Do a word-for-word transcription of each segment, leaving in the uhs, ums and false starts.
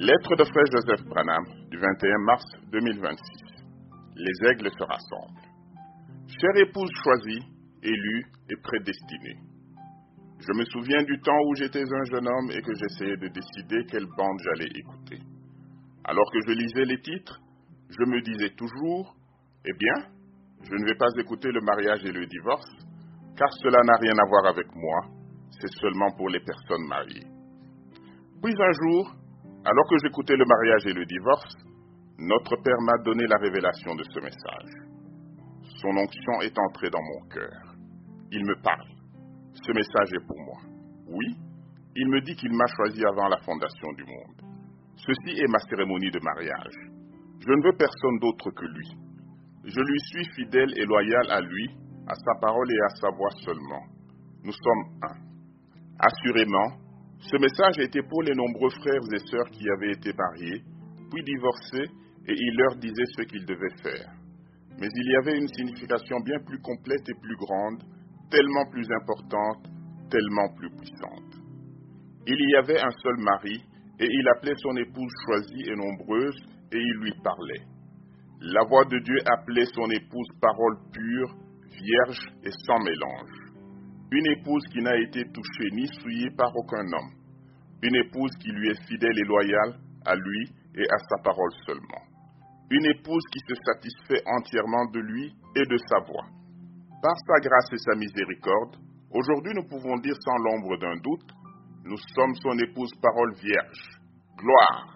Lettre de frère Joseph Branham du vingt et un mars deux mille vingt-six. Les aigles se rassemblent. Chère épouse choisie, élue et prédestinée. Je me souviens du temps où j'étais un jeune homme et que j'essayais de décider quelle bande j'allais écouter. Alors que je lisais les titres, je me disais toujours, eh bien, je ne vais pas écouter le mariage et le divorce, car cela n'a rien à voir avec moi, c'est seulement pour les personnes mariées. Puis un jour, alors que j'écoutais le mariage et le divorce, notre Père m'a donné la révélation de ce message. Son onction est entrée dans mon cœur. Il me parle. Ce message est pour moi. Oui, il me dit qu'il m'a choisi avant la fondation du monde. Ceci est ma cérémonie de mariage. Je ne veux personne d'autre que lui. Je lui suis fidèle et loyal à lui, à sa parole et à sa voix seulement. Nous sommes un. Assurément, ce message était pour les nombreux frères et sœurs qui avaient été mariés, puis divorcés, et il leur disait ce qu'ils devaient faire. Mais il y avait une signification bien plus complète et plus grande, tellement plus importante, tellement plus puissante. Il y avait un seul mari, et il appelait son épouse choisie et nombreuse, et il lui parlait. La voix de Dieu appelait son épouse parole pure, vierge et sans mélange. Une épouse qui n'a été touchée ni souillée par aucun homme. Une épouse qui lui est fidèle et loyale à lui et à sa parole seulement. Une épouse qui se satisfait entièrement de lui et de sa voix. Par sa grâce et sa miséricorde, aujourd'hui nous pouvons dire sans l'ombre d'un doute, nous sommes son épouse parole vierge. Gloire!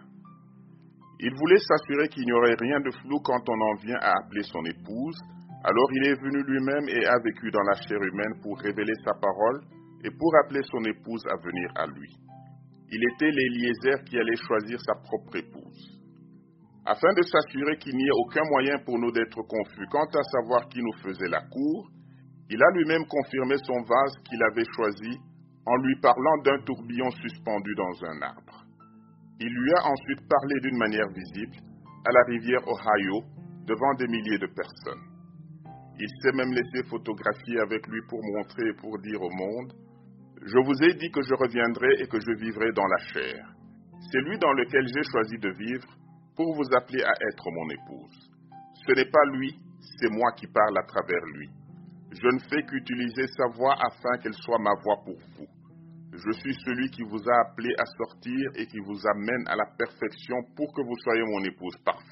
Il voulait s'assurer qu'il n'y aurait rien de flou quand on en vient à appeler son épouse, alors il est venu lui-même et a vécu dans la chair humaine pour révéler sa parole et pour appeler son épouse à venir à lui. Il était l'Éliézer qui allait choisir sa propre épouse. Afin de s'assurer qu'il n'y ait aucun moyen pour nous d'être confus quant à savoir qui nous faisait la cour, il a lui-même confirmé son vase qu'il avait choisi en lui parlant d'un tourbillon suspendu dans un arbre. Il lui a ensuite parlé d'une manière visible à la rivière Ohio devant des milliers de personnes. Il s'est même laissé photographier avec lui pour montrer et pour dire au monde « Je vous ai dit que je reviendrai et que je vivrai dans la chair. C'est lui dans lequel j'ai choisi de vivre pour vous appeler à être mon épouse. Ce n'est pas lui, c'est moi qui parle à travers lui. Je ne fais qu'utiliser sa voix afin qu'elle soit ma voix pour vous. Je suis celui qui vous a appelé à sortir et qui vous amène à la perfection pour que vous soyez mon épouse parfaite. »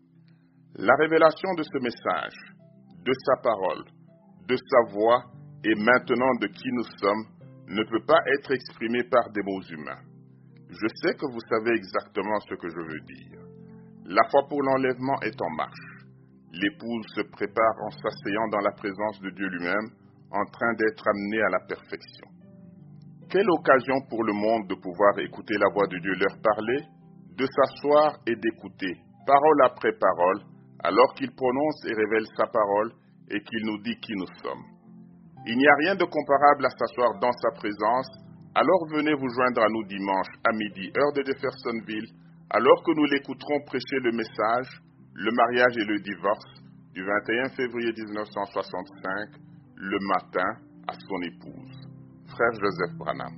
La révélation de ce message, de sa parole, de sa voix et maintenant de qui nous sommes ne peut pas être exprimée par des mots humains. Je sais que vous savez exactement ce que je veux dire. La foi pour l'enlèvement est en marche. L'épouse se prépare en s'asseyant dans la présence de Dieu lui-même, en train d'être amenée à la perfection. Quelle occasion pour le monde de pouvoir écouter la voix de Dieu leur parler, de s'asseoir et d'écouter, parole après parole, alors qu'il prononce et révèle sa parole et qu'il nous dit qui nous sommes. Il n'y a rien de comparable à s'asseoir dans sa présence, alors venez vous joindre à nous dimanche à midi, heure de Jeffersonville, alors que nous l'écouterons prêcher le message, le mariage et le divorce, du vingt et un février mille neuf cent soixante-cinq, le matin, à son épouse. Frère Joseph Branham.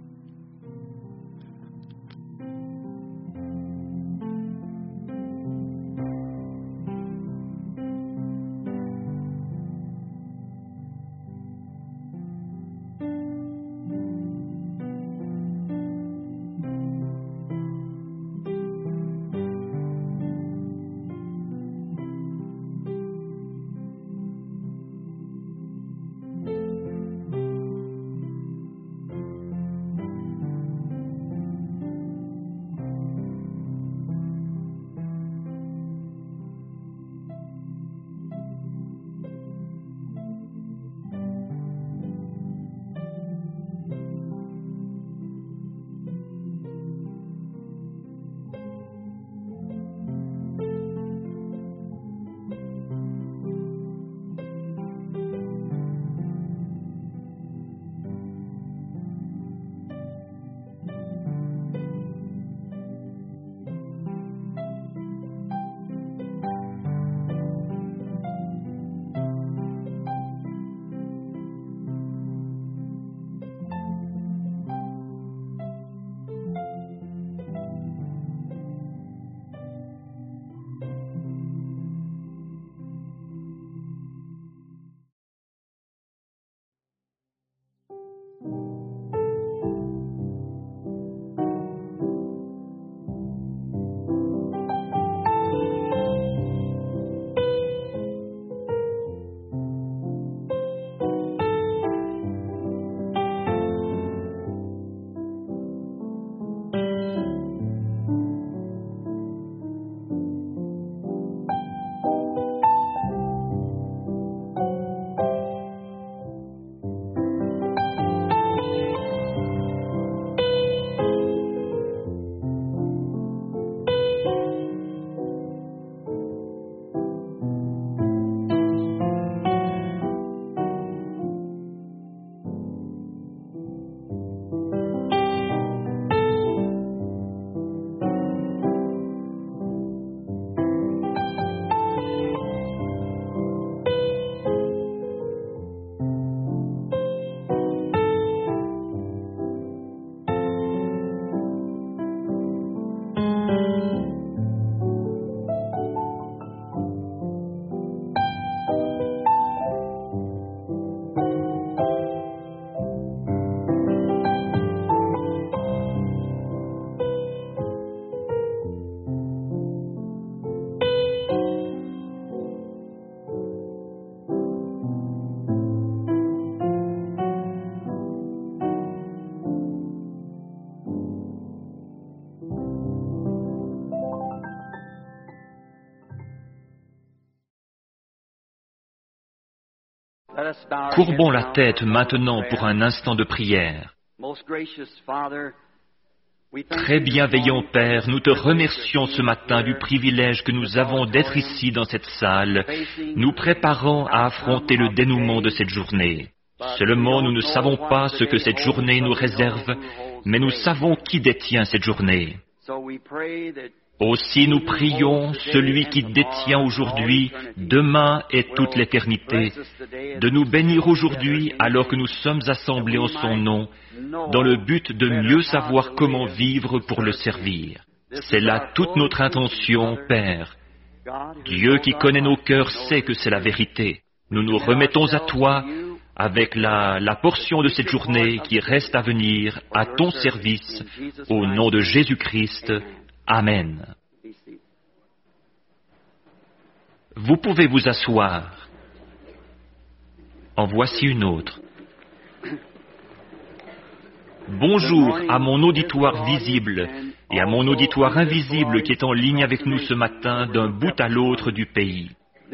Courbons la tête maintenant pour un instant de prière. Très bienveillant Père, nous te remercions ce matin du privilège que nous avons d'être ici dans cette salle, nous préparant à affronter le dénouement de cette journée. Seulement, nous ne savons pas ce que cette journée nous réserve, mais nous savons qui détient cette journée. Aussi nous prions celui qui détient aujourd'hui, demain et toute l'éternité, de nous bénir aujourd'hui alors que nous sommes assemblés en son nom, dans le but de mieux savoir comment vivre pour le servir. C'est là toute notre intention, Père. Dieu qui connaît nos cœurs sait que c'est la vérité. Nous nous remettons à toi avec la, la portion de cette journée qui reste à venir à ton service, au nom de Jésus-Christ. Amen. Vous pouvez vous asseoir. En voici une autre. Bonjour à mon auditoire visible et à mon auditoire invisible qui est en ligne avec nous ce matin d'un bout à l'autre du pays.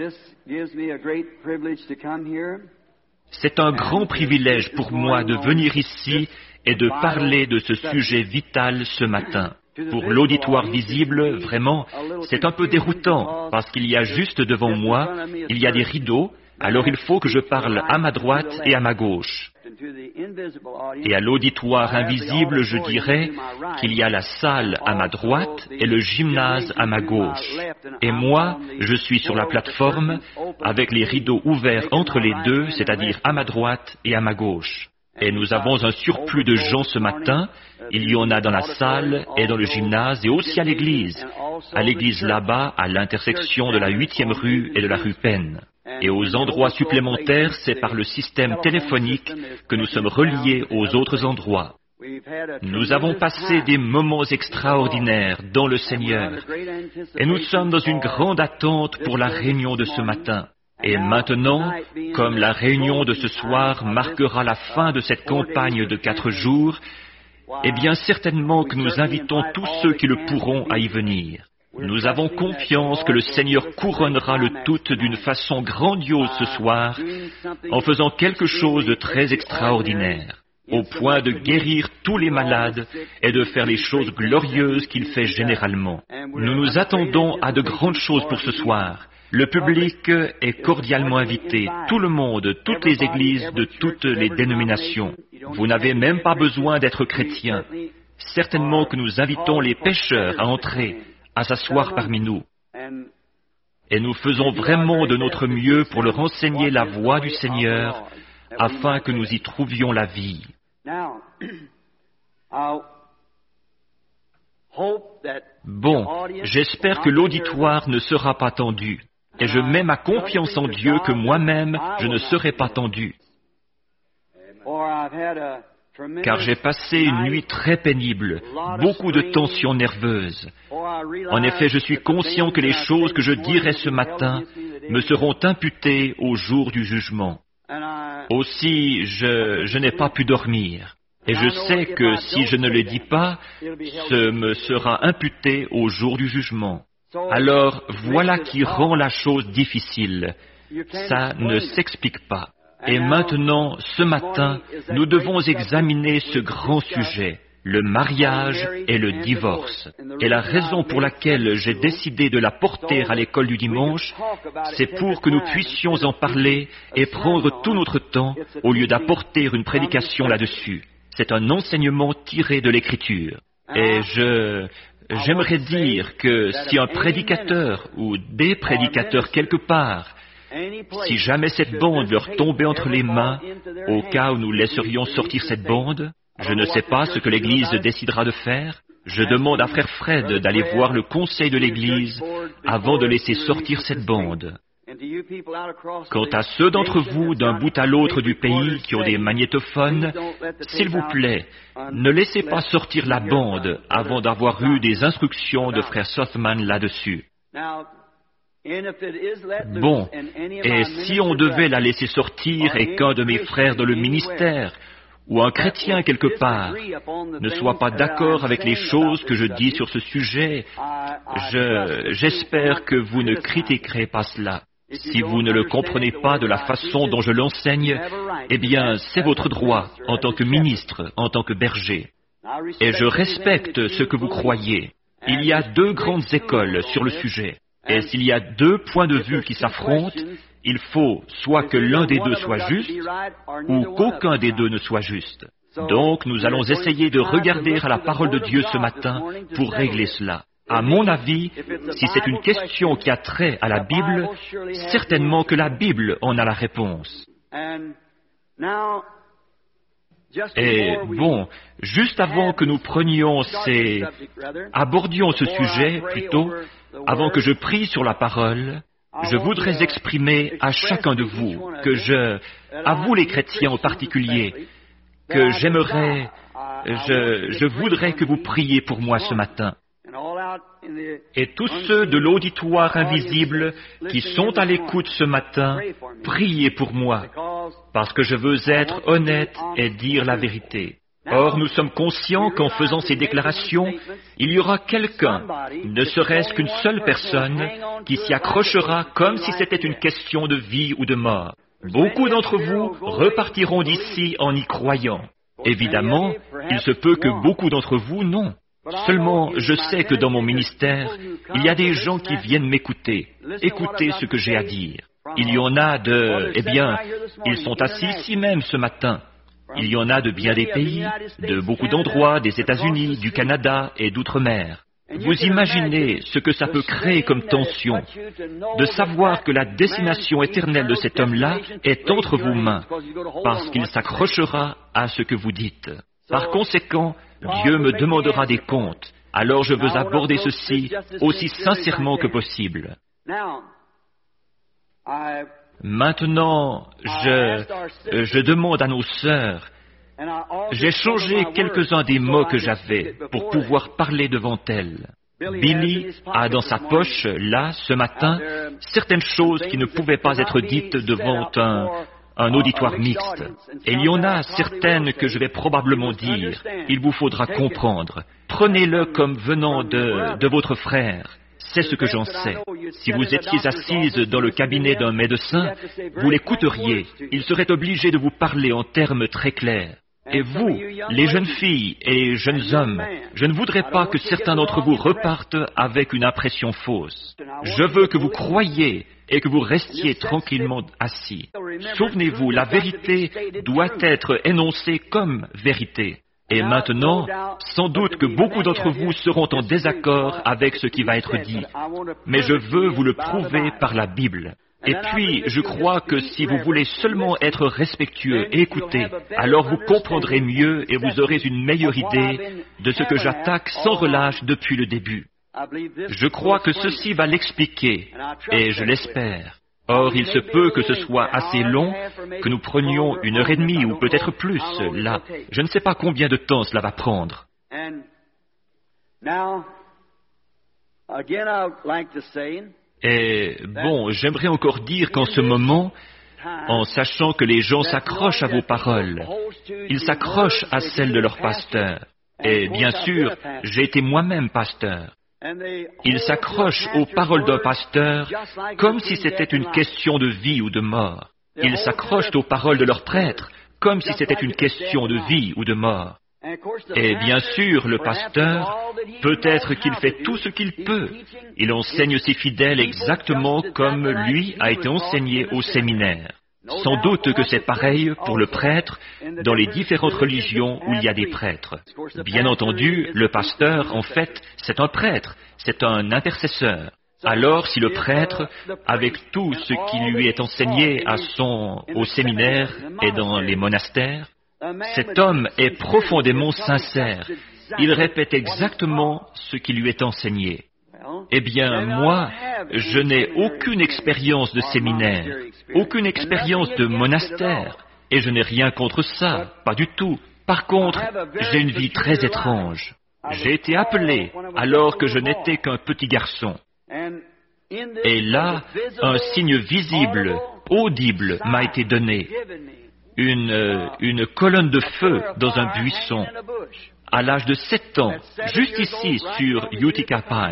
C'est un grand privilège pour moi de venir ici et de parler de ce sujet vital ce matin. Pour l'auditoire visible, vraiment, c'est un peu déroutant, parce qu'il y a juste devant moi, il y a des rideaux, alors il faut que je parle à ma droite et à ma gauche. Et à l'auditoire invisible, je dirais qu'il y a la salle à ma droite et le gymnase à ma gauche. Et moi, je suis sur la plateforme, avec les rideaux ouverts entre les deux, c'est-à-dire à ma droite et à ma gauche. Et nous avons un surplus de gens ce matin. Il y en a dans la salle et dans le gymnase et aussi à l'église. À l'église là-bas, à l'intersection de la huitième rue et de la rue Penn. Et aux endroits supplémentaires, c'est par le système téléphonique que nous sommes reliés aux autres endroits. Nous avons passé des moments extraordinaires dans le Seigneur. Et nous sommes dans une grande attente pour la réunion de ce matin. Et maintenant, comme la réunion de ce soir marquera la fin de cette campagne de quatre jours, eh bien certainement que nous invitons tous ceux qui le pourront à y venir. Nous avons confiance que le Seigneur couronnera le tout d'une façon grandiose ce soir, en faisant quelque chose de très extraordinaire, au point de guérir tous les malades et de faire les choses glorieuses qu'il fait généralement. Nous nous attendons à de grandes choses pour ce soir. Le public est cordialement invité, tout le monde, toutes les églises de toutes les dénominations. Vous n'avez même pas besoin d'être chrétien. Certainement que nous invitons les pécheurs à entrer, à s'asseoir parmi nous. Et nous faisons vraiment de notre mieux pour leur enseigner la voie du Seigneur, afin que nous y trouvions la vie. Bon, j'espère que l'auditoire ne sera pas tendu. Et je mets ma confiance en Dieu que moi-même, je ne serai pas tendu. Car j'ai passé une nuit très pénible, beaucoup de tensions nerveuses. En effet, je suis conscient que les choses que je dirai ce matin me seront imputées au jour du jugement. Aussi, je, je n'ai pas pu dormir. Et je sais que si je ne le dis pas, ce me sera imputé au jour du jugement. Alors, voilà qui rend la chose difficile. Ça ne s'explique pas. Et maintenant, ce matin, nous devons examiner ce grand sujet, le mariage et le divorce. Et la raison pour laquelle j'ai décidé de la porter à l'école du dimanche, c'est pour que nous puissions en parler et prendre tout notre temps au lieu d'apporter une prédication là-dessus. C'est un enseignement tiré de l'Écriture. Et je... J'aimerais dire que si un prédicateur ou des prédicateurs quelque part, si jamais cette bande leur tombait entre les mains, au cas où nous laisserions sortir cette bande, je ne sais pas ce que l'Église décidera de faire. Je demande à Frère Fred d'aller voir le conseil de l'Église avant de laisser sortir cette bande. Quant à ceux d'entre vous d'un bout à l'autre du pays qui ont des magnétophones, s'il vous plaît, ne laissez pas sortir la bande avant d'avoir eu des instructions de Frère Sothman là-dessus. Bon, et si on devait la laisser sortir et qu'un de mes frères dans le ministère ou un chrétien quelque part ne soit pas d'accord avec les choses que je dis sur ce sujet, je, j'espère que vous ne critiquerez pas cela. Si vous ne le comprenez pas de la façon dont je l'enseigne, eh bien, c'est votre droit en tant que ministre, en tant que berger. Et je respecte ce que vous croyez. Il y a deux grandes écoles sur le sujet. Et s'il y a deux points de vue qui s'affrontent, il faut soit que l'un des deux soit juste, ou qu'aucun des deux ne soit juste. Donc, nous allons essayer de regarder à la parole de Dieu ce matin pour régler cela. À mon avis, si c'est une question qui a trait à la Bible, certainement que la Bible en a la réponse. Et bon, juste avant que nous prenions ces... abordions ce sujet, plutôt, avant que je prie sur la parole, je voudrais exprimer à chacun de vous que je, à vous les chrétiens en particulier, que j'aimerais, je, je voudrais que vous priez pour moi ce matin. Et tous ceux de l'auditoire invisible qui sont à l'écoute ce matin, priez pour moi, parce que je veux être honnête et dire la vérité. Or, nous sommes conscients qu'en faisant ces déclarations, il y aura quelqu'un, ne serait-ce qu'une seule personne, qui s'y accrochera comme si c'était une question de vie ou de mort. Beaucoup d'entre vous repartiront d'ici en y croyant. Évidemment, il se peut que beaucoup d'entre vous, non. Seulement, je sais que dans mon ministère, il y a des gens qui viennent m'écouter, écouter ce que j'ai à dire. Il y en a de... Eh bien, ils sont assis ici même ce matin. Il y en a de bien des pays, de beaucoup d'endroits, des États-Unis, du Canada et d'outre-mer. Vous imaginez ce que ça peut créer comme tension, de savoir que la destination éternelle de cet homme-là est entre vos mains, parce qu'il s'accrochera à ce que vous dites. Par conséquent, Dieu me demandera des comptes, alors je veux aborder ceci aussi sincèrement que possible. Maintenant, je, je demande à nos sœurs, j'ai changé quelques-uns des mots que j'avais pour pouvoir parler devant elles. Billy a dans sa poche, là, ce matin, certaines choses qui ne pouvaient pas être dites devant un, un auditoire mixte. Et il y en a certaines que je vais probablement dire. Il vous faudra comprendre. Prenez-le comme venant de, de votre frère. C'est ce que j'en sais. Si vous étiez assise dans le cabinet d'un médecin, vous l'écouteriez. Il serait obligé de vous parler en termes très clairs. Et vous, les jeunes filles et jeunes hommes, je ne voudrais pas que certains d'entre vous repartent avec une impression fausse. Je veux que vous croyiez et que vous restiez tranquillement assis. Souvenez-vous, la vérité doit être énoncée comme vérité. Et maintenant, sans doute que beaucoup d'entre vous seront en désaccord avec ce qui va être dit, mais je veux vous le prouver par la Bible. Et puis, je crois que si vous voulez seulement être respectueux et écouter, alors vous comprendrez mieux et vous aurez une meilleure idée de ce que j'attaque sans relâche depuis le début. Je crois que ceci va l'expliquer, et je l'espère. Or, il se peut que ce soit assez long, que nous prenions une heure et demie ou peut-être plus, là. Je ne sais pas combien de temps cela va prendre. Et bon, j'aimerais encore dire qu'en ce moment, en sachant que les gens s'accrochent à vos paroles, ils s'accrochent à celles de leur pasteur. Et bien sûr, j'ai été moi-même pasteur. Ils s'accrochent aux paroles d'un pasteur comme si c'était une question de vie ou de mort. Ils s'accrochent aux paroles de leur prêtre comme si c'était une question de vie ou de mort. Et bien sûr, le pasteur, peut-être qu'il fait tout ce qu'il peut. Il enseigne ses fidèles exactement comme lui a été enseigné au séminaire. Sans doute que c'est pareil pour le prêtre dans les différentes religions où il y a des prêtres. Bien entendu, le pasteur, en fait, c'est un prêtre, c'est un intercesseur. Alors, si le prêtre, avec tout ce qui lui est enseigné à son, au séminaire et dans les monastères, cet homme est profondément sincère. Il répète exactement ce qui lui est enseigné. Eh bien, moi, je n'ai aucune expérience de séminaire, aucune expérience de monastère, et je n'ai rien contre ça, pas du tout. Par contre, j'ai une vie très étrange. J'ai été appelé alors que je n'étais qu'un petit garçon. Et là, un signe visible, audible m'a été donné. Une, euh, une colonne de feu dans un buisson, à l'âge de sept ans, juste ici sur Utica Pike.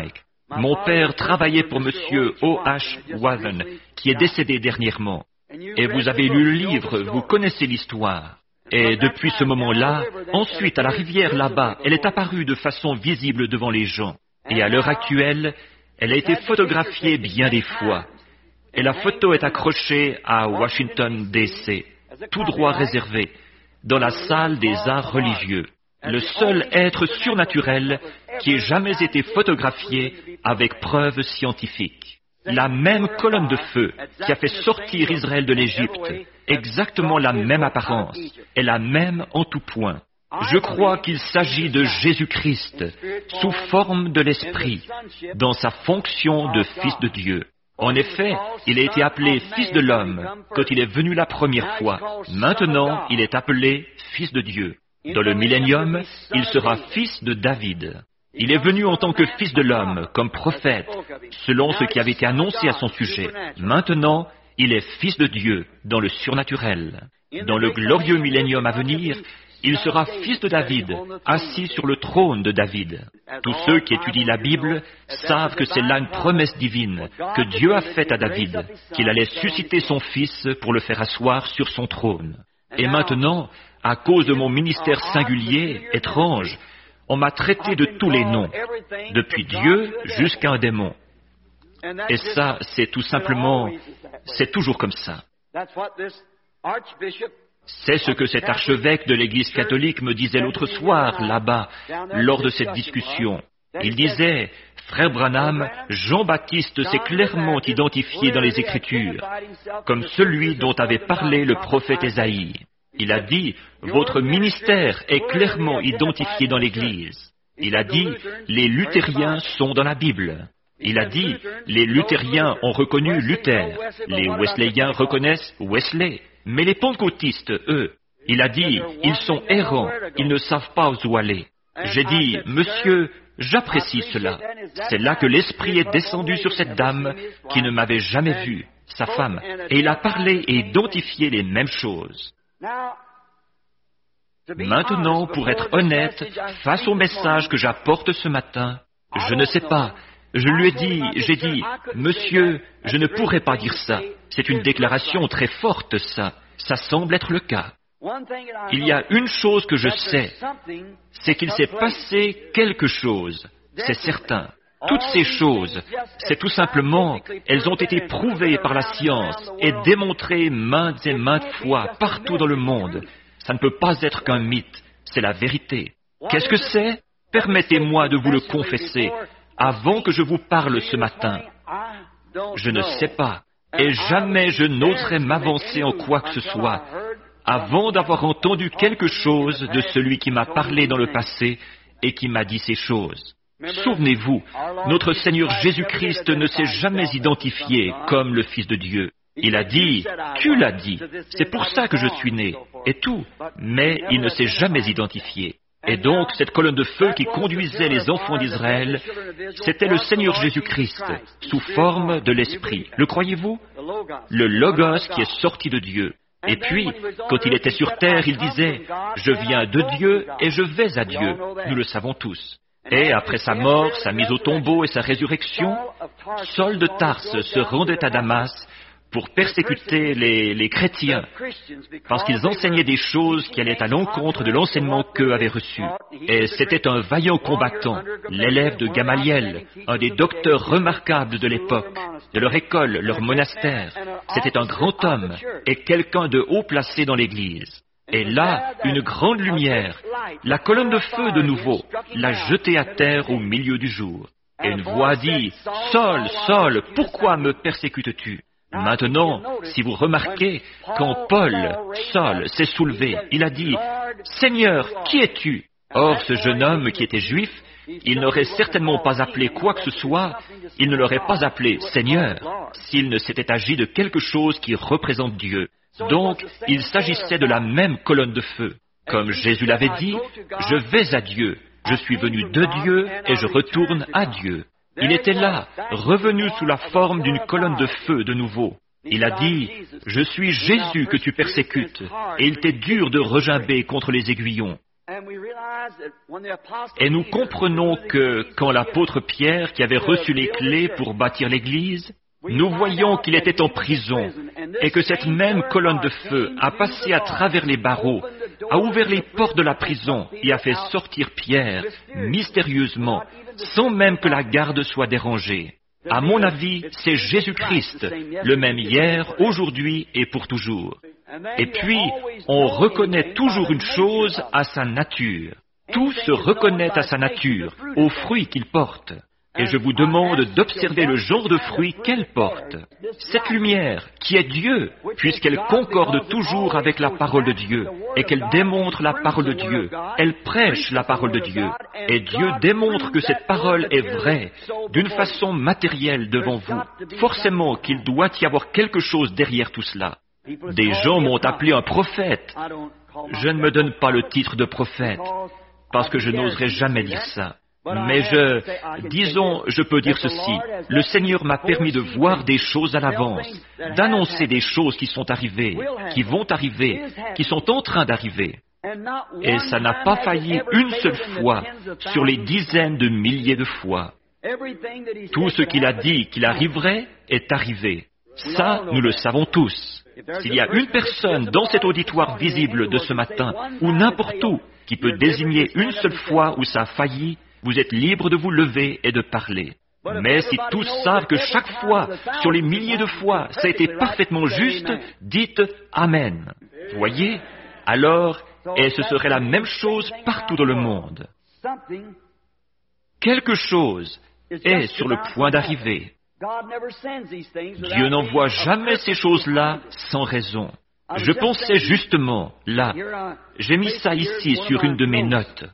Mon père travaillait pour Monsieur O H Wathen, qui est décédé dernièrement. Et vous avez lu le livre, vous connaissez l'histoire. Et depuis ce moment-là, ensuite, à la rivière là-bas, elle est apparue de façon visible devant les gens. Et à l'heure actuelle, elle a été photographiée bien des fois. Et la photo est accrochée à Washington, D C, tout droit réservé, dans la salle des arts religieux. Le seul être surnaturel qui ait jamais été photographié avec preuves scientifiques. La même colonne de feu qui a fait sortir Israël de l'Égypte, exactement la même apparence, et la même en tout point. Je crois qu'il s'agit de Jésus-Christ, sous forme de l'Esprit, dans sa fonction de Fils de Dieu. En effet, il a été appelé Fils de l'homme quand il est venu la première fois. Maintenant, il est appelé Fils de Dieu. Dans le millénium, il sera Fils de David. Il est venu en tant que Fils de l'homme, comme prophète, selon ce qui avait été annoncé à son sujet. Maintenant, il est Fils de Dieu, dans le surnaturel. Dans le glorieux millénium à venir, il sera Fils de David, assis sur le trône de David. Tous ceux qui étudient la Bible savent que c'est là une promesse divine que Dieu a faite à David, qu'il allait susciter son Fils pour le faire asseoir sur son trône. Et maintenant, à cause de mon ministère singulier, étrange, on m'a traité de tous les noms, depuis Dieu jusqu'à un démon. Et ça, c'est tout simplement, c'est toujours comme ça. C'est ce que cet archevêque de l'Église catholique me disait l'autre soir, là-bas, lors de cette discussion. Il disait, « Frère Branham, Jean-Baptiste s'est clairement identifié dans les Écritures, comme celui dont avait parlé le prophète Ésaïe. Il a dit, votre ministère est clairement identifié dans l'Église. Il a dit, les luthériens sont dans la Bible. Il a dit, les luthériens ont reconnu Luther. Les wesleyens reconnaissent Wesley. Mais les pentecôtistes, eux, il a dit, ils sont errants, ils ne savent pas où aller. J'ai dit, monsieur, j'apprécie cela. C'est là que l'Esprit est descendu sur cette dame qui ne m'avait jamais vu, sa femme, et il a parlé et identifié les mêmes choses. Maintenant, pour être honnête, face au message que j'apporte ce matin, je ne sais pas. Je lui ai dit, j'ai dit, monsieur, je ne pourrais pas dire ça. C'est une déclaration très forte, ça. Ça semble être le cas. Il y a une chose que je sais, c'est qu'il s'est passé quelque chose. C'est certain. Toutes ces choses, c'est tout simplement, elles ont été prouvées par la science et démontrées maintes et maintes fois partout dans le monde. Ça ne peut pas être qu'un mythe, c'est la vérité. Qu'est-ce que c'est? Permettez-moi de vous le confesser, avant que je vous parle ce matin. Je ne sais pas, et jamais je n'oserais m'avancer en quoi que ce soit, avant d'avoir entendu quelque chose de celui qui m'a parlé dans le passé et qui m'a dit ces choses. Souvenez-vous, notre Seigneur Jésus-Christ ne s'est jamais identifié comme le Fils de Dieu. Il a dit, tu l'as dit, c'est pour ça que je suis né, et tout, mais il ne s'est jamais identifié. Et donc, cette colonne de feu qui conduisait les enfants d'Israël, c'était le Seigneur Jésus-Christ, sous forme de l'Esprit. Le croyez-vous? Le Logos qui est sorti de Dieu. Et puis, quand il était sur terre, il disait, « Je viens de Dieu et je vais à Dieu. » Nous le savons tous. Et après sa mort, sa mise au tombeau et sa résurrection, Saul de Tarse se rendait à Damas pour persécuter les, les chrétiens, parce qu'ils enseignaient des choses qui allaient à l'encontre de l'enseignement qu'eux avaient reçu. Et c'était un vaillant combattant, l'élève de Gamaliel, un des docteurs remarquables de l'époque, de leur école, leur monastère. C'était un grand homme et quelqu'un de haut placé dans l'Église. Et là, une grande lumière, la colonne de feu de nouveau, l'a jeté à terre au milieu du jour. Et une voix dit, « Saul, Saul, pourquoi me persécutes-tu » Maintenant, si vous remarquez, quand Paul, Saul, s'est soulevé, il a dit, « Seigneur, qui es-tu » Or, ce jeune homme qui était juif, il n'aurait certainement pas appelé quoi que ce soit, il ne l'aurait pas appelé Seigneur, s'il ne s'était agi de quelque chose qui représente Dieu. Donc, il s'agissait de la même colonne de feu. Comme Jésus l'avait dit, « Je vais à Dieu, je suis venu de Dieu et je retourne à Dieu. » Il était là, revenu sous la forme d'une colonne de feu de nouveau. Il a dit, « Je suis Jésus que tu persécutes, et il t'est dur de regimber contre les aiguillons. » Et nous comprenons que quand l'apôtre Pierre, qui avait reçu les clés pour bâtir l'Église, nous voyons qu'il était en prison et que cette même colonne de feu a passé à travers les barreaux, a ouvert les portes de la prison et a fait sortir Pierre mystérieusement, sans même que la garde soit dérangée. À mon avis, c'est Jésus-Christ, le même hier, aujourd'hui et pour toujours. Et puis, on reconnaît toujours une chose à sa nature. Tout se reconnaît à sa nature, aux fruits qu'il porte. Et je vous demande d'observer le genre de fruits qu'elle porte. Cette lumière, qui est Dieu, puisqu'elle concorde toujours avec la parole de Dieu, et qu'elle démontre la parole de Dieu, elle prêche la parole de Dieu, et Dieu démontre que cette parole est vraie, d'une façon matérielle devant vous. Forcément qu'il doit y avoir quelque chose derrière tout cela. Des gens m'ont appelé un prophète. Je ne me donne pas le titre de prophète, parce que je n'oserais jamais dire ça. Mais je, disons, je peux dire ceci, le Seigneur m'a permis de voir des choses à l'avance, d'annoncer des choses qui sont arrivées, qui vont arriver, qui sont en train d'arriver. Et ça n'a pas failli une seule fois sur les dizaines de milliers de fois. Tout ce qu'il a dit qu'il arriverait est arrivé. Ça, nous le savons tous. S'il y a une personne dans cet auditoire visible de ce matin, ou n'importe où, qui peut désigner une seule fois où ça a failli, vous êtes libre de vous lever et de parler. Mais si tous savent que chaque fois, sur les milliers de fois, ça a été parfaitement juste, dites « Amen ». Voyez? Alors, et ce serait la même chose partout dans le monde. Quelque chose est sur le point d'arriver. Dieu n'envoie jamais ces choses-là sans raison. Je pensais justement, là, j'ai mis ça ici sur une de mes notes.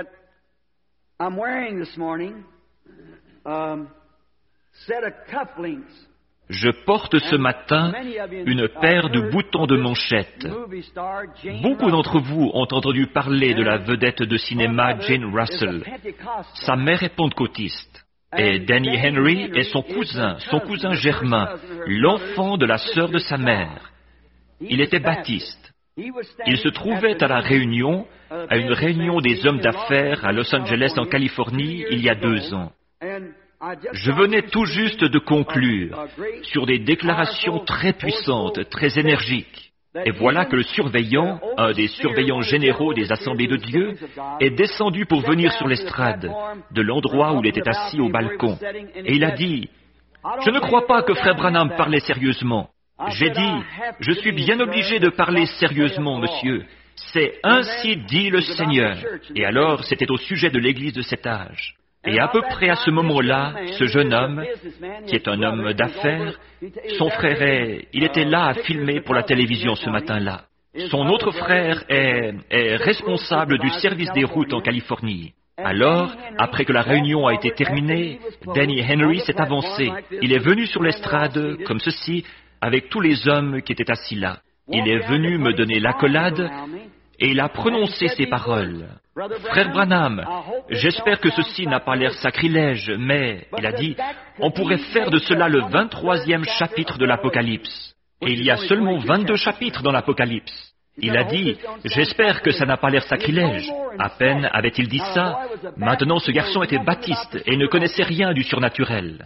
Je porte ce matin une paire de boutons de manchette. Beaucoup d'entre vous ont entendu parler de la vedette de cinéma Jane Russell. Sa mère est pentecôtiste. Et Danny Henry est son cousin, son cousin germain, l'enfant de la sœur de sa mère. Il était baptiste. Il se trouvait à la réunion, à une réunion des hommes d'affaires à Los Angeles, en Californie, il y a deux ans. Je venais tout juste de conclure sur des déclarations très puissantes, très énergiques. Et voilà que le surveillant, un des surveillants généraux des Assemblées de Dieu, est descendu pour venir sur l'estrade, de l'endroit où il était assis au balcon. Et il a dit, « Je ne crois pas que Frère Branham parlait sérieusement. » J'ai dit, « Je suis bien obligé de parler sérieusement, monsieur. C'est ainsi dit le Seigneur. » Et alors, c'était au sujet de l'Église de cet âge. Et à peu près à ce moment-là, ce jeune homme, qui est un homme d'affaires, son frère est, il était là à filmer pour la télévision ce matin-là. Son autre frère est, est responsable du service des routes en Californie. Alors, après que la réunion a été terminée, Danny Henry s'est avancé. Il est venu sur l'estrade, comme ceci, avec tous les hommes qui étaient assis là. Il est venu me donner l'accolade et il a prononcé ces paroles. « Frère Branham, j'espère que ceci n'a pas l'air sacrilège, mais, il a dit, on pourrait faire de cela le vingt-troisième chapitre de l'Apocalypse. Et il y a seulement vingt-deux chapitres dans l'Apocalypse. Il a dit, j'espère que ça n'a pas l'air sacrilège. À peine avait-il dit ça, maintenant ce garçon était baptiste et ne connaissait rien du surnaturel.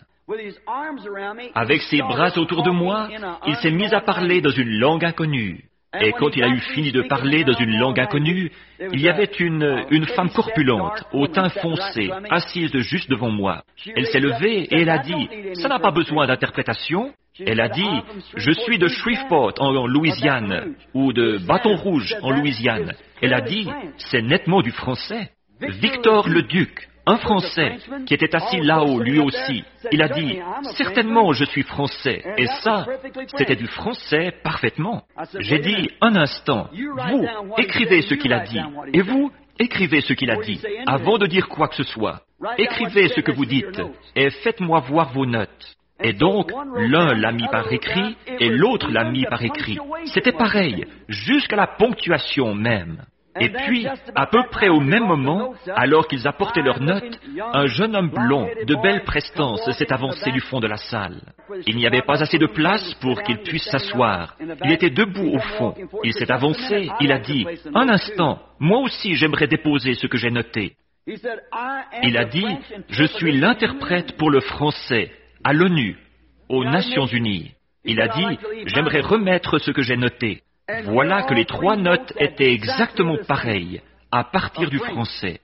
Avec ses bras autour de moi, il s'est mis à parler dans une langue inconnue. Et quand il a eu fini de parler dans une langue inconnue, il y avait une, une femme corpulente, au teint foncé, assise juste devant moi. Elle s'est levée et elle a dit, « Ça n'a pas besoin d'interprétation. » Elle a dit, « Je suis de Shreveport en Louisiane, ou de Bâton Rouge en Louisiane. » Elle a dit, « C'est nettement du français. » Victor le Duc, un Français, qui était assis là-haut, lui aussi, il a dit, « Certainement, je suis français. » Et ça, c'était du français parfaitement. J'ai dit, « Un instant, vous, écrivez ce qu'il a dit. Et vous, écrivez ce qu'il a dit, avant de dire quoi que ce soit. Écrivez ce que vous dites, et faites-moi voir vos notes. » Et donc, l'un l'a mis par écrit, et l'autre l'a mis par écrit. C'était pareil, jusqu'à la ponctuation même. Et puis, à peu près au même moment, alors qu'ils apportaient leurs notes, un jeune homme blond, de belle prestance, s'est avancé du fond de la salle. Il n'y avait pas assez de place pour qu'il puisse s'asseoir. Il était debout au fond. Il s'est avancé, il a dit, « Un instant, moi aussi j'aimerais déposer ce que j'ai noté. » Il a dit, « Je suis l'interprète pour le français, à l'ONU, aux Nations Unies. » Il a dit, « J'aimerais remettre ce que j'ai noté. » Voilà que les trois notes étaient exactement pareilles, à partir du français.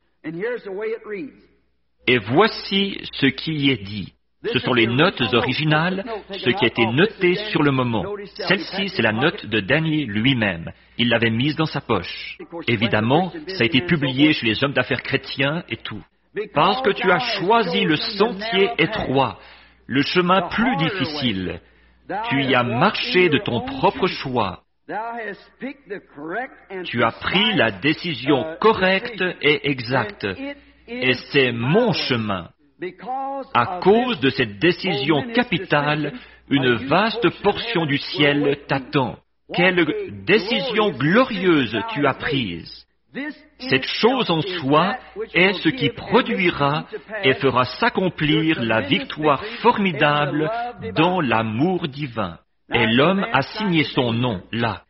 Et voici ce qui y est dit. Ce sont les notes originales, ce qui a été noté sur le moment. Celle-ci, c'est la note de Danny lui-même. Il l'avait mise dans sa poche. Évidemment, ça a été publié chez les hommes d'affaires chrétiens et tout. Parce que tu as choisi le sentier étroit, le chemin plus difficile. Tu y as marché de ton propre choix. Tu as pris la décision correcte et exacte. Et c'est mon chemin. À cause de cette décision capitale, une vaste portion du ciel t'attend. Quelle décision glorieuse tu as prise! Cette chose en soi est ce qui produira et fera s'accomplir la victoire formidable dans l'amour divin. Et l'homme a signé son nom là.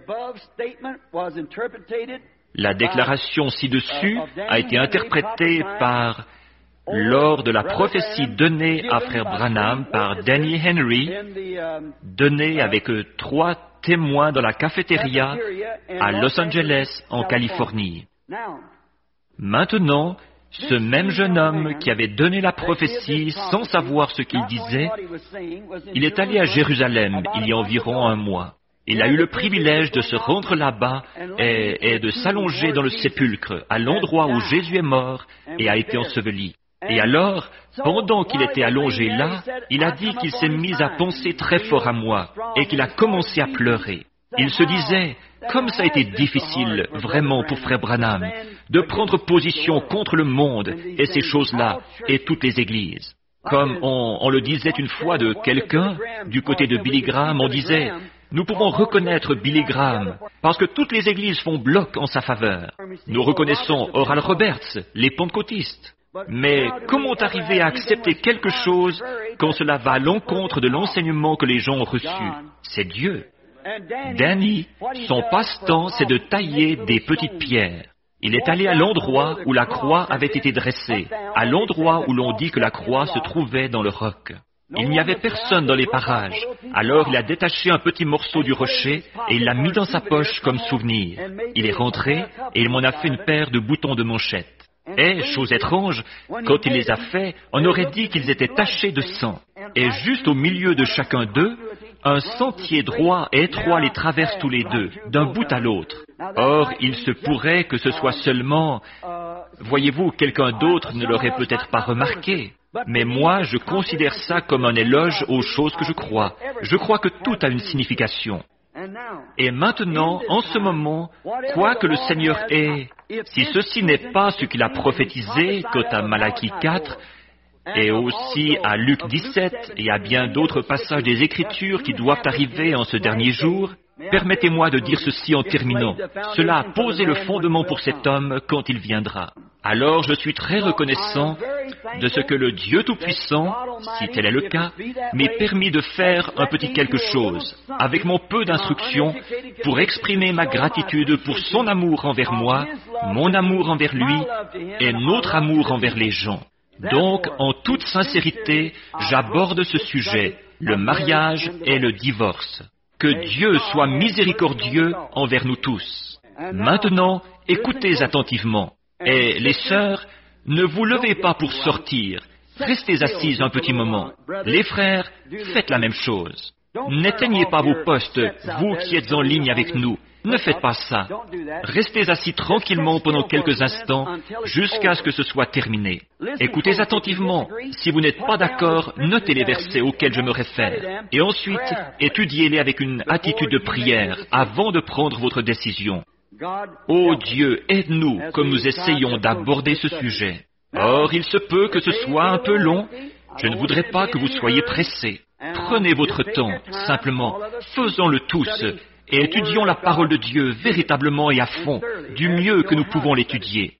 La déclaration ci-dessus a été interprétée par, lors de la prophétie donnée à Frère Branham par Danny Henry, donnée avec trois témoins dans la cafétéria à Los Angeles, en Californie. Maintenant, ce même jeune homme qui avait donné la prophétie sans savoir ce qu'il disait, il est allé à Jérusalem il y a environ un mois. Il a eu le privilège de se rendre là-bas et, et de s'allonger dans le sépulcre, à l'endroit où Jésus est mort et a été enseveli. Et alors, pendant qu'il était allongé là, il a dit qu'il s'est mis à penser très fort à moi et qu'il a commencé à pleurer. Il se disait, comme ça a été difficile, vraiment, pour Frère Branham, de prendre position contre le monde et ces choses-là, et toutes les églises. Comme on, on le disait une fois de quelqu'un, du côté de Billy Graham, on disait, nous pouvons reconnaître Billy Graham, parce que toutes les églises font bloc en sa faveur. Nous reconnaissons Oral Roberts, les pentecôtistes. Mais comment arriver à accepter quelque chose quand cela va à l'encontre de l'enseignement que les gens ont reçu? C'est Dieu. Danny, son passe-temps, c'est de tailler des petites pierres. Il est allé à l'endroit où la croix avait été dressée, à l'endroit où l'on dit que la croix se trouvait dans le roc. Il n'y avait personne dans les parages. Alors il a détaché un petit morceau du rocher et il l'a mis dans sa poche comme souvenir. Il est rentré et il m'en a fait une paire de boutons de manchette. Et, chose étrange, quand il les a faits, on aurait dit qu'ils étaient tachés de sang. Et juste au milieu de chacun d'eux, un sentier droit et étroit les traverse tous les deux, d'un bout à l'autre. Or, il se pourrait que ce soit seulement, voyez-vous, quelqu'un d'autre ne l'aurait peut-être pas remarqué. Mais moi, je considère ça comme un éloge aux choses que je crois. Je crois que tout a une signification. Et maintenant, en ce moment, quoi que le Seigneur ait, si ceci n'est pas ce qu'il a prophétisé quant à Malachie quatre, et aussi à Luc dix-sept et à bien d'autres passages des Écritures qui doivent arriver en ce dernier jour, permettez-moi de dire ceci en terminant. Cela a posé le fondement pour cet homme quand il viendra. Alors je suis très reconnaissant de ce que le Dieu Tout-Puissant, si tel est le cas, m'ait permis de faire un petit quelque chose, avec mon peu d'instruction, pour exprimer ma gratitude pour son amour envers moi, mon amour envers lui, et notre amour envers les gens. Donc, en toute sincérité, j'aborde ce sujet, le mariage et le divorce. Que Dieu soit miséricordieux envers nous tous. Maintenant, écoutez attentivement. Et les sœurs, ne vous levez pas pour sortir. Restez assises un petit moment. Les frères, faites la même chose. N'éteignez pas vos postes, vous qui êtes en ligne avec nous. Ne faites pas ça. Restez assis tranquillement pendant quelques instants jusqu'à ce que ce soit terminé. Écoutez attentivement. Si vous n'êtes pas d'accord, notez les versets auxquels je me réfère. Et ensuite, étudiez-les avec une attitude de prière avant de prendre votre décision. Ô Dieu, aide-nous comme nous essayons d'aborder ce sujet. Or, il se peut que ce soit un peu long. Je ne voudrais pas que vous soyez pressés. Prenez votre temps, simplement, faisons-le tous, et étudions la parole de Dieu véritablement et à fond, du mieux que nous pouvons l'étudier.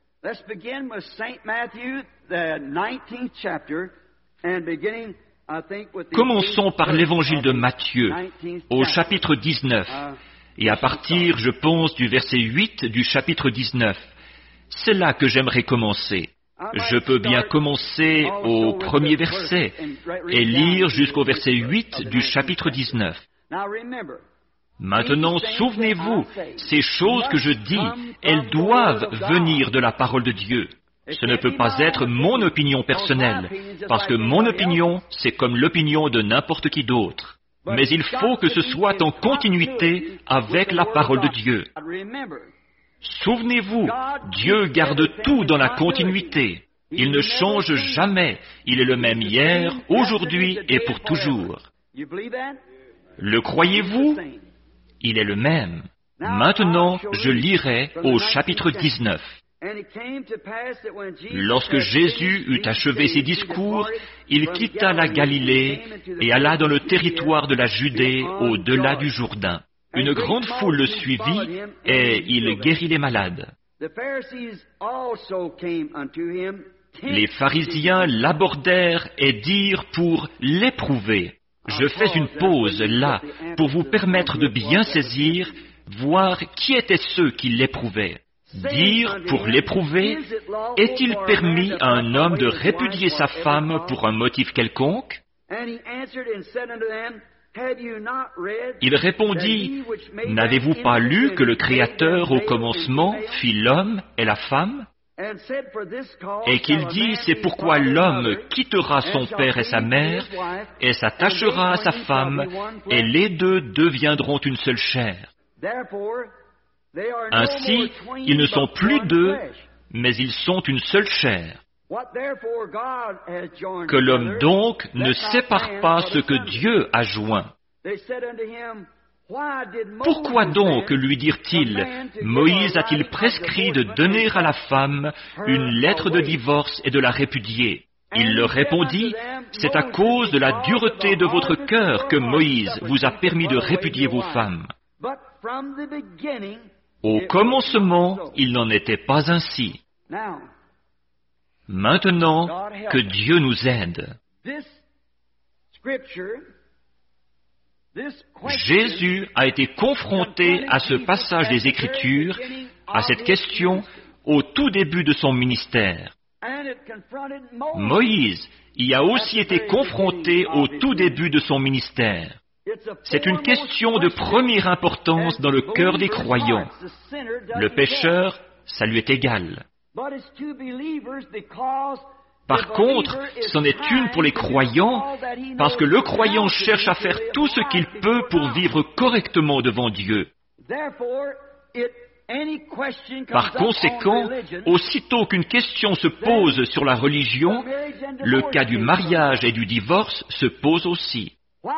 Commençons par l'évangile de Matthieu, au chapitre dix-neuf, et à partir, je pense, du verset huit du chapitre dix-neuf. C'est là que j'aimerais commencer. Je peux bien commencer au premier verset et lire jusqu'au verset huit du chapitre dix-neuf. Maintenant, souvenez-vous, ces choses que je dis, elles doivent venir de la parole de Dieu. Ce ne peut pas être mon opinion personnelle, parce que mon opinion, c'est comme l'opinion de n'importe qui d'autre. Mais il faut que ce soit en continuité avec la parole de Dieu. Souvenez-vous, Dieu garde tout dans la continuité. Il ne change jamais. Il est le même hier, aujourd'hui et pour toujours. Le croyez-vous? Il est le même. Maintenant, je lirai au chapitre dix-neuf. Lorsque Jésus eut achevé ses discours, il quitta la Galilée et alla dans le territoire de la Judée au-delà du Jourdain. Une grande foule le suivit et il guérit les malades. Les pharisiens l'abordèrent et dirent pour l'éprouver. Je fais une pause là pour vous permettre de bien saisir, voir qui étaient ceux qui l'éprouvaient. Dire pour l'éprouver, est-il permis à un homme de répudier sa femme pour un motif quelconque? Il répondit, n'avez-vous pas lu que le Créateur au commencement fit l'homme et la femme? Et qu'il dit, c'est pourquoi l'homme quittera son père et sa mère et s'attachera à sa femme, et les deux deviendront une seule chair. Ainsi, ils ne sont plus deux, mais ils sont une seule chair. Que l'homme donc ne sépare pas ce que Dieu a joint. Pourquoi donc, lui dirent-ils, Moïse a-t-il prescrit de donner à la femme une lettre de divorce et de la répudier? Il leur répondit, c'est à cause de la dureté de votre cœur que Moïse vous a permis de répudier vos femmes. Au commencement, il n'en était pas ainsi. Maintenant, que Dieu nous aide. Jésus a été confronté à ce passage des Écritures, à cette question, au tout début de son ministère. Moïse y a aussi été confronté au tout début de son ministère. C'est une question de première importance dans le cœur des croyants. Le pécheur, ça lui est égal. Par contre, c'en est une pour les croyants, parce que le croyant cherche à faire tout ce qu'il peut pour vivre correctement devant Dieu. Par conséquent, aussitôt qu'une question se pose sur la religion, le cas du mariage et du divorce se pose aussi.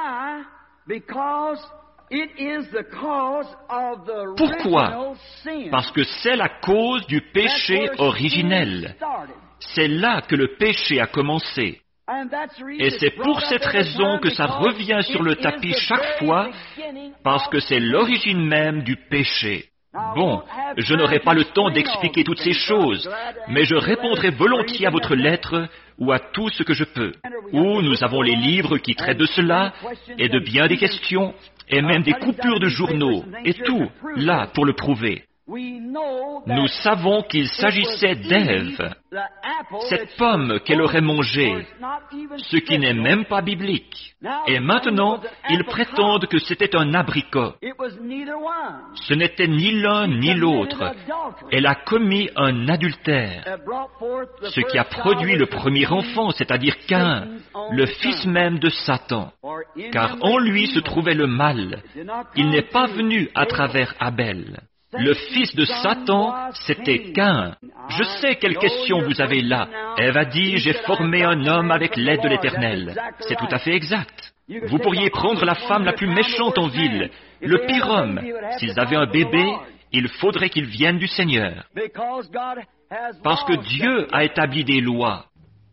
Pourquoi? Parce que c'est la cause du péché originel. C'est là que le péché a commencé. Et c'est pour cette raison que ça revient sur le tapis chaque fois, parce que c'est l'origine même du péché. Bon, je n'aurai pas le temps d'expliquer toutes ces choses, mais je répondrai volontiers à votre lettre ou à tout ce que je peux. Ou nous avons les livres qui traitent de cela, et de bien des questions, et même des coupures de journaux, et tout, là, pour le prouver. Nous savons qu'il s'agissait d'Ève, cette pomme qu'elle aurait mangée, ce qui n'est même pas biblique. Et maintenant, ils prétendent que c'était un abricot. Ce n'était ni l'un ni l'autre. Elle a commis un adultère, ce qui a produit le premier enfant, c'est-à-dire Caïn, le fils même de Satan. Car en lui se trouvait le mal. Il n'est pas venu à travers Abel. Le fils de Satan, c'était Caïn. Je sais quelle question vous avez là. Ève a dit, j'ai formé un homme avec l'aide de l'Éternel. C'est tout à fait exact. Vous pourriez prendre la femme la plus méchante en ville, le pire homme. S'ils avaient un bébé, il faudrait qu'il vienne du Seigneur. Parce que Dieu a établi des lois.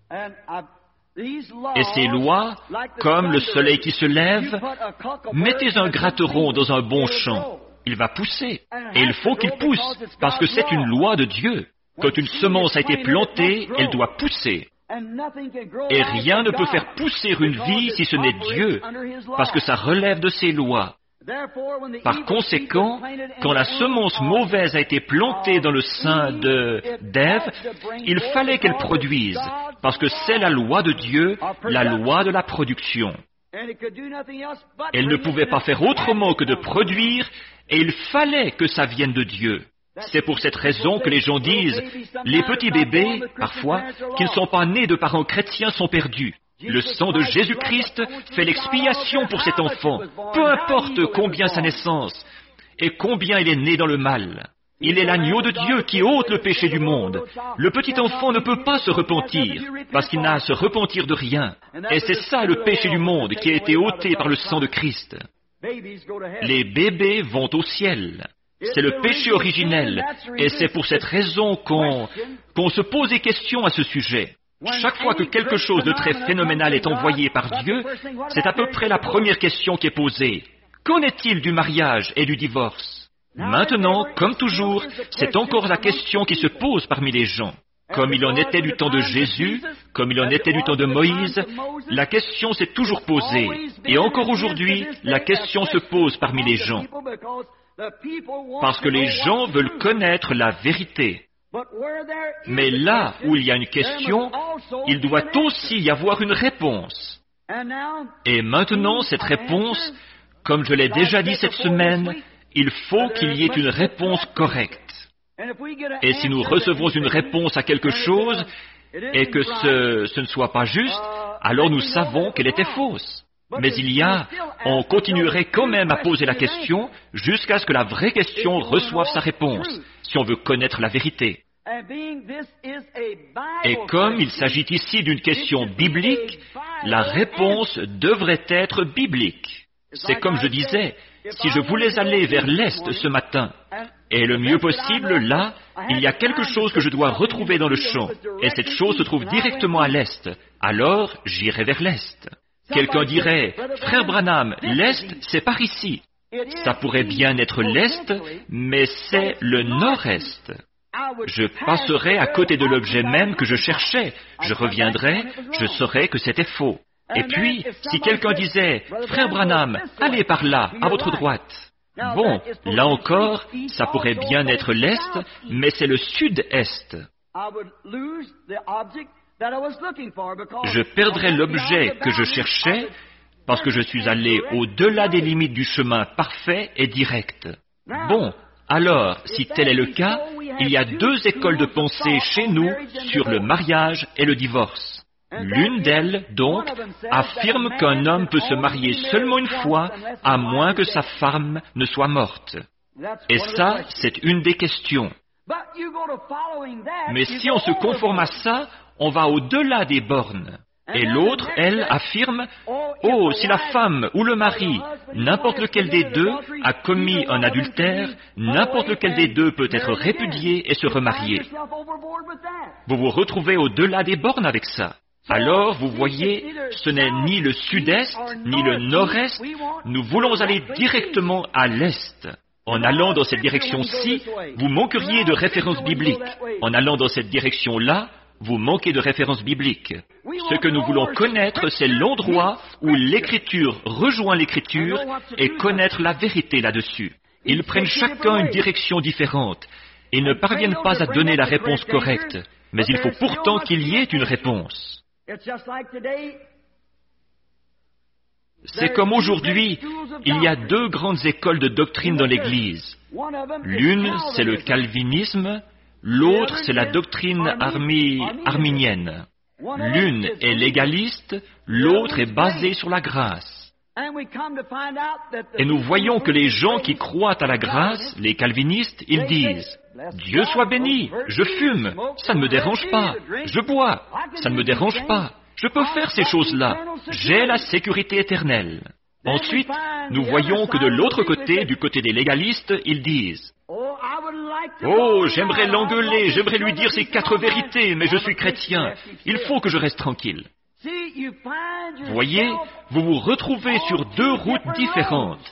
Et ces lois, comme le soleil qui se lève, mettez un gratteron dans un bon champ. il va pousser. Et il faut qu'il pousse, parce que c'est une loi de Dieu. Quand une semence a été plantée, elle doit pousser. Et rien ne peut faire pousser une vie si ce n'est Dieu, parce que ça relève de ses lois. Par conséquent, quand la semence mauvaise a été plantée dans le sein de d'Ève, il fallait qu'elle produise, parce que c'est la loi de Dieu, la loi de la production. Elle ne pouvait pas faire autrement que de produire, et il fallait que ça vienne de Dieu. C'est pour cette raison que les gens disent, les petits bébés, parfois, qui ne sont pas nés de parents chrétiens sont perdus. Le sang de Jésus-Christ fait l'expiation pour cet enfant, peu importe combien sa naissance, et combien il est né dans le mal. Il est l'agneau de Dieu qui ôte le péché du monde. Le petit enfant ne peut pas se repentir, parce qu'il n'a à se repentir de rien. Et c'est ça le péché du monde qui a été ôté par le sang de Christ. Les bébés vont au ciel. C'est le péché originel, et c'est pour cette raison qu'on qu'on se pose des questions à ce sujet. Chaque fois que quelque chose de très phénoménal est envoyé par Dieu, c'est à peu près la première question qui est posée. Qu'en est-il du mariage et du divorce? Maintenant, comme toujours, c'est encore la question qui se pose parmi les gens. Comme il en était du temps de Jésus, comme il en était du temps de Moïse, la question s'est toujours posée. Et encore aujourd'hui, la question se pose parmi les gens. Parce que les gens veulent connaître la vérité. Mais là où il y a une question, il doit aussi y avoir une réponse. Et maintenant, cette réponse, comme je l'ai déjà dit cette semaine, il faut qu'il y ait une réponse correcte. Et si nous recevons une réponse à quelque chose, et que ce, ce ne soit pas juste, alors nous savons qu'elle était fausse. Mais il y a, on continuerait quand même à poser la question jusqu'à ce que la vraie question reçoive sa réponse, si on veut connaître la vérité. Et comme il s'agit ici d'une question biblique, la réponse devrait être biblique. C'est comme je disais, si je voulais aller vers l'Est ce matin, et le mieux possible, là, il y a quelque chose que je dois retrouver dans le champ, et cette chose se trouve directement à l'Est, alors j'irai vers l'Est. Quelqu'un dirait, « Frère Branham, l'Est, c'est par ici. » Ça pourrait bien être l'Est, mais c'est le Nord-Est. Je passerai à côté de l'objet même que je cherchais. Je reviendrai, je saurai que c'était faux. Et puis, si quelqu'un disait, « Frère Branham, allez par là, à votre droite. » Bon, là encore, ça pourrait bien être l'Est, mais c'est le Sud-Est. Je perdrais l'objet que je cherchais parce que je suis allé au-delà des limites du chemin parfait et direct. Bon, alors, si tel est le cas, il y a deux écoles de pensée chez nous sur le mariage et le divorce. L'une d'elles, donc, affirme qu'un homme peut se marier seulement une fois, à moins que sa femme ne soit morte. Et ça, c'est une des questions. Mais si on se conforme à ça, on va au-delà des bornes. Et l'autre, elle, affirme, « Oh, si la femme ou le mari, n'importe lequel des deux, a commis un adultère, n'importe lequel des deux peut être répudié et se remarier. » Vous vous retrouvez au-delà des bornes avec ça. Alors, vous voyez, ce n'est ni le sud-est, ni le nord-est, nous voulons aller directement à l'est. En allant dans cette direction-ci, vous manqueriez de références bibliques. En allant dans cette direction-là, vous manquez de références bibliques. Ce que nous voulons connaître, c'est l'endroit où l'Écriture rejoint l'Écriture et connaître la vérité là-dessus. Ils prennent chacun une direction différente. Ils ne parviennent pas à donner la réponse correcte, mais il faut pourtant qu'il y ait une réponse. C'est comme aujourd'hui, il y a deux grandes écoles de doctrine dans l'Église. L'une, c'est le calvinisme, l'autre, c'est la doctrine armi... arminienne. L'une est légaliste, l'autre est basée sur la grâce. Et nous voyons que les gens qui croient à la grâce, les calvinistes, ils disent « Dieu soit béni, je fume, ça ne me dérange pas, je bois, ça ne me dérange pas, je peux faire ces choses-là, j'ai la sécurité éternelle. » Ensuite, nous voyons que de l'autre côté, du côté des légalistes, ils disent « Oh, j'aimerais l'engueuler, j'aimerais lui dire ces quatre vérités, mais je suis chrétien, il faut que je reste tranquille. » Vous voyez, vous vous retrouvez sur deux routes différentes.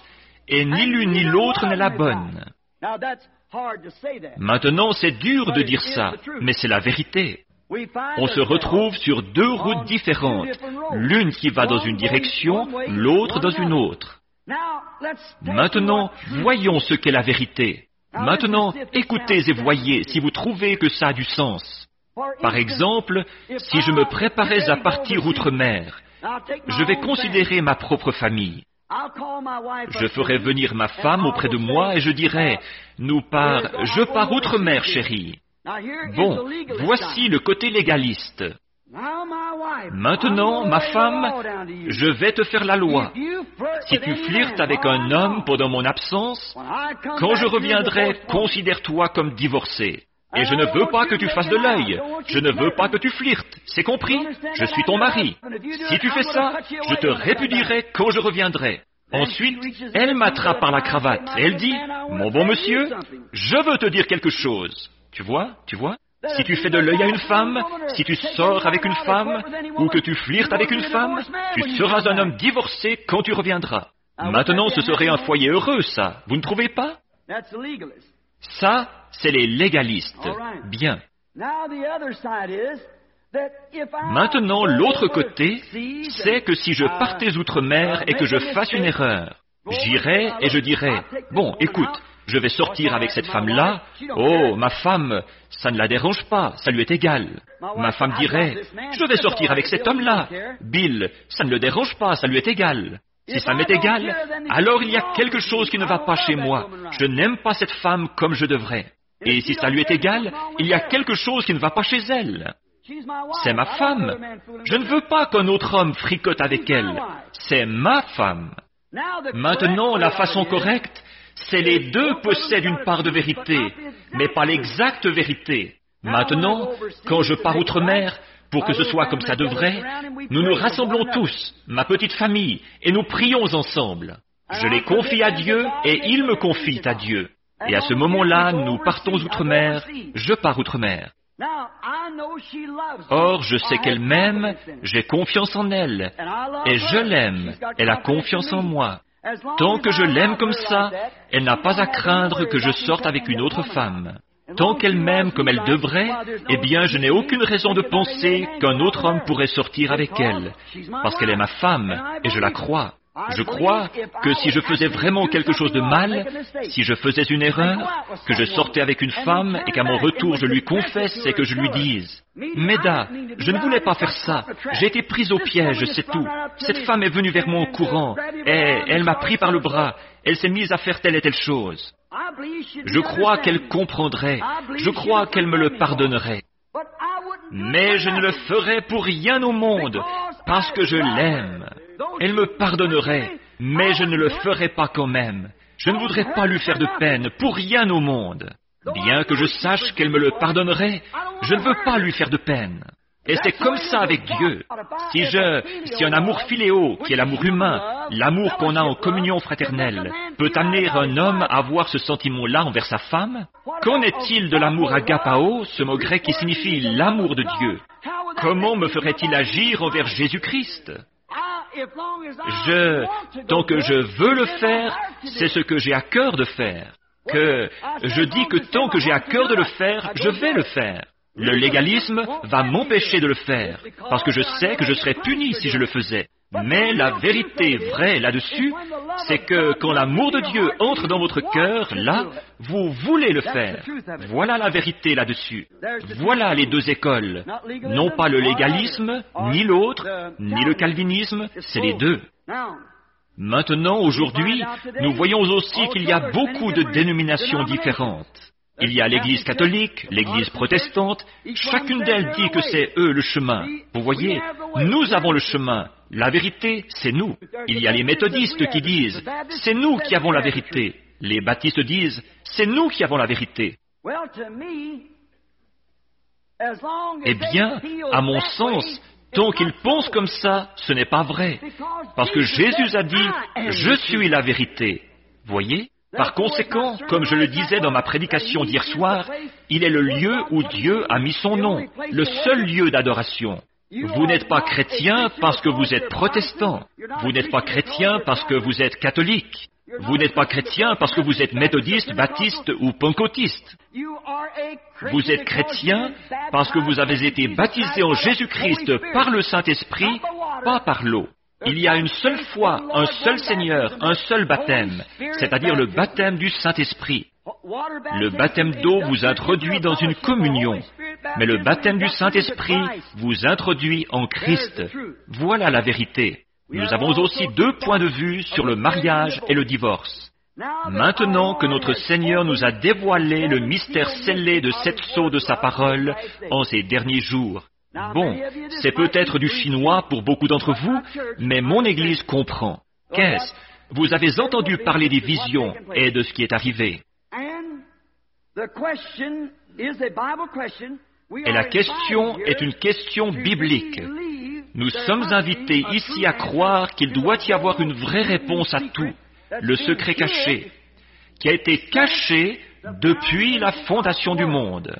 et ni l'une ni l'autre n'est la bonne. Maintenant, c'est dur de dire ça, mais c'est la vérité. On se retrouve sur deux routes différentes, l'une qui va dans une direction, l'autre dans une autre. Maintenant, voyons ce qu'est la vérité. Maintenant, écoutez et voyez si vous trouvez que ça a du sens. Par exemple, si je me préparais à partir outre-mer, je vais considérer ma propre famille. Je ferai venir ma femme auprès de moi et je dirai, nous part, je pars outre-mer, chérie. Bon, voici le côté légaliste. Maintenant, ma femme, je vais te faire la loi. Si tu flirtes avec un homme pendant mon absence, quand je reviendrai, considère-toi comme divorcé. Et je ne veux pas que tu fasses de l'œil. Je ne veux pas que tu flirtes. C'est compris? Je suis ton mari. Si tu fais ça, je te répudierai quand je reviendrai. Ensuite, elle m'attrape par la cravate et elle dit, « Mon bon monsieur, je veux te dire quelque chose. » Tu vois? Tu vois? Si tu fais de l'œil à une femme, si tu sors avec une femme, ou que tu flirtes avec une femme, tu seras un homme divorcé quand tu reviendras. Maintenant, ce serait un foyer heureux, ça. Vous ne trouvez pas? Ça, c'est les légalistes. Bien. Maintenant, l'autre côté, c'est que si je partais outre-mer et que je fasse une erreur, j'irais et je dirais, bon, écoute, je vais sortir avec cette femme-là. Oh, ma femme, ça ne la dérange pas, ça lui est égal. Ma femme dirait, je vais sortir avec cet homme-là. Bill, ça ne le dérange pas, ça lui est égal. Si ça m'est égal, alors il y a quelque chose qui ne va pas chez moi. Je n'aime pas cette femme comme je devrais. Et si ça lui est égal, il y a quelque chose qui ne va pas chez elle. C'est ma femme. Je ne veux pas qu'un autre homme fricote avec elle. C'est ma femme. Maintenant, la façon correcte, c'est les deux possèdent une part de vérité, mais pas l'exacte vérité. Maintenant, quand je pars outre-mer, pour que ce soit comme ça devrait, nous nous rassemblons tous, ma petite famille, et nous prions ensemble. Je les confie à Dieu et il me confie à Dieu. Et à ce moment-là, nous partons outre-mer, je pars outre-mer. Or, je sais qu'elle m'aime, j'ai confiance en elle, et je l'aime, elle a confiance en moi. Tant que je l'aime comme ça, elle n'a pas à craindre que je sorte avec une autre femme. Tant qu'elle m'aime comme elle devrait, eh bien, je n'ai aucune raison de penser qu'un autre homme pourrait sortir avec elle, parce qu'elle est ma femme, et je la crois. Je crois que si je faisais vraiment quelque chose de mal, si je faisais une erreur, que je sortais avec une femme et qu'à mon retour je lui confesse et que je lui dise « Méda, je ne voulais pas faire ça, j'ai été prise au piège, c'est tout. Cette femme est venue vers moi en courant, et elle m'a pris par le bras, elle s'est mise à faire telle et telle chose. » Je crois qu'elle comprendrait, je crois qu'elle me le pardonnerait. Mais je ne le ferai pour rien au monde, parce que je l'aime. Elle me pardonnerait, mais je ne le ferai pas quand même. Je ne voudrais pas lui faire de peine, pour rien au monde. Bien que je sache qu'elle me le pardonnerait, je ne veux pas lui faire de peine. Et c'est comme ça avec Dieu. Si je, si un amour philéo, qui est l'amour humain, l'amour qu'on a en communion fraternelle, peut amener un homme à avoir ce sentiment-là envers sa femme, qu'en est-il de l'amour agapao, ce mot grec qui signifie l'amour de Dieu? Comment me ferait-il agir envers Jésus-Christ? Je, tant que je veux le faire, c'est ce que j'ai à cœur de faire. Que je dis que tant que j'ai à cœur de le faire, je vais le faire. Le légalisme va m'empêcher de le faire, parce que je sais que je serais puni si je le faisais. Mais la vérité vraie là-dessus, c'est que quand l'amour de Dieu entre dans votre cœur, là, vous voulez le faire. Voilà la vérité là-dessus. Voilà les deux écoles. Non pas le légalisme, ni l'autre, ni le calvinisme, c'est les deux. Maintenant, aujourd'hui, nous voyons aussi qu'il y a beaucoup de dénominations différentes. Il y a l'Église catholique, l'Église protestante, chacune d'elles dit que c'est eux le chemin. Vous voyez, nous avons le chemin. La vérité, c'est nous. Il y a les méthodistes qui disent, c'est nous qui avons la vérité. Les baptistes disent, c'est nous qui avons la vérité. Eh bien, à mon sens, tant qu'ils pensent comme ça, ce n'est pas vrai. Parce que Jésus a dit, je suis la vérité. Voyez ? Par conséquent, comme je le disais dans ma prédication d'hier soir, il est le lieu où Dieu a mis son nom, le seul lieu d'adoration. Vous n'êtes pas chrétien parce que vous êtes protestant. Vous n'êtes pas chrétien parce que vous êtes catholique. Vous n'êtes pas chrétien parce que vous êtes méthodiste, baptiste ou pentecôtiste. Vous êtes chrétien parce que vous avez été baptisé en Jésus-Christ par le Saint-Esprit, pas par l'eau. Il y a une seule foi, un seul Seigneur, un seul baptême, c'est-à-dire le baptême du Saint-Esprit. Le baptême d'eau vous introduit dans une communion, mais le baptême du Saint-Esprit vous introduit en Christ. Voilà la vérité. Nous avons aussi deux points de vue sur le mariage et le divorce. Maintenant que notre Seigneur nous a dévoilé le mystère scellé de sept sceaux de sa parole en ces derniers jours. Bon, c'est peut-être du chinois pour beaucoup d'entre vous, mais mon Église comprend. Qu'est-ce? Vous avez entendu parler des visions et de ce qui est arrivé. Et la question est une question biblique. Nous sommes invités ici à croire qu'il doit y avoir une vraie réponse à tout, le secret caché, qui a été caché depuis la fondation du monde.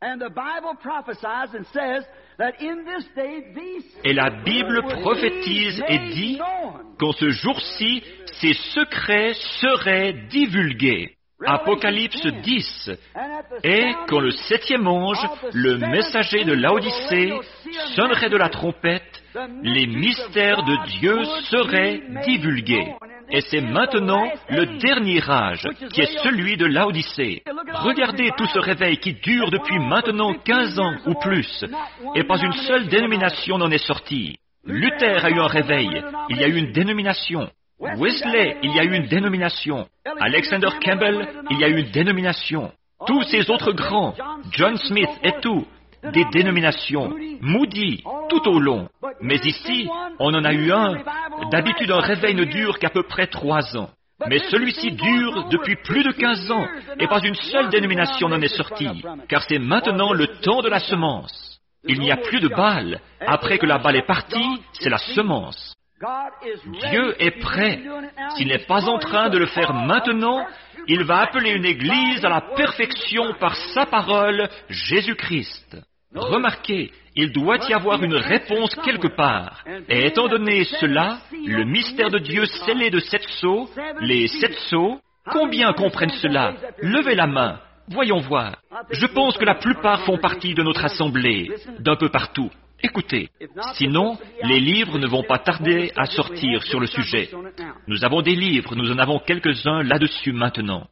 Et la Bible prophétise et dit qu'en ce jour-ci, ces secrets seraient divulgués. Apocalypse dix. Et quand le septième ange, le messager de Laodicée, sonnerait de la trompette, les mystères de Dieu seraient divulgués. Et c'est maintenant le dernier âge, qui est celui de Laodicée. Regardez tout ce réveil qui dure depuis maintenant quinze ans ou plus, et pas une seule dénomination n'en est sortie. Luther a eu un réveil, il y a eu une dénomination. Wesley, il y a eu une dénomination. Alexander Campbell, il y a eu une dénomination. Tous ces autres grands, John Smith et tout, des dénominations, Moody, tout au long. Mais ici, on en a eu un. D'habitude, un réveil ne dure qu'à peu près trois ans. Mais celui-ci dure depuis plus de quinze ans, et pas une seule dénomination n'en est sortie, car c'est maintenant le temps de la semence. Il n'y a plus de balle. Après que la balle est partie, c'est la semence. Dieu est prêt. S'il n'est pas en train de le faire maintenant, il va appeler une église à la perfection par sa parole, Jésus-Christ. Remarquez, il doit y avoir une réponse quelque part. Et étant donné cela, le mystère de Dieu scellé de sept sceaux, les sept sceaux, combien comprennent cela? Levez la main. Voyons voir. Je pense que la plupart font partie de notre assemblée, d'un peu partout. Écoutez, sinon, les livres ne vont pas tarder à sortir sur le sujet. Nous avons des livres, nous en avons quelques-uns là-dessus maintenant.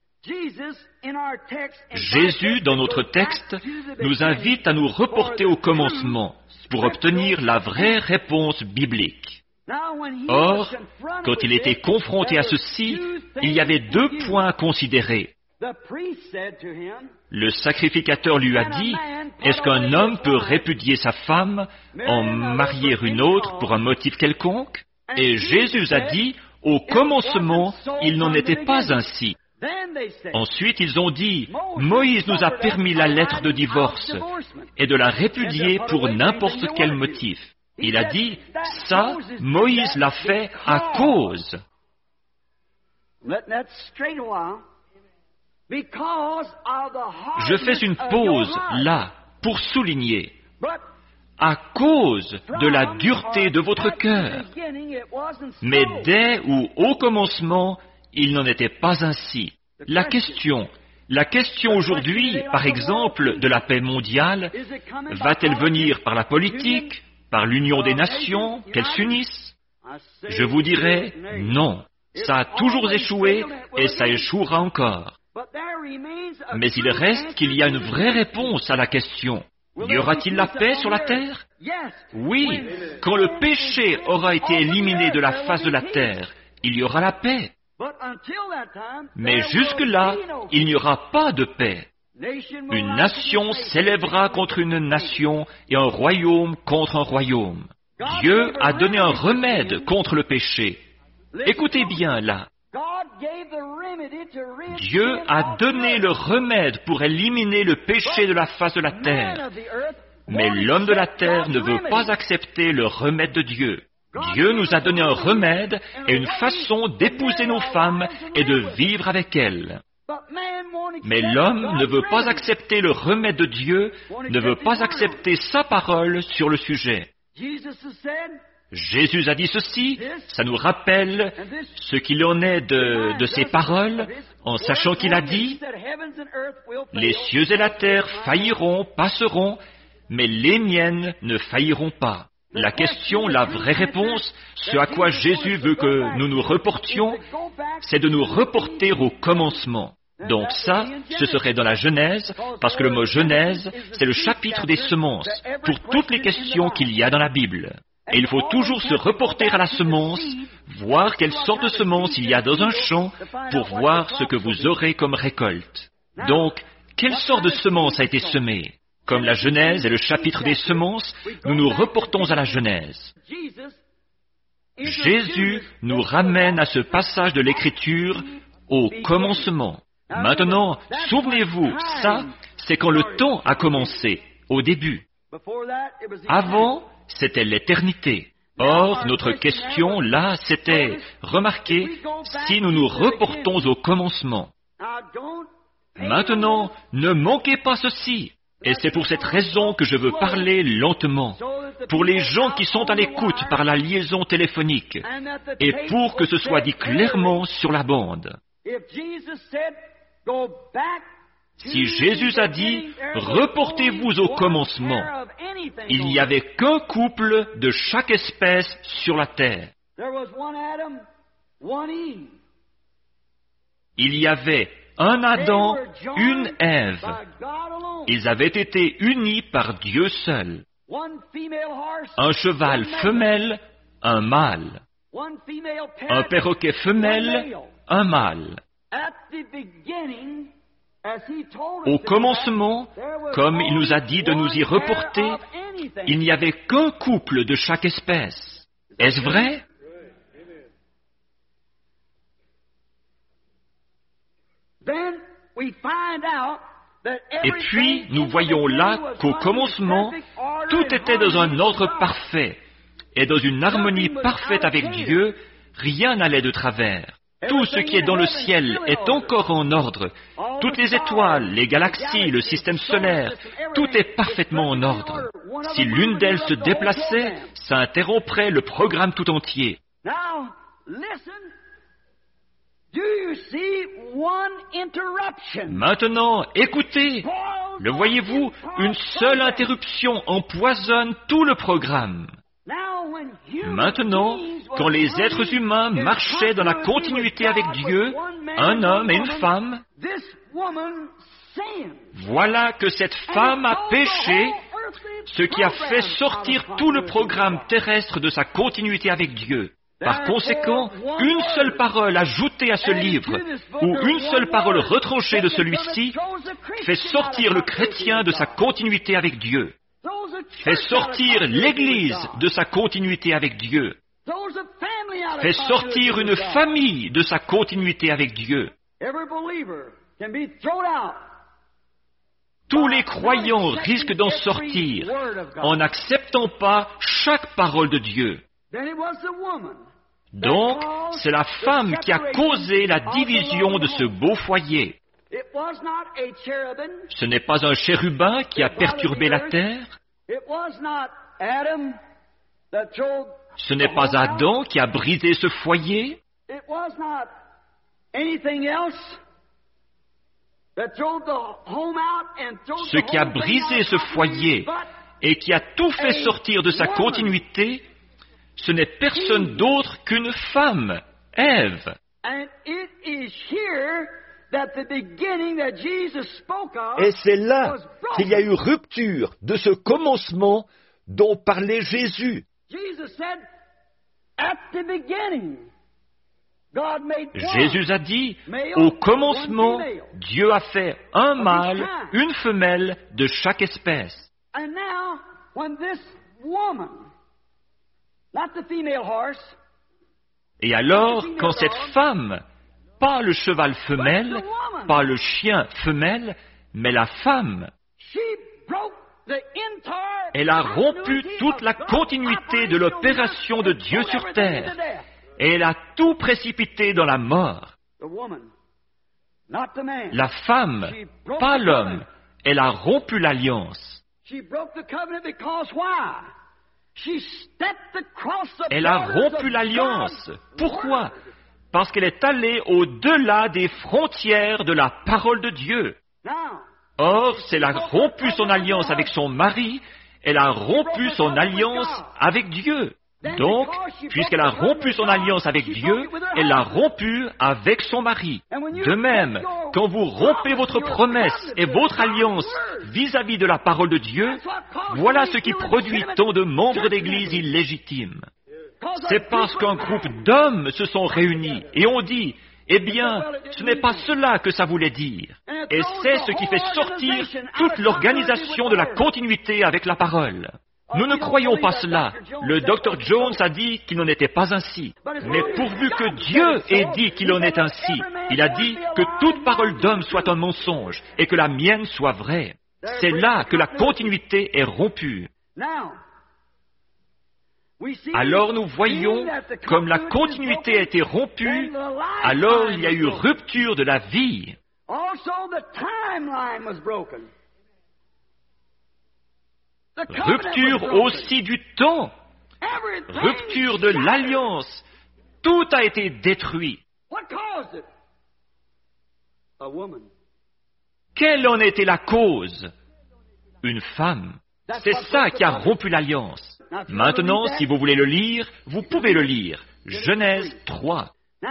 Jésus, dans notre texte, nous invite à nous reporter au commencement pour obtenir la vraie réponse biblique. Or, quand il était confronté à ceci, il y avait deux points à considérer. Le sacrificateur lui a dit, « Est-ce qu'un homme peut répudier sa femme, en marier une autre pour un motif quelconque ?» Et Jésus a dit, « Au commencement, il n'en était pas ainsi. » Ensuite, ils ont dit, « Moïse nous a permis la lettre de divorce et de la répudier pour n'importe quel motif. » Il a dit, « Ça, Moïse l'a fait à cause. » Je fais une pause là pour souligner, à cause de la dureté de votre cœur. Mais dès ou au commencement, il n'en était pas ainsi. La question, la question aujourd'hui, par exemple, de la paix mondiale, va-t-elle venir par la politique, par l'union des nations, qu'elles s'unissent? Je vous dirais non. Ça a toujours échoué et ça échouera encore. Mais il reste qu'il y a une vraie réponse à la question. Y aura-t-il la paix sur la terre? Oui, quand le péché aura été éliminé de la face de la terre, il y aura la paix. Mais jusque-là, il n'y aura pas de paix. Une nation s'élèvera contre une nation et un royaume contre un royaume. Dieu a donné un remède contre le péché. Écoutez bien là. Dieu a donné le remède pour éliminer le péché de la face de la terre. Mais l'homme de la terre ne veut pas accepter le remède de Dieu. Dieu nous a donné un remède et une façon d'épouser nos femmes et de vivre avec elles. Mais l'homme ne veut pas accepter le remède de Dieu, ne veut pas accepter sa parole sur le sujet. Jésus a dit ceci, ça nous rappelle ce qu'il en est de, de ses paroles, en sachant qu'il a dit, « Les cieux et la terre failliront, passeront, mais les miennes ne failliront pas. » La question, la vraie réponse, ce à quoi Jésus veut que nous nous reportions, c'est de nous reporter au commencement. Donc ça, ce serait dans la Genèse, parce que le mot Genèse, c'est le chapitre des semences, pour toutes les questions qu'il y a dans la Bible. Et il faut toujours se reporter à la semence, voir quelle sorte de semence il y a dans un champ, pour voir ce que vous aurez comme récolte. Donc, quelle sorte de semence a été semée? Comme la Genèse est le chapitre des semences, nous nous reportons à la Genèse. Jésus nous ramène à ce passage de l'Écriture au commencement. Maintenant, souvenez-vous, ça, c'est quand le temps a commencé, au début. Avant, c'était l'éternité. Or, notre question, là, c'était, remarquez, si nous nous reportons au commencement. Maintenant, ne manquez pas ceci. Et c'est pour cette raison que je veux parler lentement, pour les gens qui sont à l'écoute par la liaison téléphonique, et pour que ce soit dit clairement sur la bande. Si Jésus a dit « Reportez-vous au commencement », il n'y avait qu'un couple de chaque espèce sur la terre. Il y avait un Adam, une Ève. Ils avaient été unis par Dieu seul. Un cheval femelle, un mâle. Un perroquet femelle, un mâle. Au commencement, comme il nous a dit de nous y reporter, il n'y avait qu'un couple de chaque espèce. Est-ce vrai? Et puis, nous voyons là qu'au commencement, tout était dans un ordre parfait, et dans une harmonie parfaite avec Dieu, rien n'allait de travers. Tout ce qui est dans le ciel est encore en ordre. Toutes les étoiles, les galaxies, le système solaire, tout est parfaitement en ordre. Si l'une d'elles se déplaçait, ça interromprait le programme tout entier. Maintenant, écoutez, le voyez-vous, une seule interruption empoisonne tout le programme. Maintenant, quand les êtres humains marchaient dans la continuité avec Dieu, un homme et une femme, voilà que cette femme a péché, ce qui a fait sortir tout le programme terrestre de sa continuité avec Dieu. Par conséquent, une seule parole ajoutée à ce livre, ou une seule parole retranchée de celui-ci, fait sortir le chrétien de sa continuité avec Dieu, fait sortir l'Église de sa continuité avec Dieu, fait sortir une famille de sa continuité avec Dieu. Tous les croyants risquent d'en sortir en n'acceptant pas chaque parole de Dieu. Donc, c'est la femme qui a causé la division de ce beau foyer. Ce n'est pas un chérubin qui a perturbé la terre. Ce n'est pas Adam qui a brisé ce foyer. Ce qui a brisé ce foyer et qui a tout fait sortir de sa continuité, ce n'est personne d'autre qu'une femme, Ève. Et c'est là qu'il y a eu rupture de ce commencement dont parlait Jésus. Jésus a dit, au commencement, Dieu a fait un mâle, une femelle de chaque espèce. Et alors, quand cette femme, pas le cheval femelle, pas le chien femelle, mais la femme, elle a rompu toute la continuité de l'opération de Dieu sur terre, et elle a tout précipité dans la mort. La femme, pas l'homme, elle a rompu l'alliance. Elle a rompu l'alliance. Pourquoi? Parce qu'elle est allée au-delà des frontières de la parole de Dieu. Or, si elle a rompu son alliance avec son mari, elle a rompu son alliance avec Dieu. Donc, puisqu'elle a rompu son alliance avec Dieu, elle l'a rompue avec son mari. De même, quand vous rompez votre promesse et votre alliance vis-à-vis de la parole de Dieu, voilà ce qui produit tant de membres d'Église illégitimes. C'est parce qu'un groupe d'hommes se sont réunis et ont dit, eh bien, ce n'est pas cela que ça voulait dire. Et c'est ce qui fait sortir toute l'organisation de la continuité avec la parole. Nous ne croyons pas cela. Le docteur Jones a dit qu'il n'en était pas ainsi. Mais pourvu que Dieu ait dit qu'il en est ainsi, il a dit que toute parole d'homme soit un mensonge et que la mienne soit vraie. C'est là que la continuité est rompue. Alors nous voyons, comme la continuité a été rompue, alors il y a eu rupture de la vie. Rupture aussi du temps, rupture de l'alliance, tout a été détruit. Quelle en était la cause? Une femme. C'est ça qui a rompu l'alliance. Maintenant, si vous voulez le lire, vous pouvez le lire. Genèse trois.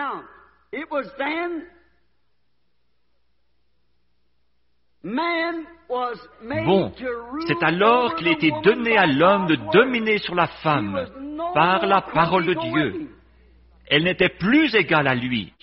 Bon, c'est alors qu'il était donné à l'homme de dominer sur la femme par la parole de Dieu. Elle n'était plus égale à lui.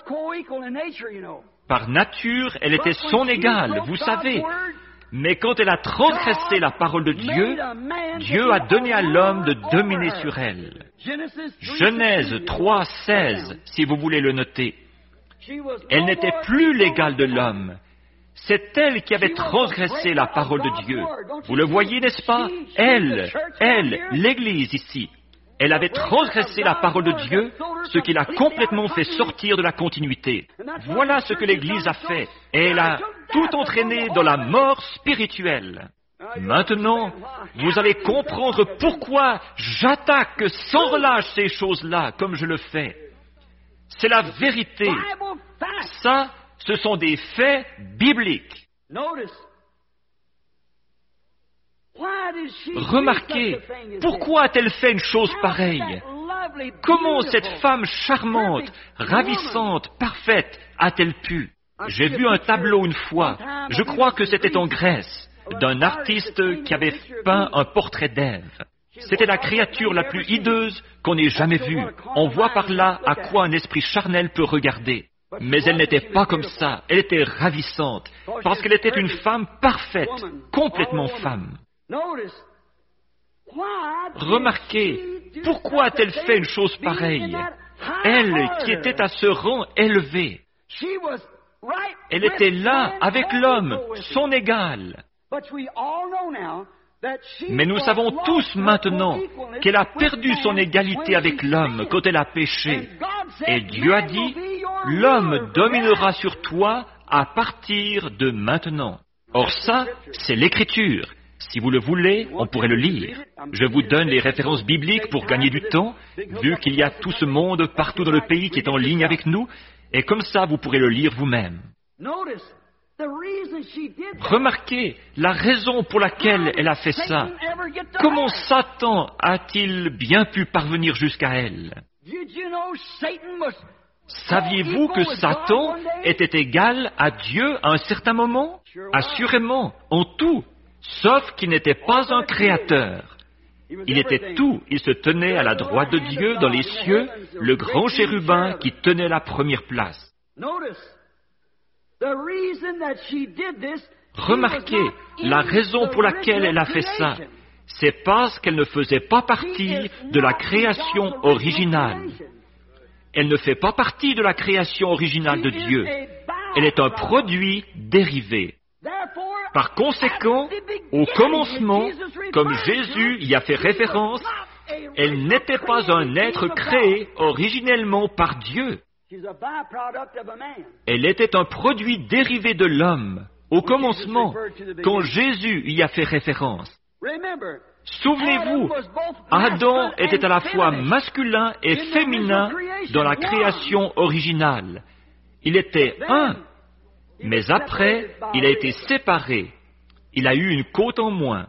Par nature, elle était son égale, vous savez. Mais quand elle a transgressé la parole de Dieu, Dieu a donné à l'homme de dominer sur elle. Genèse trois, seize, si vous voulez le noter. Elle n'était plus l'égale de l'homme. C'est elle qui avait transgressé la parole de Dieu. Vous le voyez, n'est-ce pas? Elle, elle, l'Église ici. Elle avait transgressé la parole de Dieu, ce qui l'a complètement fait sortir de la continuité. Voilà ce que l'Église a fait. Et elle a tout entraîné dans la mort spirituelle. Maintenant, vous allez comprendre pourquoi j'attaque sans relâche ces choses-là, comme je le fais. C'est la vérité. Ça, ce sont des faits bibliques. Remarquez, pourquoi a-t-elle fait une chose pareille? Comment cette femme charmante, ravissante, parfaite, a-t-elle pu? J'ai vu un tableau une fois, je crois que c'était en Grèce, d'un artiste qui avait peint un portrait d'Ève. C'était la créature la plus hideuse qu'on ait jamais vue. On voit par là à quoi un esprit charnel peut regarder. Mais elle n'était pas comme ça, elle était ravissante, parce qu'elle était une femme parfaite, complètement femme. Remarquez, pourquoi a-t-elle fait une chose pareille? Elle, qui était à ce rang élevé, elle était là avec l'homme, son égal. Mais nous savons tous maintenant qu'elle a perdu son égalité avec l'homme quand elle a péché. Et Dieu a dit, l'homme dominera sur toi à partir de maintenant. Or ça, c'est l'Écriture. Si vous le voulez, on pourrait le lire. Je vous donne les références bibliques pour gagner du temps, vu qu'il y a tout ce monde partout dans le pays qui est en ligne avec nous, et comme ça, vous pourrez le lire vous-même. Remarquez la raison pour laquelle elle a fait ça. Comment Satan a-t-il bien pu parvenir jusqu'à elle? Saviez-vous que Satan était égal à Dieu à un certain moment? Assurément, en tout, sauf qu'il n'était pas un créateur. Il était tout, il se tenait à la droite de Dieu dans les cieux, le grand chérubin qui tenait la première place. Remarquez, la raison pour laquelle elle a fait ça, c'est parce qu'elle ne faisait pas partie de la création originale. Elle ne fait pas partie de la création originale de Dieu. Elle est un produit dérivé. Par conséquent, au commencement, comme Jésus y a fait référence, elle n'était pas un être créé originellement par Dieu. Elle était un produit dérivé de l'homme, au commencement, quand Jésus y a fait référence. Souvenez-vous, Adam était à la fois masculin et féminin dans la création originale. Il était un, mais après, il a été séparé. Il a eu une côte en moins.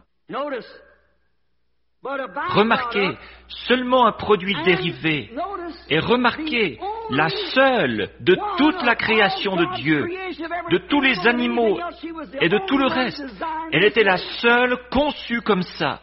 Remarquez, seulement un produit dérivé. Et remarquez, la seule de toute la création de Dieu, de tous les animaux et de tout le reste, elle était la seule conçue comme ça.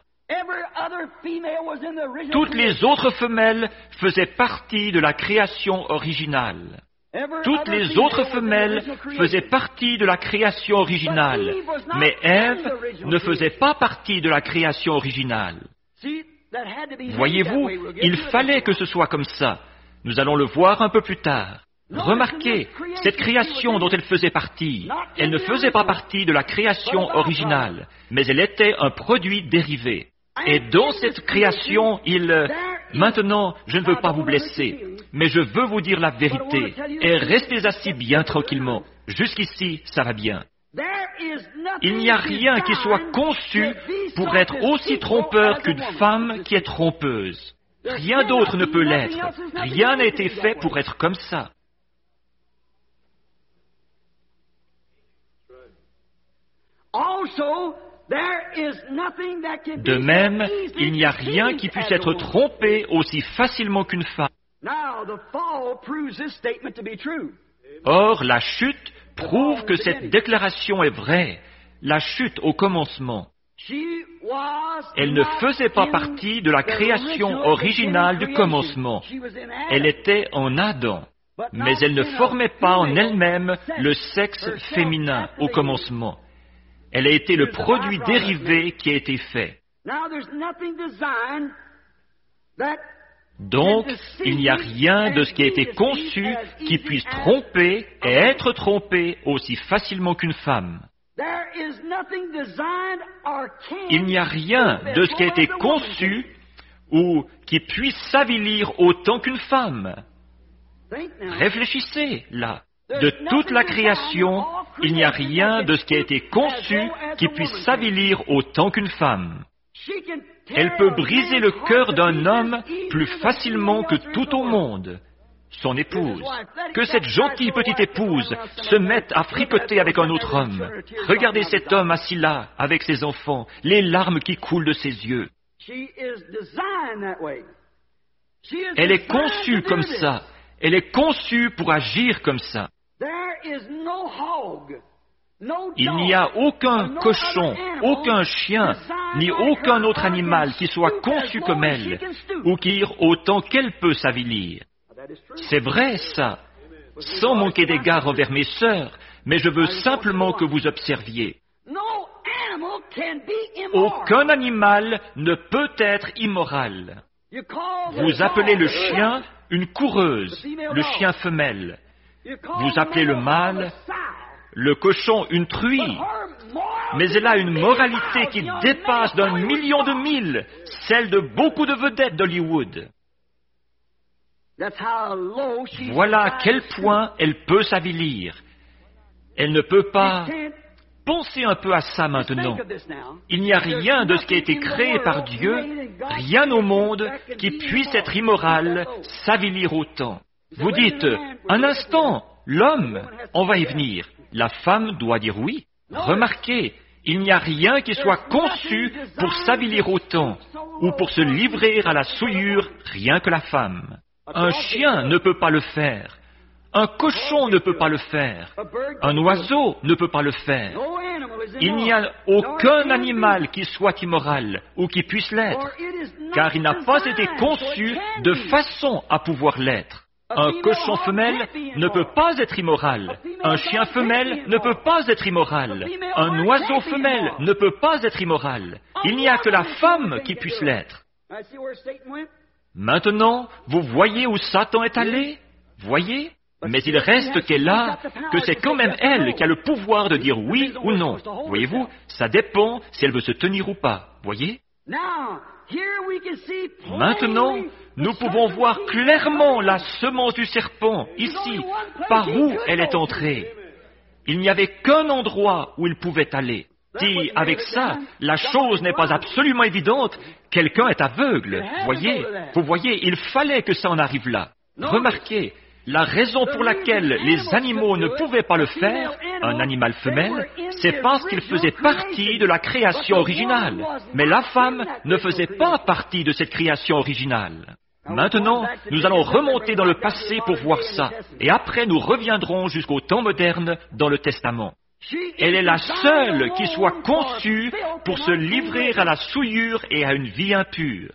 Toutes les autres femelles faisaient partie de la création originale. Toutes les autres femelles faisaient partie de la création originale, mais Ève ne faisait pas partie de la création originale. Voyez-vous, il fallait que ce soit comme ça. Nous allons le voir un peu plus tard. Remarquez, cette création dont elle faisait partie, elle ne faisait pas partie de la création originale, mais elle était un produit dérivé. Et dans cette création, il... Maintenant, je ne veux pas vous blesser, mais je veux vous dire la vérité. Et restez assis bien tranquillement. Jusqu'ici, ça va bien. Il n'y a rien qui soit conçu pour être aussi trompeur qu'une femme qui est trompeuse. Rien d'autre ne peut l'être. Rien n'a été fait pour être comme ça. De même, il n'y a rien qui puisse être trompé aussi facilement qu'une femme. Or, la chute prouve que cette déclaration est vraie. La chute au commencement. Elle ne faisait pas partie de la création originale du commencement. Elle était en Adam, mais elle ne formait pas en elle-même le sexe féminin au commencement. Elle a été le produit dérivé qui a été fait. Donc, il n'y a rien de ce qui a été conçu qui puisse tromper et être trompé aussi facilement qu'une femme. Il n'y a rien de ce qui a été conçu ou qui puisse s'avilir autant qu'une femme. Réfléchissez, là. De toute la création, il n'y a rien de ce qui a été conçu qui puisse s'avilir autant qu'une femme. Elle peut briser le cœur d'un homme plus facilement que tout au monde, son épouse. Que cette gentille petite épouse se mette à fricoter avec un autre homme. Regardez cet homme assis là, avec ses enfants, les larmes qui coulent de ses yeux. Elle est conçue comme ça. Elle est conçue pour agir comme ça. Il n'y a aucun cochon, aucun chien, ni aucun autre animal qui soit conçu comme elle, ou qui ire autant qu'elle peut s'avilir. C'est vrai, ça, sans manquer d'égard envers mes sœurs, mais je veux simplement que vous observiez. Aucun animal ne peut être immoral. Vous appelez le chien une coureuse, le chien femelle. Vous appelez le mâle, le cochon une truie. Mais elle a une moralité qui dépasse d'un million de mille celle de beaucoup de vedettes d'Hollywood. Voilà à quel point elle peut s'avilir. Elle ne peut pas... Pensez un peu à ça maintenant. Il n'y a rien de ce qui a été créé par Dieu, rien au monde qui puisse être immoral, s'avilir autant. Vous dites, un instant, l'homme, on va y venir. La femme doit dire oui. Remarquez, il n'y a rien qui soit conçu pour s'avilir autant, ou pour se livrer à la souillure, rien que la femme. Un chien ne peut pas le faire. Un cochon ne peut pas le faire. Un oiseau ne peut pas le faire. Il n'y a aucun animal qui soit immoral ou qui puisse l'être, car il n'a pas été conçu de façon à pouvoir l'être. Un cochon femelle ne peut pas être immoral. Un chien femelle ne peut pas être immoral. Un oiseau femelle ne peut pas être immoral. Il n'y a que la femme qui puisse l'être. Maintenant, vous voyez où Satan est allé? Voyez? Mais il reste qu'elle a, que c'est quand même elle qui a le pouvoir de dire oui ou non. Voyez-vous, ça dépend si elle veut se tenir ou pas. Voyez? Maintenant, nous pouvons voir clairement la semence du serpent, ici, par où elle est entrée. Il n'y avait qu'un endroit où il pouvait aller. Si, avec ça, la chose n'est pas absolument évidente, quelqu'un est aveugle. Voyez, vous voyez, il fallait que ça en arrive là. Remarquez, la raison pour laquelle les animaux ne pouvaient pas le faire, un animal femelle, c'est parce qu'il faisait partie de la création originale. Mais la femme ne faisait pas partie de cette création originale. Maintenant, nous allons remonter dans le passé pour voir ça, et après nous reviendrons jusqu'au temps moderne dans le Testament. Elle est la seule qui soit conçue pour se livrer à la souillure et à une vie impure.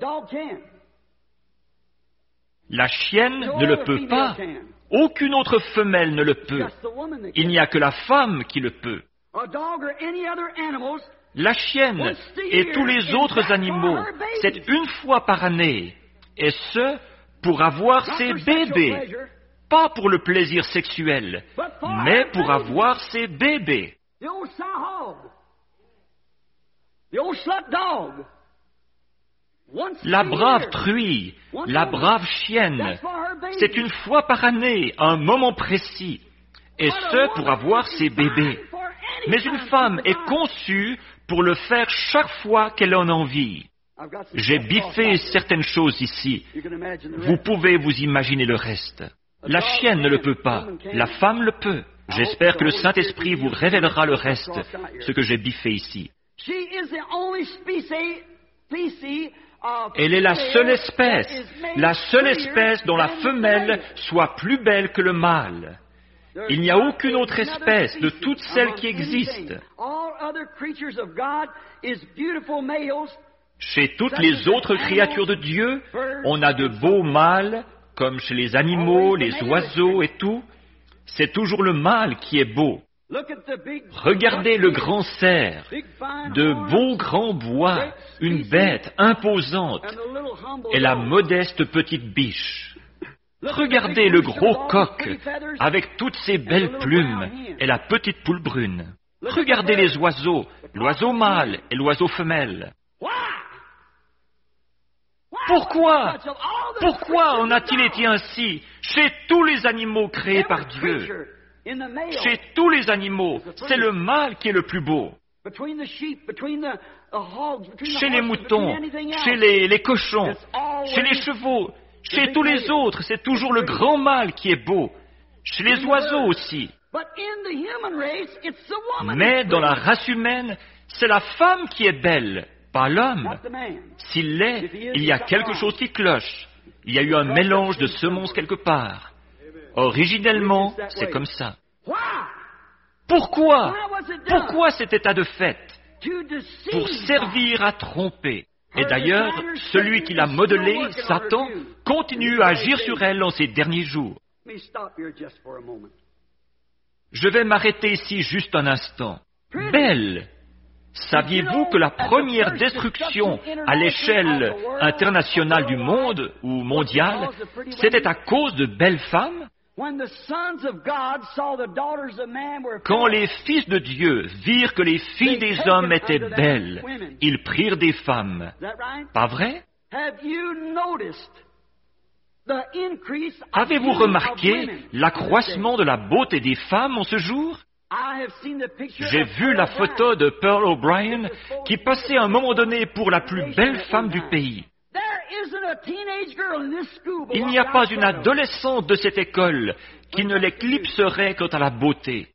La chienne ne le peut pas. Aucune autre femelle ne le peut. Il n'y a que la femme qui le peut. La chienne et tous les autres animaux, c'est une fois par année, et ce, pour avoir ses bébés. Pas pour le plaisir sexuel, mais pour avoir ses bébés. La brave truie, la brave chienne, c'est une fois par année, un moment précis, et ce pour avoir ses bébés. Mais une femme est conçue pour le faire chaque fois qu'elle en a envie. J'ai biffé certaines choses ici. Vous pouvez vous imaginer le reste. La chienne ne le peut pas, la femme le peut. J'espère que le Saint-Esprit vous révélera le reste, ce que j'ai biffé ici. Elle est la seule espèce, la seule espèce dont la femelle soit plus belle que le mâle. Il n'y a aucune autre espèce de toutes celles qui existent. Chez toutes les autres créatures de Dieu, on a de beaux mâles, comme chez les animaux, les oiseaux et tout. C'est toujours le mâle qui est beau. Regardez le grand cerf, de beaux grands bois, une bête imposante, et la modeste petite biche. Regardez le gros coq, avec toutes ses belles plumes, et la petite poule brune. Regardez les oiseaux, l'oiseau mâle et l'oiseau femelle. Pourquoi? Pourquoi en a-t-il été ainsi chez tous les animaux créés par Dieu? Chez tous les animaux, c'est le mâle qui est le plus beau. Chez les moutons, chez les, les cochons, chez les chevaux, chez tous les autres, c'est toujours le grand mâle qui est beau. Chez les oiseaux aussi. Mais dans la race humaine, c'est la femme qui est belle, pas l'homme. S'il l'est, il y a quelque chose qui cloche. Il y a eu un mélange de semences quelque part. Originellement, c'est comme ça. Pourquoi? Pourquoi cet état de fait? Pour servir à tromper. Et d'ailleurs, celui qui l'a modelé, Satan, continue à agir sur elle en ces derniers jours. Je vais m'arrêter ici juste un instant. Belle! Saviez-vous que la première destruction à l'échelle internationale du monde, ou mondiale, c'était à cause de belles femmes? Quand les fils de Dieu virent que les filles des hommes étaient belles, ils prirent des femmes. Pas vrai? Avez-vous remarqué l'accroissement de la beauté des femmes en ce jour? J'ai vu la photo de Pearl O'Brien qui passait à un moment donné pour la plus belle femme du pays. Il n'y a pas une adolescente de cette école qui ne l'éclipserait quant à la beauté.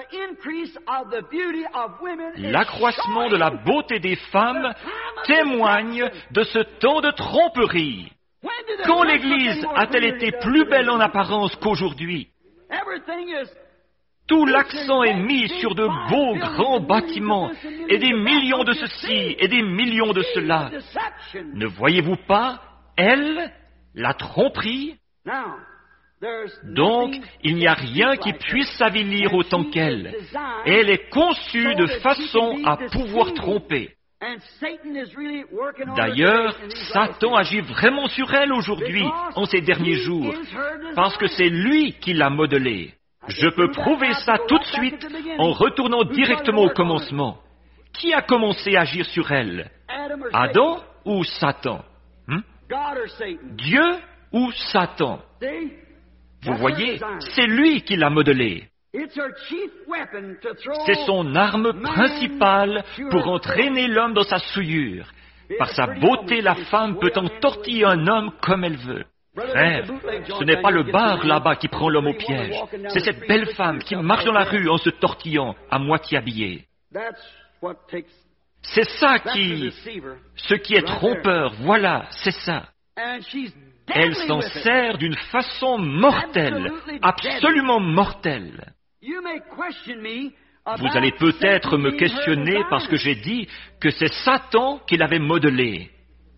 L'accroissement de la beauté des femmes témoigne de ce temps de tromperie. Quand l'Église a-t-elle été plus belle en apparence qu'aujourd'hui? Tout l'accent est mis sur de beaux grands bâtiments et des millions de ceci et des millions de cela. Ne voyez-vous pas, elle, la tromperie? Donc, il n'y a rien qui puisse s'avilir autant qu'elle. Et elle est conçue de façon à pouvoir tromper. D'ailleurs, Satan agit vraiment sur elle aujourd'hui, en ces derniers jours, parce que c'est lui qui l'a modelée. Je peux prouver ça tout de suite en retournant directement au commencement. Qui a commencé à agir sur elle? Adam ou Satan? Hmm? Dieu ou Satan? Vous voyez, c'est lui qui l'a modelée. C'est son arme principale pour entraîner l'homme dans sa souillure. Par sa beauté, la femme peut entortiller un homme comme elle veut. Frère, ce n'est pas le bar là-bas qui prend l'homme au piège. C'est cette belle femme qui marche dans la rue en se tortillant, à moitié habillée. C'est ça qui... Ce qui est trompeur, voilà, c'est ça. Elle s'en sert d'une façon mortelle, absolument mortelle. Vous allez peut-être me questionner parce que j'ai dit que c'est Satan qui l'avait modelé.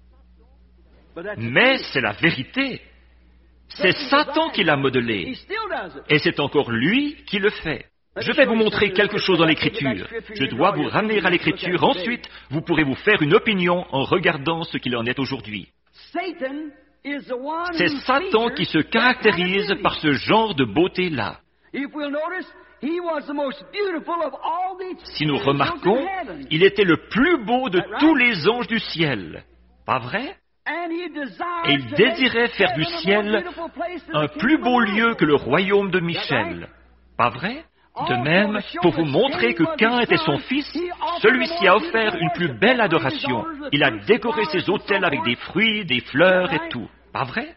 Mais c'est la vérité. C'est Satan qui l'a modelé. Et c'est encore lui qui le fait. Je vais vous montrer quelque chose dans l'Écriture. Je dois vous ramener à l'Écriture. Ensuite, vous pourrez vous faire une opinion en regardant ce qu'il en est aujourd'hui. C'est Satan qui se caractérise par ce genre de beauté-là. Si nous remarquons, il était le plus beau de tous les anges du ciel. Pas vrai? Et il désirait faire du ciel un plus beau lieu que le royaume de Michel. Pas vrai? De même, pour vous montrer que Caïn était son fils, celui-ci a offert une plus belle adoration. Il a décoré ses autels avec des fruits, des fleurs et tout. Pas vrai?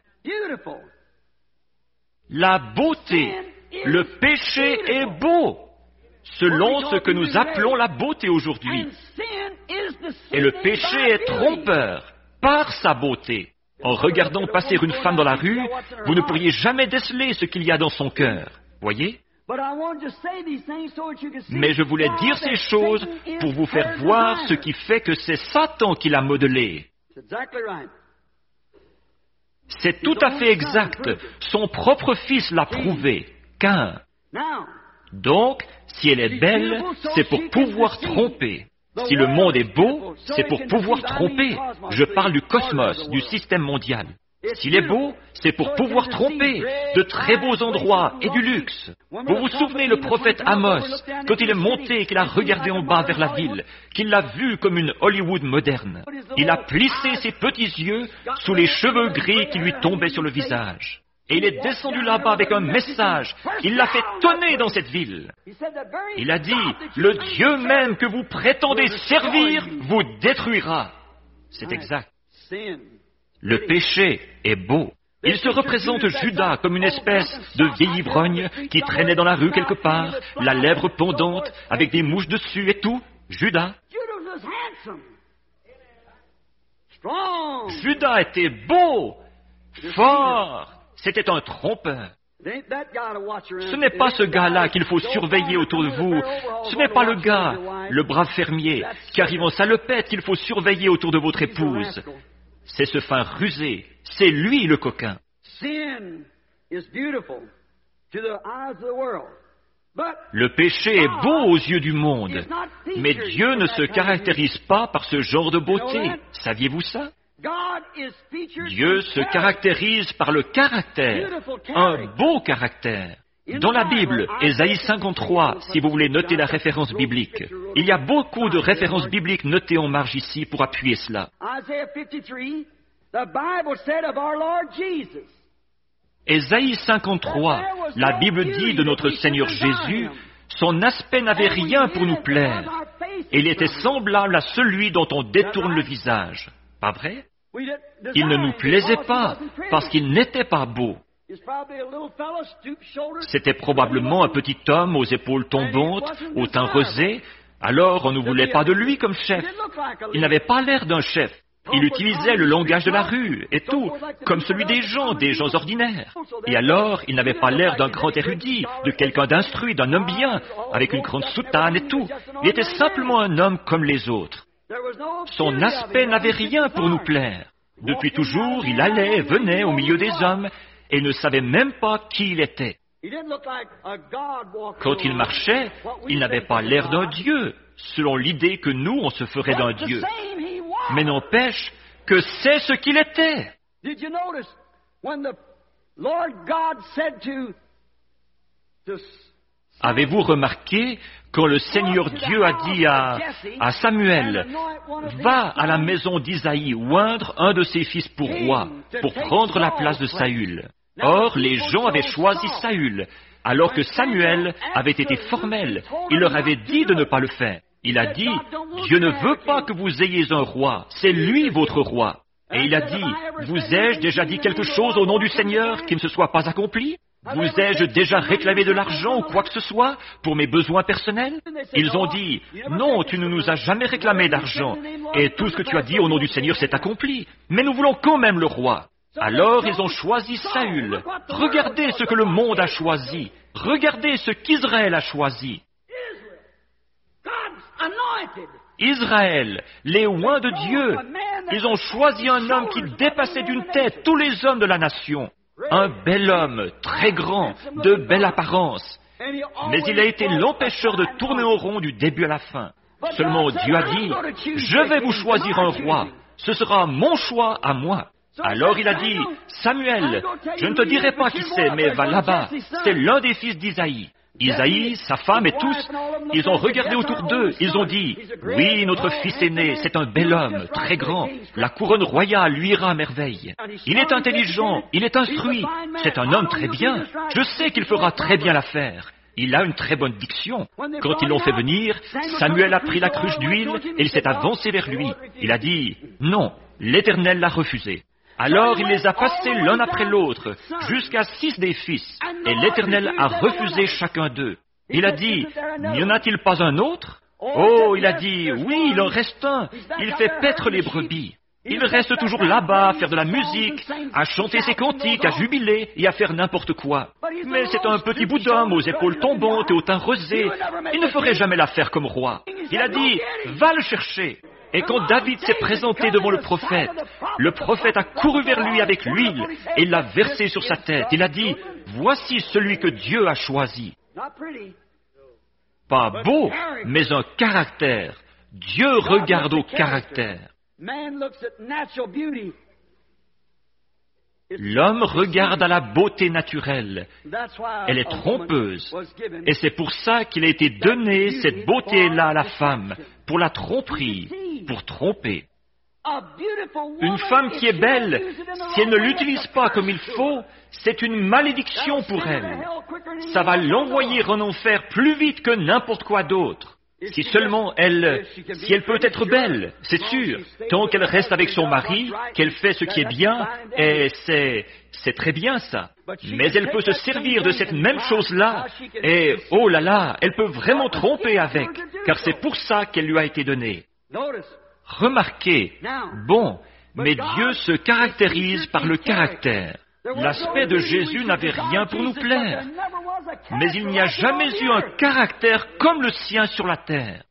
La beauté, le péché est beau, selon ce que nous appelons la beauté aujourd'hui. Et le péché est trompeur par sa beauté. En regardant passer une femme dans la rue, vous ne pourriez jamais déceler ce qu'il y a dans son cœur. Voyez? Mais je voulais dire ces choses pour vous faire voir ce qui fait que c'est Satan qui l'a modelé. C'est tout à fait exact. Son propre fils l'a prouvé, Caïn. Donc, si elle est belle, c'est pour pouvoir tromper. Si le monde est beau, c'est pour pouvoir tromper. Je parle du cosmos, du système mondial. S'il est beau, c'est pour pouvoir tromper, de très beaux endroits et du luxe. Vous vous souvenez le prophète Amos, quand il est monté et qu'il a regardé en bas vers la ville, qu'il l'a vue comme une Hollywood moderne. Il a plissé ses petits yeux sous les cheveux gris qui lui tombaient sur le visage. Et il est descendu là-bas avec un message. Il l'a fait tonner dans cette ville. Il a dit, le Dieu même que vous prétendez servir vous détruira. C'est exact. Le péché est beau. Il se représente Judas comme une espèce de vieil ivrogne qui traînait dans la rue quelque part, la lèvre pendante, avec des mouches dessus et tout. Judas. Judas était beau, fort. C'était un trompeur. Ce n'est pas ce gars-là qu'il faut surveiller autour de vous. Ce n'est pas le gars, le brave fermier, qui arrive en salopette qu'il faut surveiller autour de votre épouse. C'est ce fin rusé. C'est lui le coquin. Le péché est beau aux yeux du monde, mais Dieu ne se caractérise pas par ce genre de beauté. Saviez-vous ça? Dieu se caractérise par le caractère, un beau caractère. Dans la Bible, Ésaïe cinquante-trois, si vous voulez noter la référence biblique, il y a beaucoup de références bibliques notées en marge ici pour appuyer cela. Ésaïe cinquante-trois, la Bible dit de notre Seigneur Jésus, son aspect n'avait rien pour nous plaire. Il était semblable à celui dont on détourne le visage. Pas vrai? Il ne nous plaisait pas parce qu'il n'était pas beau. C'était probablement un petit homme aux épaules tombantes, au teint rosé, alors on ne voulait pas de lui comme chef. Il n'avait pas l'air d'un chef. Il utilisait le langage de la rue et tout, comme celui des gens, des gens ordinaires. Et alors, il n'avait pas l'air d'un grand érudit, de quelqu'un d'instruit, d'un homme bien, avec une grande soutane et tout. Il était simplement un homme comme les autres. Son aspect n'avait rien pour nous plaire. Depuis toujours, il allait et venait au milieu des hommes et ne savait même pas qui il était. Quand il marchait, il n'avait pas l'air d'un Dieu, selon l'idée que nous, on se ferait d'un Dieu. Mais n'empêche que c'est ce qu'il était. Avez-vous remarqué quand le Seigneur Dieu a dit à, à Samuel, « Va à la maison d'Isaïe oindre un de ses fils pour roi, pour prendre la place de Saül. » Or, les gens avaient choisi Saül, alors que Samuel avait été formel. Il leur avait dit de ne pas le faire. Il a dit, « Dieu ne veut pas que vous ayez un roi, c'est lui votre roi. » Et il a dit, « Vous ai-je déjà dit quelque chose au nom du Seigneur qui ne se soit pas accompli? Vous ai-je déjà réclamé de l'argent ou quoi que ce soit pour mes besoins personnels? » Ils ont dit, « Non, tu ne nous as jamais réclamé d'argent, et tout ce que tu as dit au nom du Seigneur s'est accompli, mais nous voulons quand même le roi. » Alors ils ont choisi Saül. Regardez ce que le monde a choisi. Regardez ce qu'Israël a choisi. Israël, les oints de Dieu, ils ont choisi un homme qui dépassait d'une tête tous les hommes de la nation. Un bel homme, très grand, de belle apparence. Mais il a été l'empêcheur de tourner au rond du début à la fin. Seulement Dieu a dit, « Je vais vous choisir un roi. Ce sera mon choix à moi. » Alors il a dit, « Samuel, je ne te dirai pas qui c'est, mais va là-bas. C'est l'un des fils d'Isaïe. » Isaïe, sa femme et tous, ils ont regardé autour d'eux, ils ont dit, « Oui, notre fils aîné, c'est un bel homme, très grand. La couronne royale lui ira à merveille. Il est intelligent, il est instruit, c'est un homme très bien. Je sais qu'il fera très bien l'affaire. Il a une très bonne diction. » Quand ils l'ont fait venir, Samuel a pris la cruche d'huile et il s'est avancé vers lui. Il a dit, « Non, l'Éternel l'a refusé. » Alors il les a passés l'un après l'autre, jusqu'à six des fils, et l'Éternel a refusé chacun d'eux. Il a dit, « N'y en a-t-il pas un autre? » Oh, il a dit, « Oui, il en reste un, il fait paître les brebis. Il reste toujours là-bas à faire de la musique, à chanter ses cantiques, à jubiler et à faire n'importe quoi. Mais c'est un petit bout d'homme aux épaules tombantes et au teint rosé, il ne ferait jamais l'affaire comme roi. » Il a dit, « Va le chercher. » Et quand David s'est présenté devant le prophète, le prophète a couru vers lui avec l'huile et l'a versé sur sa tête. Il a dit, « Voici celui que Dieu a choisi. » Pas beau, mais un caractère. Dieu regarde au caractère. L'homme regarde à la beauté naturelle. Elle est trompeuse. Et c'est pour ça qu'il a été donné cette beauté-là à la femme, pour la tromperie, pour tromper. Une femme qui est belle, si elle ne l'utilise pas comme il faut, c'est une malédiction pour elle. Ça va l'envoyer en enfer plus vite que n'importe quoi d'autre. Si seulement elle, si elle peut être belle, c'est sûr, tant qu'elle reste avec son mari, qu'elle fait ce qui est bien, et c'est, c'est très bien ça. Mais elle peut se servir de cette même chose-là, et oh là là, elle peut vraiment tromper avec, car c'est pour ça qu'elle lui a été donnée. Remarquez, bon, mais Dieu se caractérise par le caractère. L'aspect de Jésus n'avait rien pour nous plaire. Mais il n'y a jamais eu un caractère comme le sien sur la terre.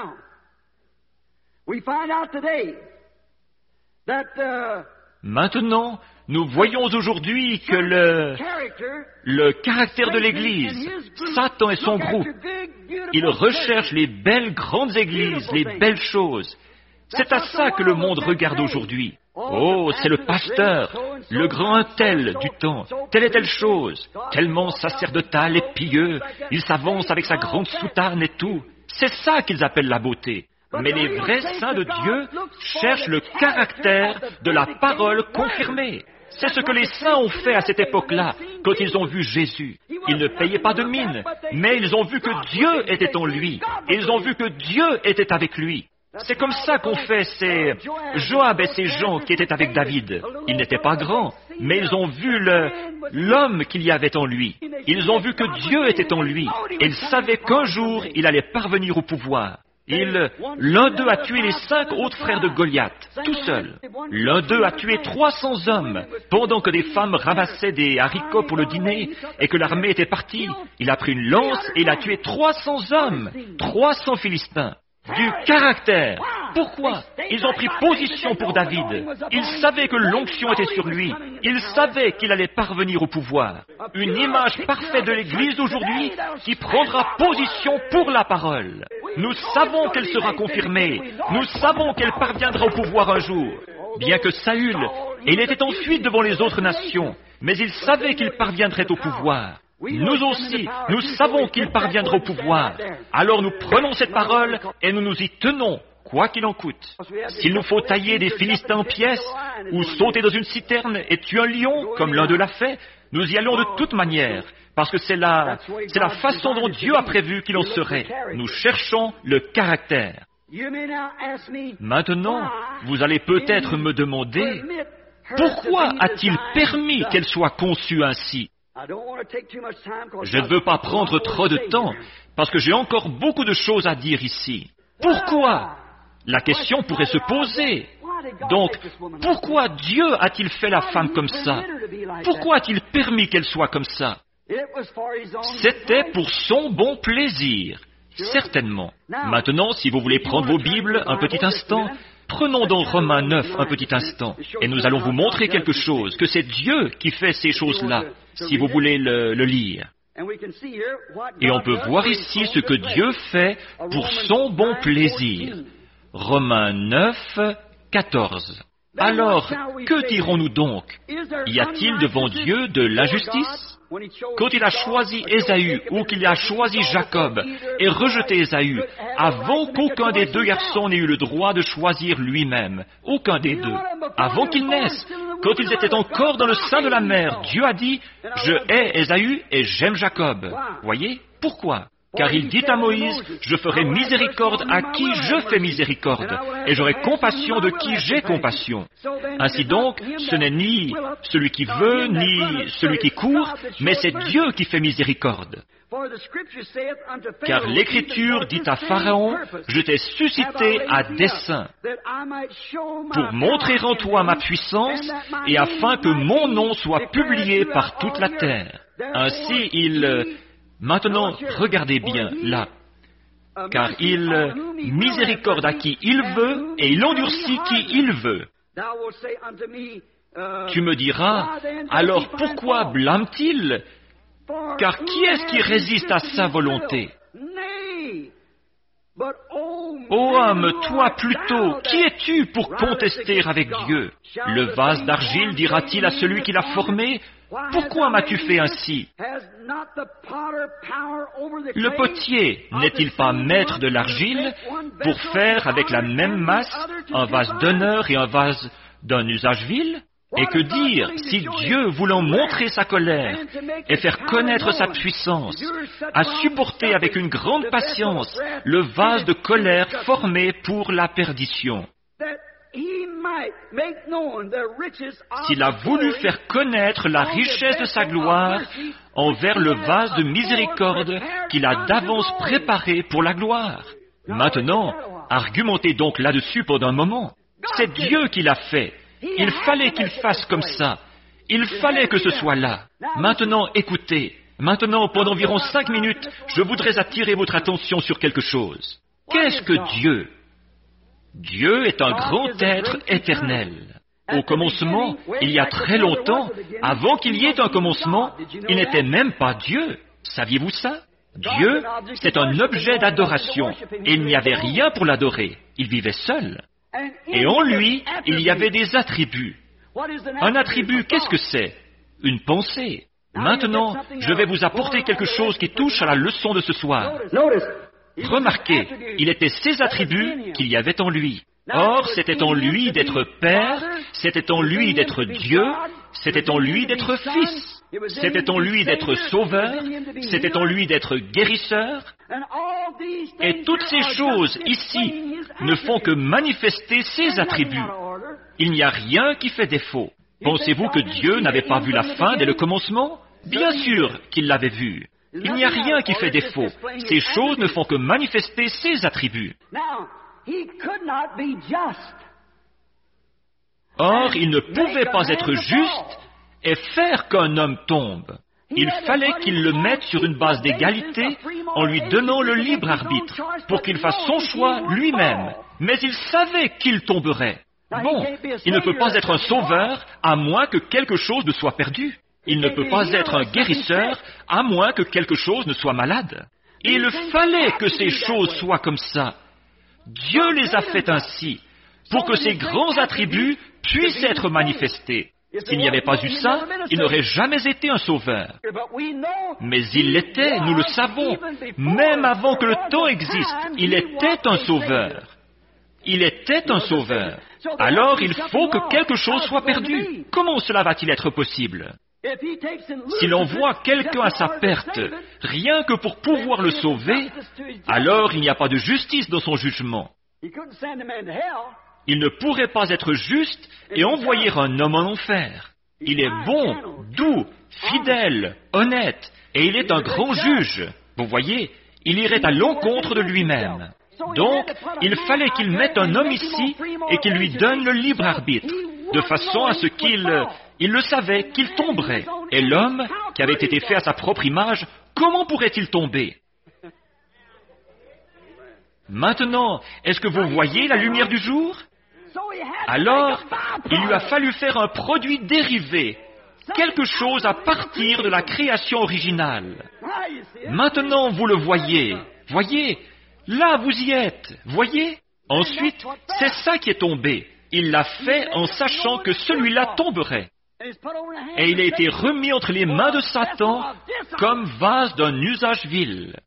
Maintenant, nous voyons aujourd'hui que le, le caractère de l'Église, Satan et son groupe, ils recherchent les belles grandes églises, les belles choses. C'est à ça que le monde regarde aujourd'hui. Oh, c'est le pasteur, le grand tel du temps, telle et telle chose, tellement sacerdotal et pieux, il s'avance avec sa grande soutane et tout. C'est ça qu'ils appellent la beauté. Mais les vrais saints de Dieu cherchent le caractère de la parole confirmée. C'est ce que les saints ont fait à cette époque-là, quand ils ont vu Jésus. Ils ne payaient pas de mine, mais ils ont vu que Dieu était en lui. Ils ont vu que Dieu était avec lui. C'est comme ça qu'ont fait ces Joab et ces gens qui étaient avec David. Ils n'étaient pas grands, mais ils ont vu le, l'homme qu'il y avait en lui. Ils ont vu que Dieu était en lui. Et ils savaient qu'un jour, il allait parvenir au pouvoir. Il, l'un d'eux a tué les cinq autres frères de Goliath, tout seul. L'un d'eux a tué trois cents hommes, pendant que des femmes ramassaient des haricots pour le dîner et que l'armée était partie. Il a pris une lance et il a tué trois cents hommes, trois cents Philistins. Du caractère. Pourquoi? Ils ont pris position pour David. Ils savaient que l'onction était sur lui. Ils savaient qu'il allait parvenir au pouvoir. Une image parfaite de l'Église d'aujourd'hui qui prendra position pour la parole. Nous savons qu'elle sera confirmée. Nous savons qu'elle parviendra au pouvoir un jour. Bien que Saül, il était en fuite devant les autres nations, mais il savait qu'il parviendrait au pouvoir. Nous aussi, nous savons qu'il parviendra au pouvoir. Alors nous prenons cette parole et nous nous y tenons, quoi qu'il en coûte. S'il nous faut tailler des Philistins en pièces, ou sauter dans une citerne et tuer un lion, comme l'un d'eux l'a fait, Nous y allons de toute manière, parce que c'est la, c'est la façon dont Dieu a prévu qu'il en serait. Nous cherchons le caractère. Maintenant, vous allez peut-être me demander, pourquoi a-t-il permis qu'elle soit conçue ainsi? Je ne veux pas prendre trop de temps, parce que j'ai encore beaucoup de choses à dire ici. Pourquoi? La question pourrait se poser. Donc, pourquoi Dieu a-t-il fait la femme comme ça? Pourquoi a-t-il permis qu'elle soit comme ça? C'était pour son bon plaisir, certainement. Maintenant, si vous voulez prendre vos Bibles un petit instant, prenons donc Romains neuf un petit instant, et nous allons vous montrer quelque chose, que c'est Dieu qui fait ces choses-là, si vous voulez le, le lire. Et on peut voir ici ce que Dieu fait pour son bon plaisir. Romains neuf, quatorze. Alors, que dirons-nous donc? Y a-t-il devant Dieu de l'injustice? Quand il a choisi Ésaü ou qu'il a choisi Jacob et rejeté Ésaü, avant qu'aucun des deux garçons n'ait eu le droit de choisir lui-même, aucun des deux, avant qu'ils naissent, quand ils étaient encore dans le sein de la mère, Dieu a dit « Je hais Ésaü et j'aime Jacob ». Voyez? Pourquoi? Car il dit à Moïse, je ferai miséricorde à qui je fais miséricorde, et j'aurai compassion de qui j'ai compassion. Ainsi donc, ce n'est ni celui qui veut, ni celui qui court, mais c'est Dieu qui fait miséricorde. Car l'Écriture dit à Pharaon, je t'ai suscité à dessein, pour montrer en toi ma puissance, et afin que mon nom soit publié par toute la terre. Ainsi, il... Maintenant, regardez bien là, car il miséricorde à qui il veut et il endurcit qui il veut. Tu me diras, alors pourquoi blâme-t-il? Car qui est-ce qui résiste à sa volonté? Ô homme, toi plutôt, qui es-tu pour contester avec Dieu? Le vase d'argile dira-t-il à celui qui l'a formé, pourquoi m'as-tu fait ainsi? Le potier n'est-il pas maître de l'argile pour faire avec la même masse un vase d'honneur et un vase d'un usage vil? Et que dire si Dieu, voulant montrer sa colère et faire connaître sa puissance, a supporté avec une grande patience le vase de colère formé pour la perdition? S'il a voulu faire connaître la richesse de sa gloire envers le vase de miséricorde qu'il a d'avance préparé pour la gloire. Maintenant, argumentez donc là-dessus pendant un moment. C'est Dieu qui l'a fait. Il fallait qu'il fasse comme ça. Il fallait que ce soit là. Maintenant, écoutez. Maintenant, pendant environ cinq minutes, je voudrais attirer votre attention sur quelque chose. Qu'est-ce que Dieu? Dieu est un grand être éternel. Au commencement, il y a très longtemps, avant qu'il y ait un commencement, il n'était même pas Dieu. Saviez-vous ça? Dieu, c'est un objet d'adoration, et il n'y avait rien pour l'adorer. Il vivait seul. Et en lui, il y avait des attributs. Un attribut, qu'est-ce que c'est? Une pensée. Maintenant, je vais vous apporter quelque chose qui touche à la leçon de ce soir. Remarquez, il était ces attributs qu'il y avait en lui. Or, c'était en lui d'être Père, c'était en lui d'être Dieu, c'était en lui d'être Fils, c'était en lui d'être Sauveur, c'était en lui d'être Guérisseur. Et toutes ces choses ici ne font que manifester ces attributs. Il n'y a rien qui fait défaut. Pensez-vous que Dieu n'avait pas vu la fin dès le commencement? Bien sûr qu'il l'avait vu. Il n'y a rien qui fait défaut. Ces choses ne font que manifester ses attributs. Or, il ne pouvait pas être juste et faire qu'un homme tombe. Il fallait qu'il le mette sur une base d'égalité en lui donnant le libre arbitre pour qu'il fasse son choix lui-même. Mais il savait qu'il tomberait. Bon, il ne peut pas être un sauveur à moins que quelque chose ne soit perdu. Il ne peut pas être un guérisseur à moins que quelque chose ne soit malade. Il fallait que ces choses soient comme ça. Dieu les a faites ainsi, pour que ces grands attributs puissent être manifestés. S'il n'y avait pas eu ça, il n'aurait jamais été un sauveur. Mais il l'était, nous le savons. Même avant que le temps existe, il était un sauveur. Il était un sauveur. Alors il faut que quelque chose soit perdu. Comment cela va-t-il être possible? Si l'on voit quelqu'un à sa perte, rien que pour pouvoir le sauver, alors il n'y a pas de justice dans son jugement. Il ne pourrait pas être juste et envoyer un homme en enfer. Il est bon, doux, fidèle, honnête, et il est un grand juge. Vous voyez, il irait à l'encontre de lui-même. Donc, il fallait qu'il mette un homme ici et qu'il lui donne le libre arbitre, de façon à ce qu'il... Il le savait, qu'il tomberait. Et l'homme, qui avait été fait à sa propre image, comment pourrait-il tomber? Maintenant, est-ce que vous voyez la lumière du jour? Alors, il lui a fallu faire un produit dérivé, quelque chose à partir de la création originale. Maintenant, vous le voyez. Voyez, là, vous y êtes. Voyez? Ensuite, c'est ça qui est tombé. Il l'a fait en sachant que celui-là tomberait. Et il a été remis entre les mains de Satan comme vase d'un usage vil.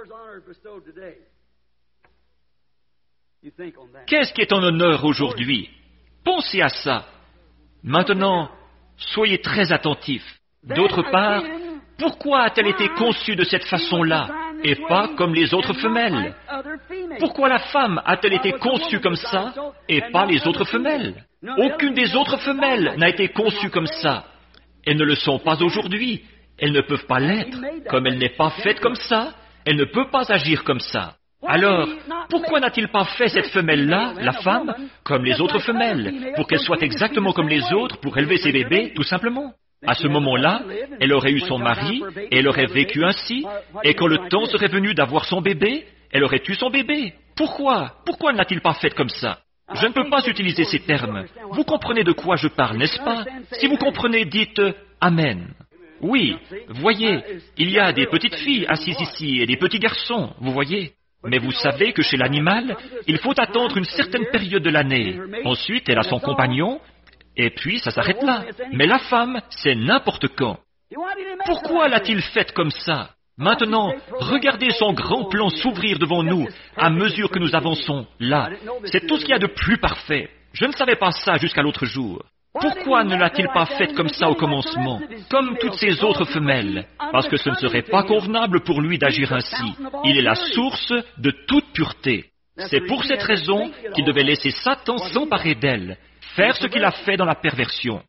Qu'est-ce qui est en honneur aujourd'hui? Pensez à ça. Maintenant, soyez très attentifs. D'autre part, pourquoi a-t-elle été conçue de cette façon-là et pas comme les autres femelles? Pourquoi la femme a-t-elle été conçue comme ça et pas les autres femelles? Aucune des autres femelles n'a été conçue comme ça. Elles ne le sont pas aujourd'hui. Elles ne peuvent pas l'être. Comme elle n'est pas faite comme ça, elle ne peut pas agir comme ça. Alors, pourquoi n'a-t-il pas fait cette femelle-là, la femme, comme les autres femelles, pour qu'elle soit exactement comme les autres, pour élever ses bébés, tout simplement? À ce moment-là, elle aurait eu son mari, et elle aurait vécu ainsi, et quand le temps serait venu d'avoir son bébé, elle aurait eu son bébé. Pourquoi? Pourquoi ne l'a-t-il pas faite comme ça? Je ne peux pas utiliser ces termes. Vous comprenez de quoi je parle, n'est-ce pas? Si vous comprenez, dites « Amen ». Oui, voyez, il y a des petites filles assises ici, et des petits garçons, vous voyez? Mais vous savez que chez l'animal, il faut attendre une certaine période de l'année. Ensuite, elle a son compagnon, et puis ça s'arrête là. Mais la femme, c'est n'importe quand. Pourquoi l'a-t-il faite comme ça? Maintenant, regardez son grand plan s'ouvrir devant nous à mesure que nous avançons là. C'est tout ce qu'il y a de plus parfait. Je ne savais pas ça jusqu'à l'autre jour. Pourquoi ne l'a-t-il pas faite comme ça au commencement, comme toutes ces autres femelles? Parce que ce ne serait pas convenable pour lui d'agir ainsi. Il est la source de toute pureté. C'est pour cette raison qu'il devait laisser Satan s'emparer d'elle, faire ce qu'il a fait dans la perversion.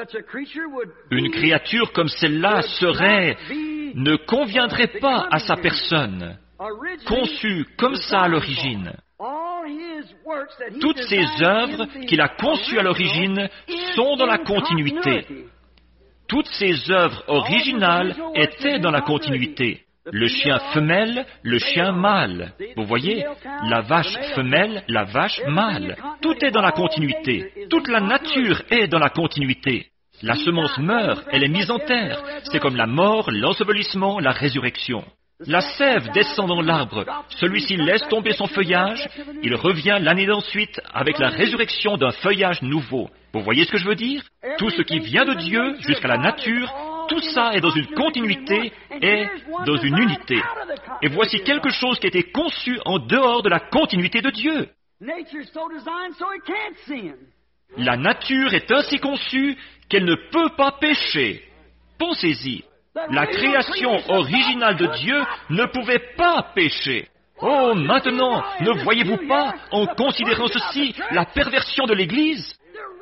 Une créature comme celle-là serait, ne conviendrait pas à sa personne, conçue comme ça à l'origine. Toutes ces œuvres qu'il a conçues à l'origine sont dans la continuité. Toutes ces œuvres originales étaient dans la continuité. Le chien femelle, le chien mâle. Vous voyez, la vache femelle, la vache mâle. Tout est dans la continuité. Toute la nature est dans la continuité. La semence meurt, elle est mise en terre. C'est comme la mort, l'ensevelissement, la résurrection. La sève descend dans l'arbre. Celui-ci laisse tomber son feuillage. Il revient l'année d'ensuite avec la résurrection d'un feuillage nouveau. Vous voyez ce que je veux dire? Tout ce qui vient de Dieu jusqu'à la nature, tout ça est dans une continuité et dans une unité. Et voici quelque chose qui a été conçu en dehors de la continuité de Dieu. La nature est ainsi conçue qu'elle ne peut pas pécher. Pensez-y. La création originale de Dieu ne pouvait pas pécher. Oh, maintenant, ne voyez-vous pas, en considérant ceci, la perversion de l'Église?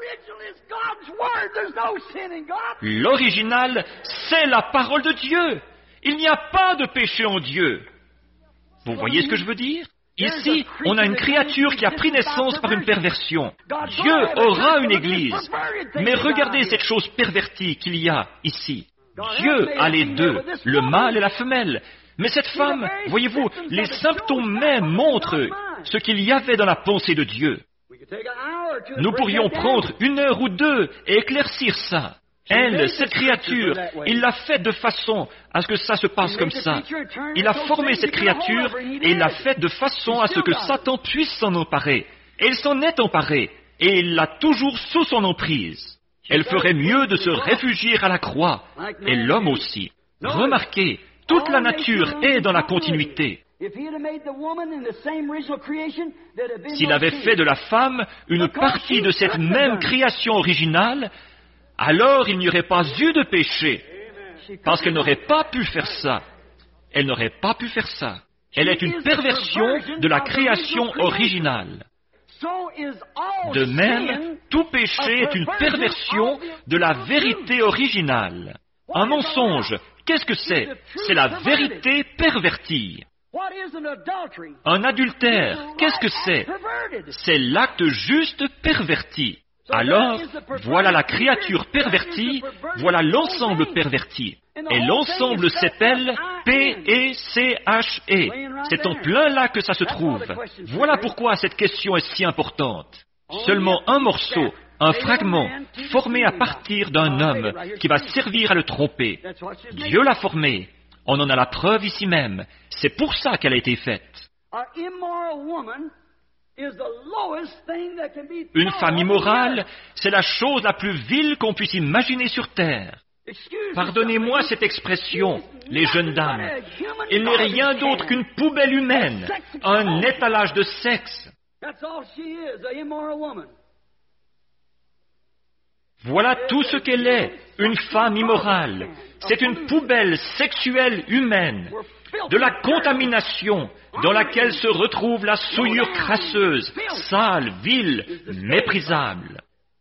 L'original, c'est la parole de Dieu. Il n'y a pas de péché en Dieu. Vous voyez ce que je veux dire? Ici, on a une créature qui a pris naissance par une perversion. Dieu aura une Église. Mais regardez cette chose pervertie qu'il y a ici. Dieu a les deux, le mâle et la femelle. Mais cette femme, voyez-vous, les symptômes mêmes montrent ce qu'il y avait dans la pensée de Dieu. Nous pourrions prendre une heure ou deux et éclaircir ça. Elle, cette créature, il l'a faite de façon à ce que ça se passe comme ça. Il a formé cette créature et il l'a faite de façon à ce que Satan puisse s'en emparer. Et il s'en est emparé et il l'a toujours sous son emprise. Elle ferait mieux de se réfugier à la croix, et l'homme aussi. Remarquez, toute la nature est dans la continuité. S'il avait fait de la femme une partie de cette même création originale, alors il n'y aurait pas eu de péché, parce qu'elle n'aurait pas pu faire ça. Elle n'aurait pas pu faire ça. Elle est une perversion de la création originale. De même, tout péché est une perversion de la vérité originale. Un mensonge, qu'est-ce que c'est? C'est la vérité pervertie. Un adultère, qu'est-ce que c'est? C'est l'acte juste perverti. Alors, voilà la créature pervertie, voilà l'ensemble perverti. Et l'ensemble s'appelle P E C H E. C'est en plein là que ça se trouve. Voilà pourquoi cette question est si importante. Seulement un morceau, un fragment, formé à partir d'un homme qui va servir à le tromper. Dieu l'a formé. On en a la preuve ici même. C'est pour ça qu'elle a été faite. Une femme immorale, c'est la chose la plus vile qu'on puisse imaginer sur terre. Pardonnez-moi cette expression, les jeunes dames. Elle n'est rien d'autre qu'une poubelle humaine, un étalage de sexe. Voilà tout ce qu'elle est, une femme immorale. C'est une poubelle sexuelle humaine, de la contamination dans laquelle se retrouve la souillure crasseuse, sale, vile, méprisable.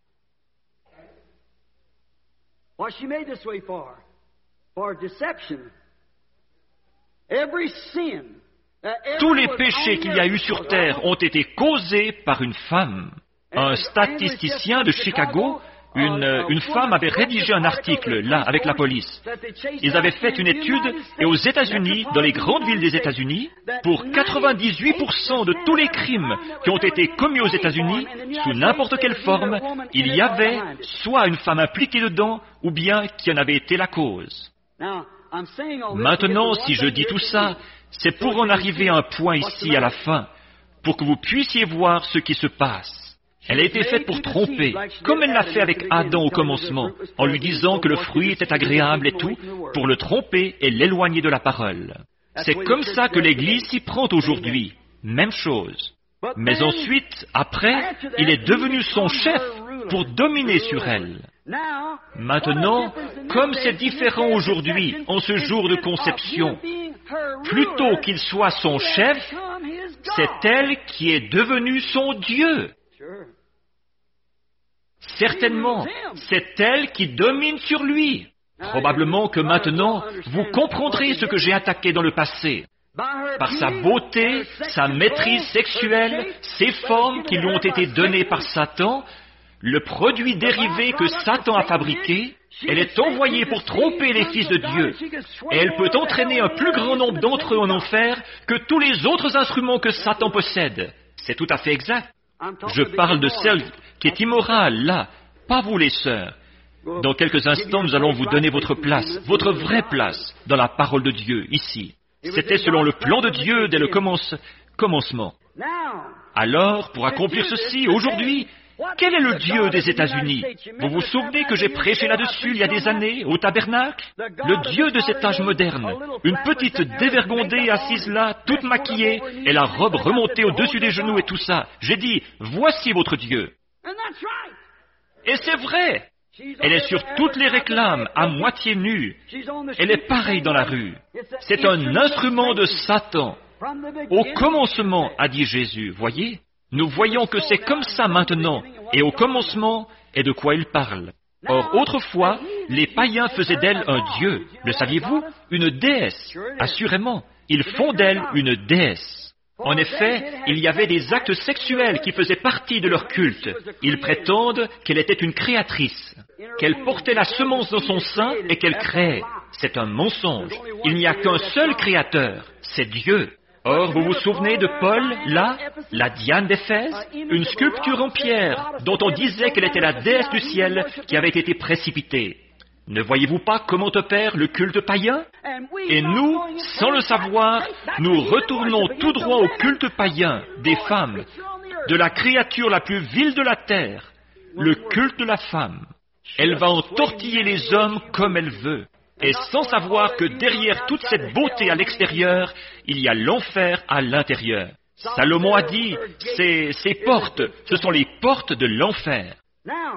Tous les péchés qu'il y a eu sur terre ont été causés par une femme. Un statisticien de Chicago, une, une femme avait rédigé un article, là, avec la police. Ils avaient fait une étude, et aux États-Unis, dans les grandes villes des États-Unis, pour quatre-vingt-dix-huit pour cent de tous les crimes qui ont été commis aux États-Unis, sous n'importe quelle forme, il y avait soit une femme impliquée dedans, ou bien qui en avait été la cause. Maintenant, si je dis tout ça, c'est pour en arriver à un point ici à la fin, pour que vous puissiez voir ce qui se passe. Elle a été faite pour tromper, comme elle l'a fait avec Adam au commencement, en lui disant que le fruit était agréable et tout, pour le tromper et l'éloigner de la parole. C'est comme ça que l'Église s'y prend aujourd'hui. Même chose. Mais ensuite, après, il est devenu son chef pour dominer sur elle. Maintenant, comme c'est différent aujourd'hui, en ce jour de conception, plutôt qu'il soit son chef, c'est elle qui est devenue son Dieu. Certainement, c'est elle qui domine sur lui. Probablement que maintenant, vous comprendrez ce que j'ai attaqué dans le passé. Par sa beauté, sa maîtrise sexuelle, ses formes qui lui ont été données par Satan, le produit dérivé que Satan a fabriqué, elle est envoyée pour tromper les fils de Dieu. Et elle peut entraîner un plus grand nombre d'entre eux en enfer que tous les autres instruments que Satan possède. C'est tout à fait exact. Je parle de celle qui est immorale, là, pas vous les sœurs. Dans quelques instants, nous allons vous donner votre place, votre vraie place, dans la parole de Dieu, ici. C'était selon le plan de Dieu dès le commence, commencement. Alors, pour accomplir ceci, aujourd'hui, quel est le Dieu des États-Unis? Vous vous souvenez que j'ai prêché là-dessus il y a des années, au tabernacle? Le Dieu de cet âge moderne, une petite dévergondée assise là, toute maquillée, et la robe remontée au-dessus des genoux et tout ça. J'ai dit, voici votre Dieu. Et c'est vrai. Elle est sur toutes les réclames, à moitié nue. Elle est pareille dans la rue. C'est un instrument de Satan. Au commencement, a dit Jésus, voyez? Nous voyons que c'est comme ça maintenant, et au commencement, et de quoi il parle. Or, autrefois, les païens faisaient d'elle un dieu. Le saviez-vous? Une déesse. Assurément, ils font d'elle une déesse. En effet, il y avait des actes sexuels qui faisaient partie de leur culte. Ils prétendent qu'elle était une créatrice, qu'elle portait la semence dans son sein et qu'elle créait. C'est un mensonge. Il n'y a qu'un seul créateur, c'est Dieu. Or, vous vous souvenez de Paul, là, la Diane d'Éphèse, une sculpture en pierre, dont on disait qu'elle était la déesse du ciel qui avait été précipitée. Ne voyez-vous pas comment opère le culte païen? Et nous, sans le savoir, nous retournons tout droit au culte païen des femmes, de la créature la plus vile de la terre, le culte de la femme. Elle va entortiller les hommes comme elle veut. Et sans savoir que derrière toute cette beauté à l'extérieur, il y a l'enfer à l'intérieur. Salomon a dit, ces, ces portes, ce sont les portes de l'enfer.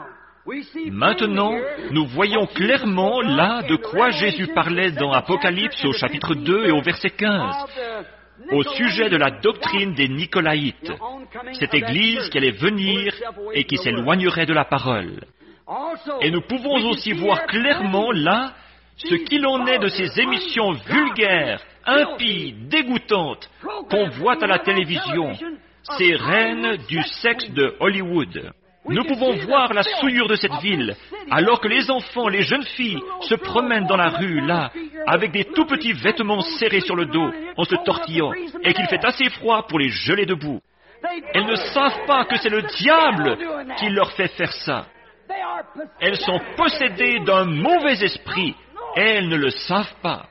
Maintenant, nous voyons clairement là de quoi Jésus parlait dans Apocalypse au chapitre deux et au verset quinze, au sujet de la doctrine des Nicolaïtes, cette Église qui allait venir et qui s'éloignerait de la parole. Et nous pouvons aussi voir clairement là ce qu'il en est de ces émissions vulgaires, impies, dégoûtantes qu'on voit à la télévision, ces reines du sexe de Hollywood. Nous pouvons voir la souillure de cette ville, alors que les enfants, les jeunes filles se promènent dans la rue, là, avec des tout petits vêtements serrés sur le dos, en se tortillant, et qu'il fait assez froid pour les geler debout. Elles ne savent pas que c'est le diable qui leur fait faire ça. Elles sont possédées d'un mauvais esprit, et elles ne le savent pas.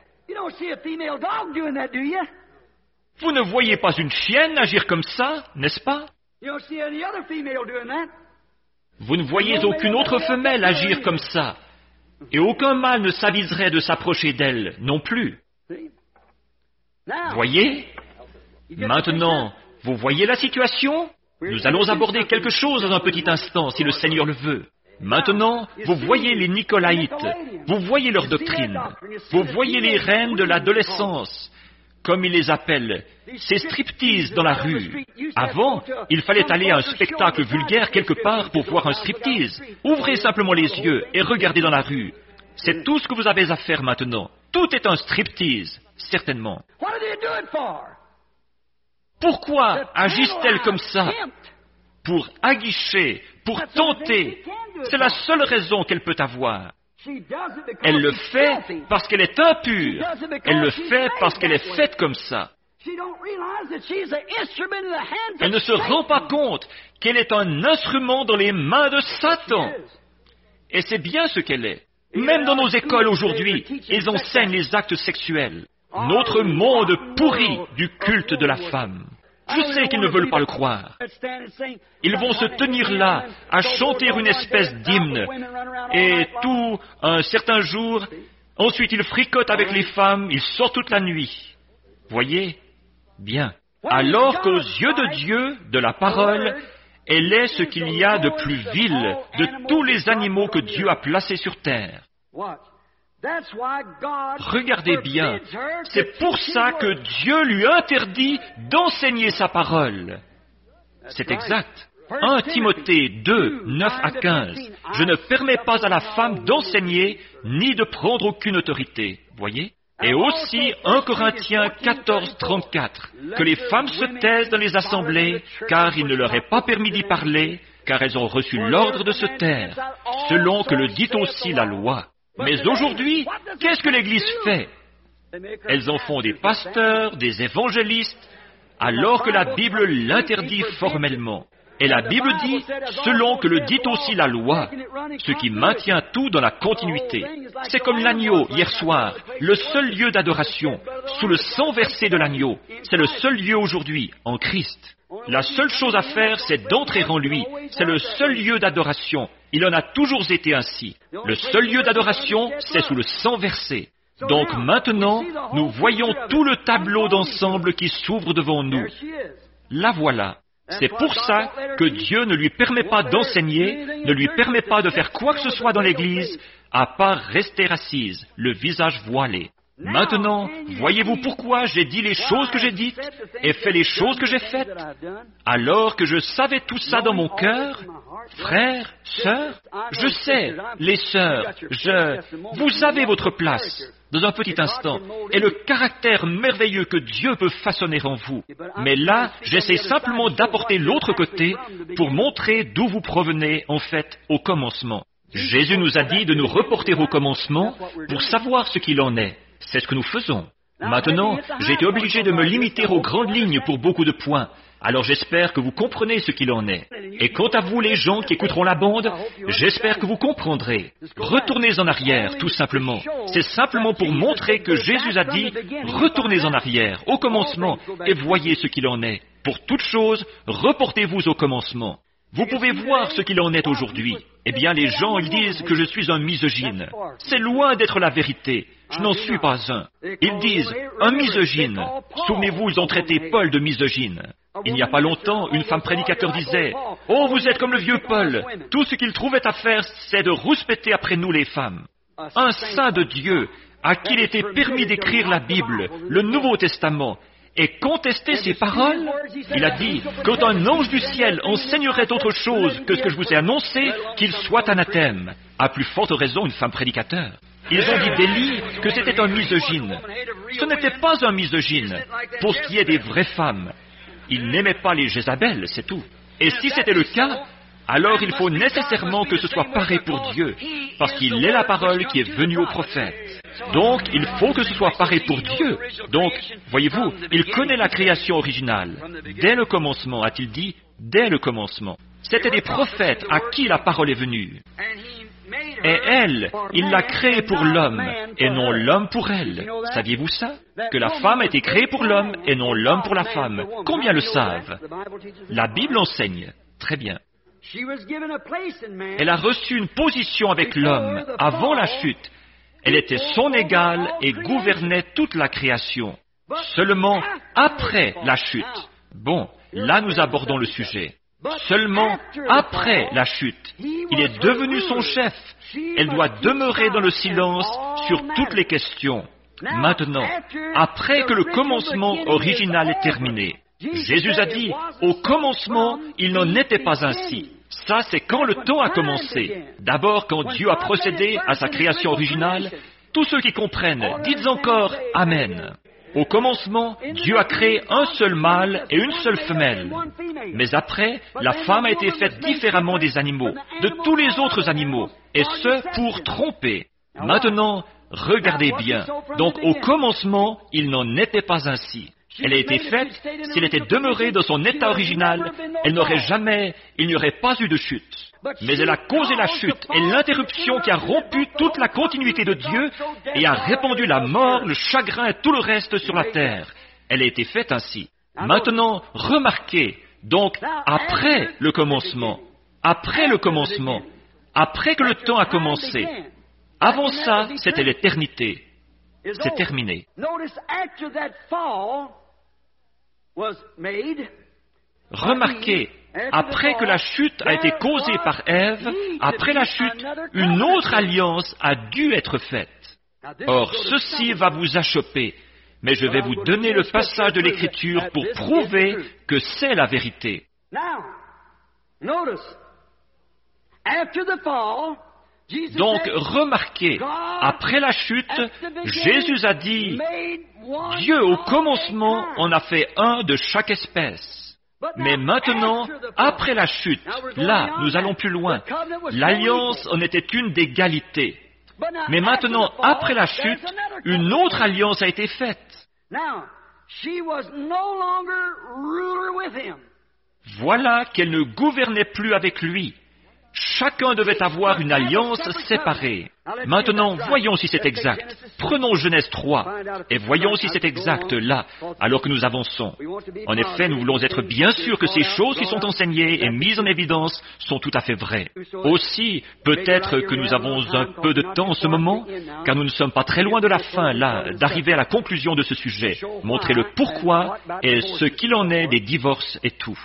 Vous ne voyez pas une chienne agir comme ça, n'est-ce pas? Vous ne voyez aucune autre femelle agir comme ça, et aucun mâle ne s'aviserait de s'approcher d'elle non plus. Voyez? Maintenant, vous voyez la situation? Nous allons aborder quelque chose dans un petit instant, si le Seigneur le veut. Maintenant, vous voyez les Nicolaïtes, vous voyez leur doctrine, vous voyez les reines de l'adolescence, comme ils les appellent, ces striptease dans la rue. Avant, il fallait aller à un spectacle vulgaire quelque part pour voir un striptease. Ouvrez simplement les yeux et regardez dans la rue. C'est tout ce que vous avez à faire maintenant. Tout est un striptease, certainement. Pourquoi agissent-elles comme ça? Pour aguicher, pour tenter. C'est la seule raison qu'elle peut avoir. Elle le fait parce qu'elle est impure. Elle le fait parce qu'elle est faite comme ça. Elle ne se rend pas compte qu'elle est un instrument dans les mains de Satan. Et c'est bien ce qu'elle est. Même dans nos écoles aujourd'hui, ils enseignent les actes sexuels. Notre monde pourri du culte de la femme. Je sais qu'ils ne veulent pas le croire. Ils vont se tenir là, à chanter une espèce d'hymne. Et tout, un certain jour, ensuite ils fricotent avec les femmes, ils sortent toute la nuit. Voyez? Bien. Alors qu'aux yeux de Dieu, de la parole, elle est ce qu'il y a de plus vil de tous les animaux que Dieu a placés sur terre. Regardez bien, c'est pour ça que Dieu lui interdit d'enseigner sa parole. C'est exact. un Timothée deux, neuf à quinze. Je ne permets pas à la femme d'enseigner ni de prendre aucune autorité. Voyez? Et aussi un Corinthiens quatorze, trente-quatre. Que les femmes se taisent dans les assemblées, car il ne leur est pas permis d'y parler, car elles ont reçu l'ordre de se taire, selon que le dit aussi la loi. Mais aujourd'hui, qu'est-ce que l'Église fait? Elles en font des pasteurs, des évangélistes, alors que la Bible l'interdit formellement. Et la Bible dit, selon que le dit aussi la loi, ce qui maintient tout dans la continuité. C'est comme l'agneau, hier soir, le seul lieu d'adoration, sous le sang versé de l'agneau. C'est le seul lieu aujourd'hui, en Christ. La seule chose à faire, c'est d'entrer en lui. C'est le seul lieu d'adoration. Il en a toujours été ainsi. Le seul lieu d'adoration, c'est sous le sang versé. Donc maintenant, nous voyons tout le tableau d'ensemble qui s'ouvre devant nous. La voilà. C'est pour ça que Dieu ne lui permet pas d'enseigner, ne lui permet pas de faire quoi que ce soit dans l'Église, à part rester assise, le visage voilé. Maintenant, voyez-vous pourquoi j'ai dit les choses que j'ai dites et fait les choses que j'ai faites? Alors que je savais tout ça dans mon cœur, frères, sœurs, je sais, les sœurs, je... Vous avez votre place dans un petit instant et le caractère merveilleux que Dieu peut façonner en vous. Mais là, j'essaie simplement d'apporter l'autre côté pour montrer d'où vous provenez, en fait, au commencement. Jésus nous a dit de nous reporter au commencement pour savoir ce qu'il en est. C'est ce que nous faisons. Maintenant, j'ai été obligé de me limiter aux grandes lignes pour beaucoup de points. Alors j'espère que vous comprenez ce qu'il en est. Et quant à vous, les gens qui écouteront la bande, j'espère que vous comprendrez. Retournez en arrière, tout simplement. C'est simplement pour montrer que Jésus a dit, retournez en arrière, au commencement, et voyez ce qu'il en est. Pour toute chose, reportez-vous au commencement. Vous pouvez voir ce qu'il en est aujourd'hui. Eh bien, les gens, ils disent que je suis un misogyne. C'est loin d'être la vérité. Je n'en suis pas un. Ils disent un misogyne. Souvenez-vous, ils ont traité Paul de misogyne. Il n'y a pas longtemps, une femme prédicateur disait « Oh, vous êtes comme le vieux Paul. Tout ce qu'il trouvait à faire, c'est de rouspéter après nous les femmes. » Un saint de Dieu, à qui il était permis d'écrire la Bible, le Nouveau Testament, et contester ses paroles? Il a dit, quand un ange du ciel enseignerait autre chose que ce que je vous ai annoncé, qu'il soit anathème. À plus forte raison, une femme prédicateur. Ils ont dit d'Élie que c'était un misogyne. Ce n'était pas un misogyne, pour ce qui est des vraies femmes. Il n'aimait pas les Jézabel, c'est tout. Et si c'était le cas, alors il faut nécessairement que ce soit pareil pour Dieu, parce qu'il est la parole qui est venue au prophète. Donc, il faut que ce soit pareil pour Dieu. Donc, voyez-vous, il connaît la création originale. Dès le commencement, a-t-il dit, dès le commencement. C'était des prophètes à qui la parole est venue. Et elle, il l'a créée pour l'homme, et non l'homme pour elle. Saviez-vous ça? Que la femme a été créée pour l'homme, et non l'homme pour la femme. Combien le savent? La Bible enseigne. Très bien. Elle a reçu une position avec l'homme avant la chute. Elle était son égale et gouvernait toute la création. Seulement après la chute. Bon, là nous abordons le sujet. Seulement après la chute, il est devenu son chef. Elle doit demeurer dans le silence sur toutes les questions. Maintenant, après que le commencement original est terminé, Jésus a dit, au commencement, il n'en était pas ainsi. Ça, c'est quand le temps a commencé. D'abord, quand Dieu a procédé à sa création originale, tous ceux qui comprennent, dites encore « Amen ». Au commencement, Dieu a créé un seul mâle et une seule femelle. Mais après, la femme a été faite différemment des animaux, de tous les autres animaux, et ce, pour tromper. Maintenant, regardez bien. Donc, au commencement, il n'en était pas ainsi. Elle a été faite, si elle était demeurée dans son état original, elle n'aurait jamais, il n'y aurait pas eu de chute. Mais elle a causé la chute et l'interruption qui a rompu toute la continuité de Dieu et a répandu la mort, le chagrin et tout le reste sur la terre. Elle a été faite ainsi. Maintenant, remarquez, donc, après le commencement, après le commencement, après que le temps a commencé, avant ça, c'était l'éternité. C'est terminé. Remarquez, après que la chute a été causée par Ève, après la chute, une autre alliance a dû être faite. Or, ceci va vous achoper, mais je vais vous donner le passage de l'Écriture pour prouver que c'est la vérité. Donc, remarquez, après la chute, Jésus a dit, Dieu, au commencement, en a fait un de chaque espèce. Mais maintenant, après la chute, là, nous allons plus loin. L'alliance en était une d'égalité. Mais maintenant, après la chute, une autre alliance a été faite. Voilà qu'elle ne gouvernait plus avec lui. Chacun devait avoir une alliance séparée. Maintenant, voyons si c'est exact. Prenons Genèse trois, et voyons si c'est exact là, alors que nous avançons. En effet, nous voulons être bien sûrs que ces choses qui sont enseignées et mises en évidence sont tout à fait vraies. Aussi, peut-être que nous avons un peu de temps en ce moment, car nous ne sommes pas très loin de la fin, là, d'arriver à la conclusion de ce sujet. Montrer le pourquoi et ce qu'il en est des divorces et tout.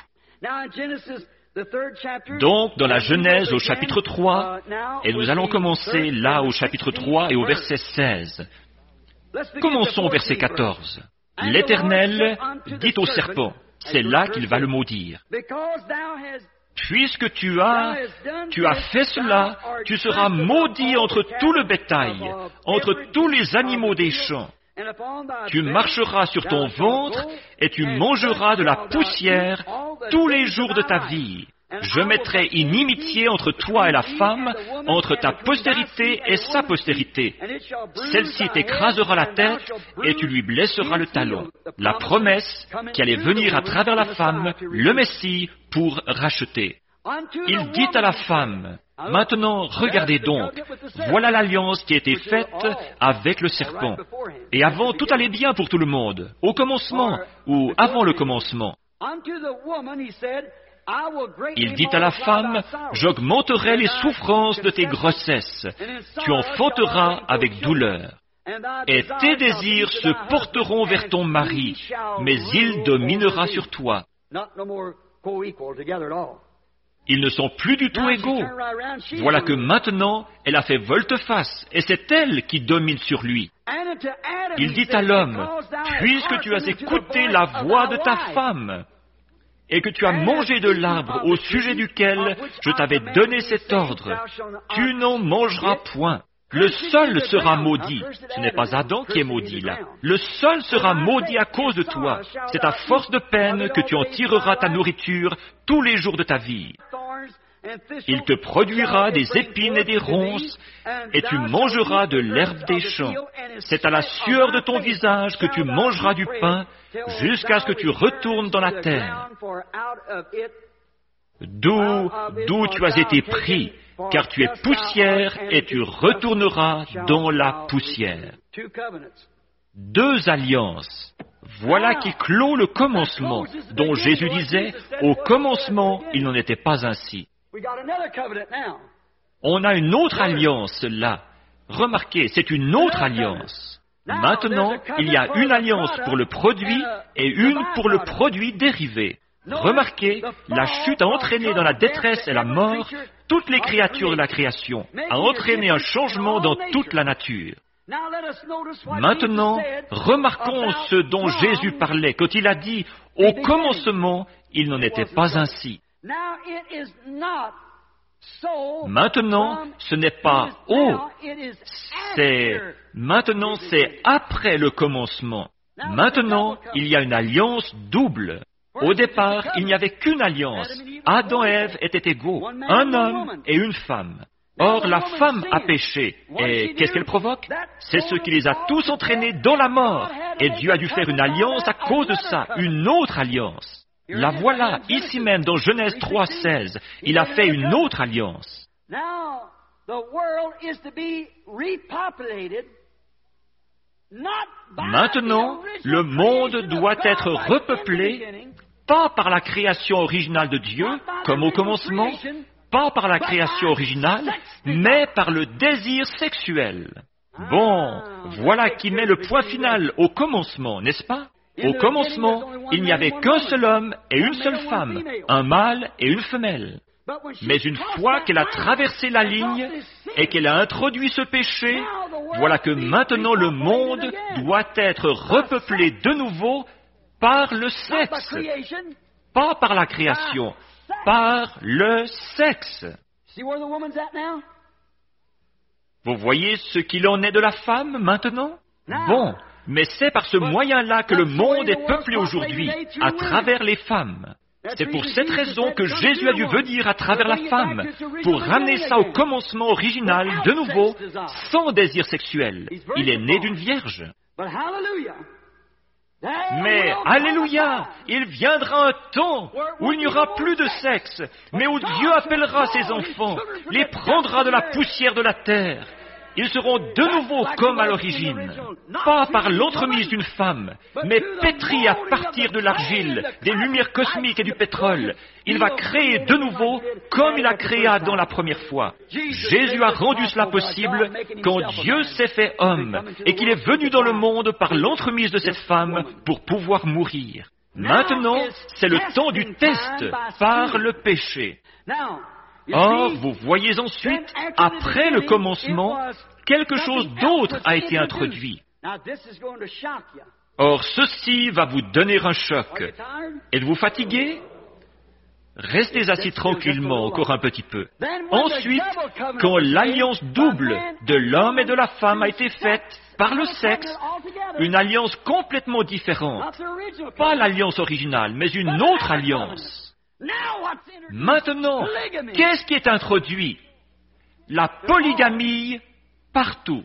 Donc, dans la Genèse au chapitre trois, et nous allons commencer là au chapitre trois et au verset seize. Commençons au verset quatorze. L'Éternel dit au serpent, c'est là qu'il va le maudire. Puisque tu as, tu as fait cela, tu seras maudit entre tout le bétail, entre tous les animaux des champs. Tu marcheras sur ton ventre et tu mangeras de la poussière tous les jours de ta vie. Je mettrai inimitié entre toi et la femme, entre ta postérité et sa postérité. Celle-ci t'écrasera la tête et tu lui blesseras le talon. La promesse qui allait venir à travers la femme, le Messie, pour racheter. Il dit à la femme, maintenant, regardez donc, voilà l'alliance qui a été faite avec le serpent. Et avant, tout allait bien pour tout le monde, au commencement ou avant le commencement. Il dit à la femme, j'augmenterai les souffrances de tes grossesses, tu enfanteras avec douleur. Et tes désirs se porteront vers ton mari, mais il dominera sur toi. Ils ne sont plus du tout égaux. Voilà que maintenant, elle a fait volte-face, et c'est elle qui domine sur lui. Il dit à l'homme, « Puisque tu as écouté la voix de ta femme, et que tu as mangé de l'arbre au sujet duquel je t'avais donné cet ordre, tu n'en mangeras point. Le sol sera maudit. » Ce n'est pas Adam qui est maudit là. Le sol sera maudit à cause de toi. C'est à force de peine que tu en tireras ta nourriture tous les jours de ta vie. Il te produira des épines et des ronces, et tu mangeras de l'herbe des champs. C'est à la sueur de ton visage que tu mangeras du pain, jusqu'à ce que tu retournes dans la terre, d'où, d'où tu as été pris, car tu es poussière et tu retourneras dans la poussière. Deux alliances. Voilà qui clôt le commencement, dont Jésus disait, au commencement, il n'en était pas ainsi. On a une autre alliance là. Remarquez, c'est une autre alliance. Maintenant, il y a une alliance pour le produit et une pour le produit dérivé. Remarquez, la chute a entraîné dans la détresse et la mort toutes les créatures de la création, a entraîné un changement dans toute la nature. Maintenant, remarquons ce dont Jésus parlait quand il a dit « Au commencement, il n'en était pas ainsi ». Maintenant, ce n'est pas « au », c'est « maintenant, c'est après le commencement ». Maintenant, il y a une alliance double. Au départ, il n'y avait qu'une alliance. Adam et Ève étaient égaux, un homme et une femme. Or, la femme a péché. Et qu'est-ce qu'elle provoque? C'est ce qui les a tous entraînés dans la mort. Et Dieu a dû faire une alliance à cause de ça, une autre alliance. La voilà, ici même dans Genèse trois, seize. Il a fait une autre alliance. Maintenant, le monde doit être repeuplé, pas par la création originale de Dieu, comme au commencement, pas par la création originale, mais par le désir sexuel. Bon, voilà qui met le point final au commencement, n'est-ce pas? Au commencement, il n'y avait qu'un seul homme et une seule femme, un mâle et une femelle. Mais une fois qu'elle a traversé la ligne et qu'elle a introduit ce péché, voilà que maintenant le monde doit être repeuplé de nouveau par le sexe. Pas par la création, par le sexe. Vous voyez ce qu'il en est de la femme maintenant? Bon, mais c'est par ce moyen-là que le monde est peuplé aujourd'hui, à travers les femmes. C'est pour cette raison que Jésus a dû venir à travers la femme, pour ramener ça au commencement original, de nouveau, sans désir sexuel. Il est né d'une vierge. Mais, alléluia, il viendra un temps où il n'y aura plus de sexe, mais où Dieu appellera ses enfants, les prendra de la poussière de la terre. Ils seront de nouveau comme à l'origine, pas par l'entremise d'une femme, mais pétris à partir de l'argile, des lumières cosmiques et du pétrole. Il va créer de nouveau comme il a créé Adam la première fois. Jésus a rendu cela possible quand Dieu s'est fait homme et qu'il est venu dans le monde par l'entremise de cette femme pour pouvoir mourir. Maintenant, c'est le temps du test par le péché. Or, vous voyez ensuite, après le commencement, quelque chose d'autre a été introduit. Or, ceci va vous donner un choc. Êtes-vous fatigué? Restez assis tranquillement encore un petit peu. Ensuite, quand l'alliance double de l'homme et de la femme a été faite par le sexe, une alliance complètement différente, pas l'alliance originale, mais une autre alliance. Maintenant, qu'est-ce qui est introduit? La polygamie partout.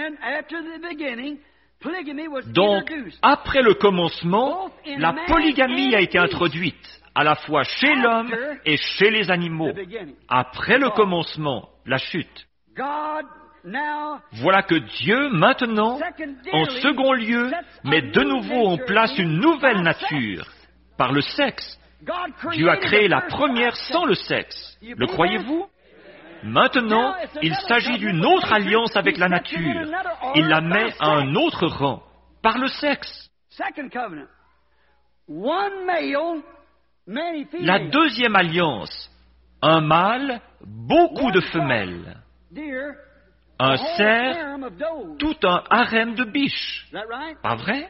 Donc, après le commencement, la polygamie a été introduite, à la fois chez l'homme et chez les animaux. Après le commencement, la chute. Voilà que Dieu, maintenant, en second lieu, met de nouveau en place une nouvelle nature, par le sexe. Dieu a créé la première sans le sexe. Le croyez-vous? Maintenant, il s'agit d'une autre alliance avec la nature. Il la met à un autre rang, par le sexe. La deuxième alliance, un mâle, beaucoup de femelles. Un cerf, tout un harem de biches. Pas vrai?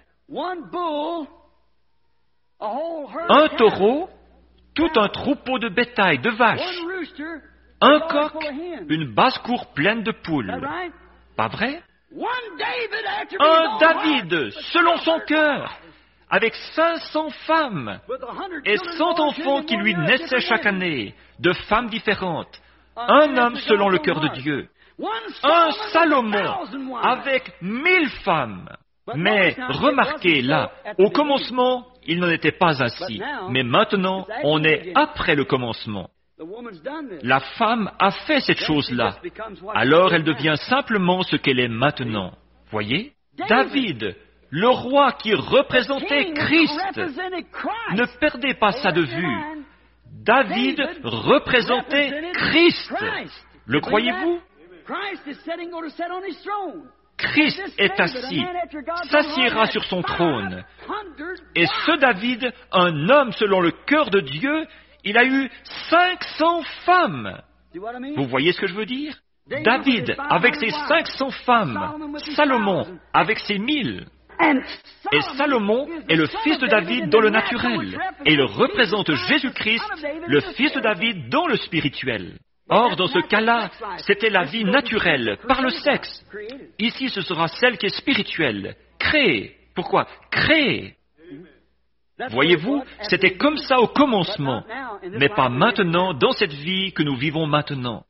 Un taureau, tout un troupeau de bétail, de vaches. Un coq, une basse-cour pleine de poules. Pas vrai? Un David, selon son cœur, avec cinq cents femmes et cent enfants qui lui naissaient chaque année, de femmes différentes. Un homme selon le cœur de Dieu. Un Salomon, avec mille femmes. Mais remarquez là, au commencement, il n'en était pas ainsi. Mais maintenant, on est après le commencement. La femme a fait cette chose-là. Alors elle devient simplement ce qu'elle est maintenant. Voyez? David, le roi qui représentait Christ. Ne perdez pas ça de vue. David représentait Christ. Le croyez-vous? Christ est assis, s'assiera sur son trône. Et ce David, un homme selon le cœur de Dieu, il a eu cinq cents femmes. Vous voyez ce que je veux dire? David avec ses cinq cents femmes, Salomon avec ses mille. Et Salomon est le fils de David dans le naturel, et il représente Jésus-Christ, le fils de David dans le spirituel. Or, dans ce cas-là, c'était la vie naturelle, par le sexe. Ici, ce sera celle qui est spirituelle, créée. Pourquoi? Créée. Voyez-vous, c'était comme ça au commencement, mais pas maintenant, dans cette vie que nous vivons maintenant.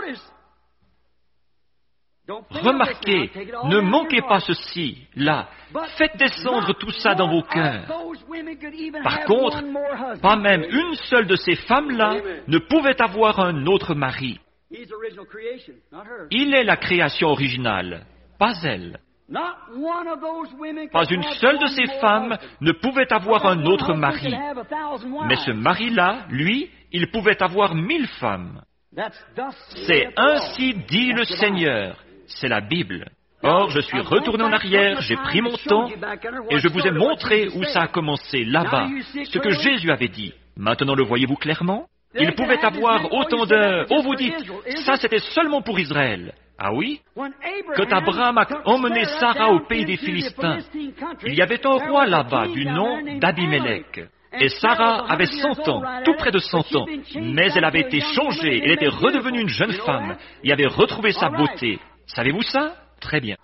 Remarquez, ne manquez pas ceci, là. Faites descendre tout ça dans vos cœurs. Par contre, pas même une seule de ces femmes-là ne pouvait avoir un autre mari. Il est la création originale, pas elle. Pas une seule de ces femmes ne pouvait avoir un autre mari. Mais ce mari-là, lui, il pouvait avoir mille femmes. C'est ainsi dit le Seigneur. C'est la Bible. Or, je suis retourné en arrière, j'ai pris mon temps, et je vous ai montré où ça a commencé, là-bas, ce que Jésus avait dit. Maintenant, le voyez-vous clairement? Il pouvait avoir autant de... Oh, vous dites, ça c'était seulement pour Israël. Ah oui? Quand Abraham a emmené Sarah au pays des Philistins, il y avait un roi là-bas du nom d'Abimelech. Et Sarah avait cent ans, tout près de cent ans, mais elle avait été changée, elle était redevenue une jeune femme, et avait retrouvé sa beauté. Savez-vous ça? Très bien.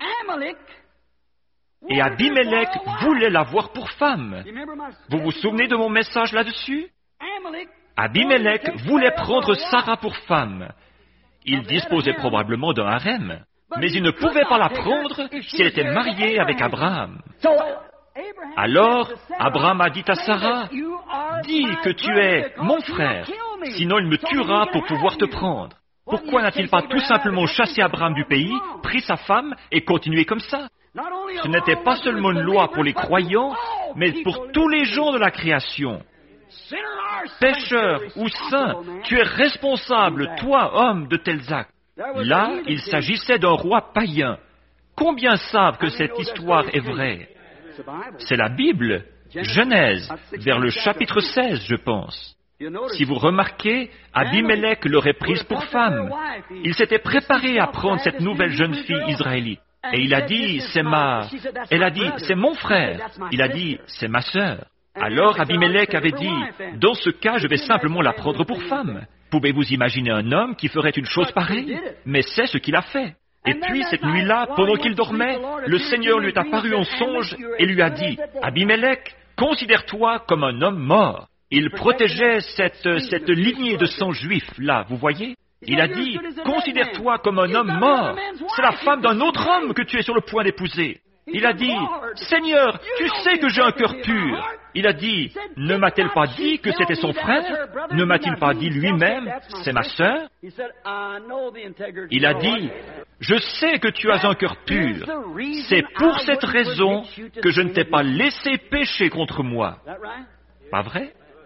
Et Abimelech voulait l'avoir pour femme. Vous vous souvenez de mon message là-dessus? Abimelech voulait prendre Sarah pour femme. Il disposait probablement d'un harem, mais il ne pouvait pas la prendre si elle était mariée avec Abraham. Alors, Abraham a dit à Sarah, « Dis que tu es mon frère, sinon il me tuera pour pouvoir te prendre. » Pourquoi n'a-t-il pas tout simplement chassé Abraham du pays, pris sa femme et continué comme ça? Ce n'était pas seulement une loi pour les croyants, mais pour tous les gens de la création. Pécheur ou saint, tu es responsable, toi, homme, de tels actes. Là, il s'agissait d'un roi païen. Combien savent que cette histoire est vraie? C'est la Bible, Genèse, vers le chapitre seize, je pense. Si vous remarquez, Abimelech l'aurait prise pour femme. Il s'était préparé à prendre cette nouvelle jeune fille israélite. Et il a dit, c'est ma... Elle a dit, c'est mon frère. Il a dit, c'est ma sœur. Alors Abimelech avait dit, dans ce cas, je vais simplement la prendre pour femme. Pouvez-vous imaginer un homme qui ferait une chose pareille? Mais c'est ce qu'il a fait. Et puis, cette nuit-là, pendant qu'il dormait, le Seigneur lui est apparu en songe et lui a dit, Abimelech, considère-toi comme un homme mort. Il protégeait cette, cette lignée de sang juif, là, vous voyez? Il a dit, considère-toi comme un homme mort. C'est la femme d'un autre homme que tu es sur le point d'épouser. Il a dit, Seigneur, tu sais que j'ai un cœur pur. Il a dit, ne m'a-t-elle pas dit que c'était son frère? Ne m'a-t-il pas dit lui-même, c'est ma sœur? Il a dit, je sais que tu as un cœur pur. C'est pour cette raison que je ne t'ai pas laissé pécher contre moi. Pas vrai?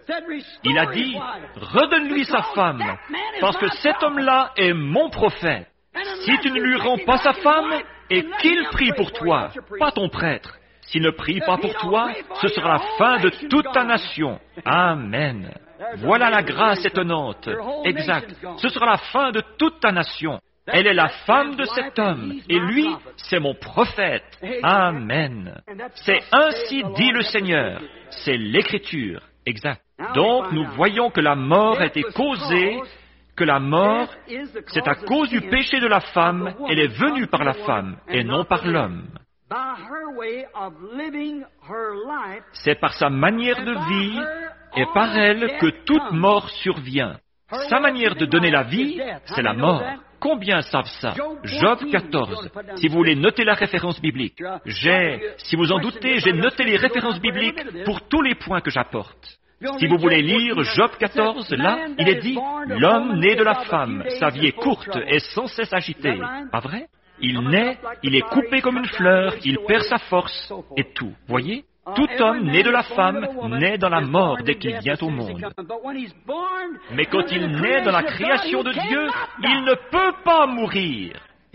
Il a dit, redonne-lui sa femme, parce que cet homme-là est mon prophète. Si tu ne lui rends pas sa femme, et qu'il prie pour toi, pas ton prêtre. S'il ne prie pas pour toi, ce sera la fin de toute ta nation. Amen. Voilà la grâce étonnante. Exact. Ce sera la fin de toute ta nation. Elle est la femme de cet homme, et lui, c'est mon prophète. Amen. C'est ainsi dit le Seigneur. C'est l'Écriture. Exact. Donc, nous voyons que la mort a été causée, que la mort, c'est à cause du péché de la femme, elle est venue par la femme, et non par l'homme. C'est par sa manière de vie et par elle que toute mort survient. Sa manière de donner la vie, c'est la mort. Combien savent ça? Job quatorze. Si vous voulez noter la référence biblique, j'ai, si vous en doutez, j'ai noté les références bibliques pour tous les points que j'apporte. Si vous voulez lire Job quatorze, là, il est dit, l'homme né de la femme, sa vie est courte et sans cesse agitée. Pas vrai? Il naît, il est coupé comme une fleur, il perd sa force, et tout. Voyez? Tout homme né de la femme naît dans la mort dès qu'il vient au monde. Mais quand il naît dans la création de Dieu, il ne peut pas mourir.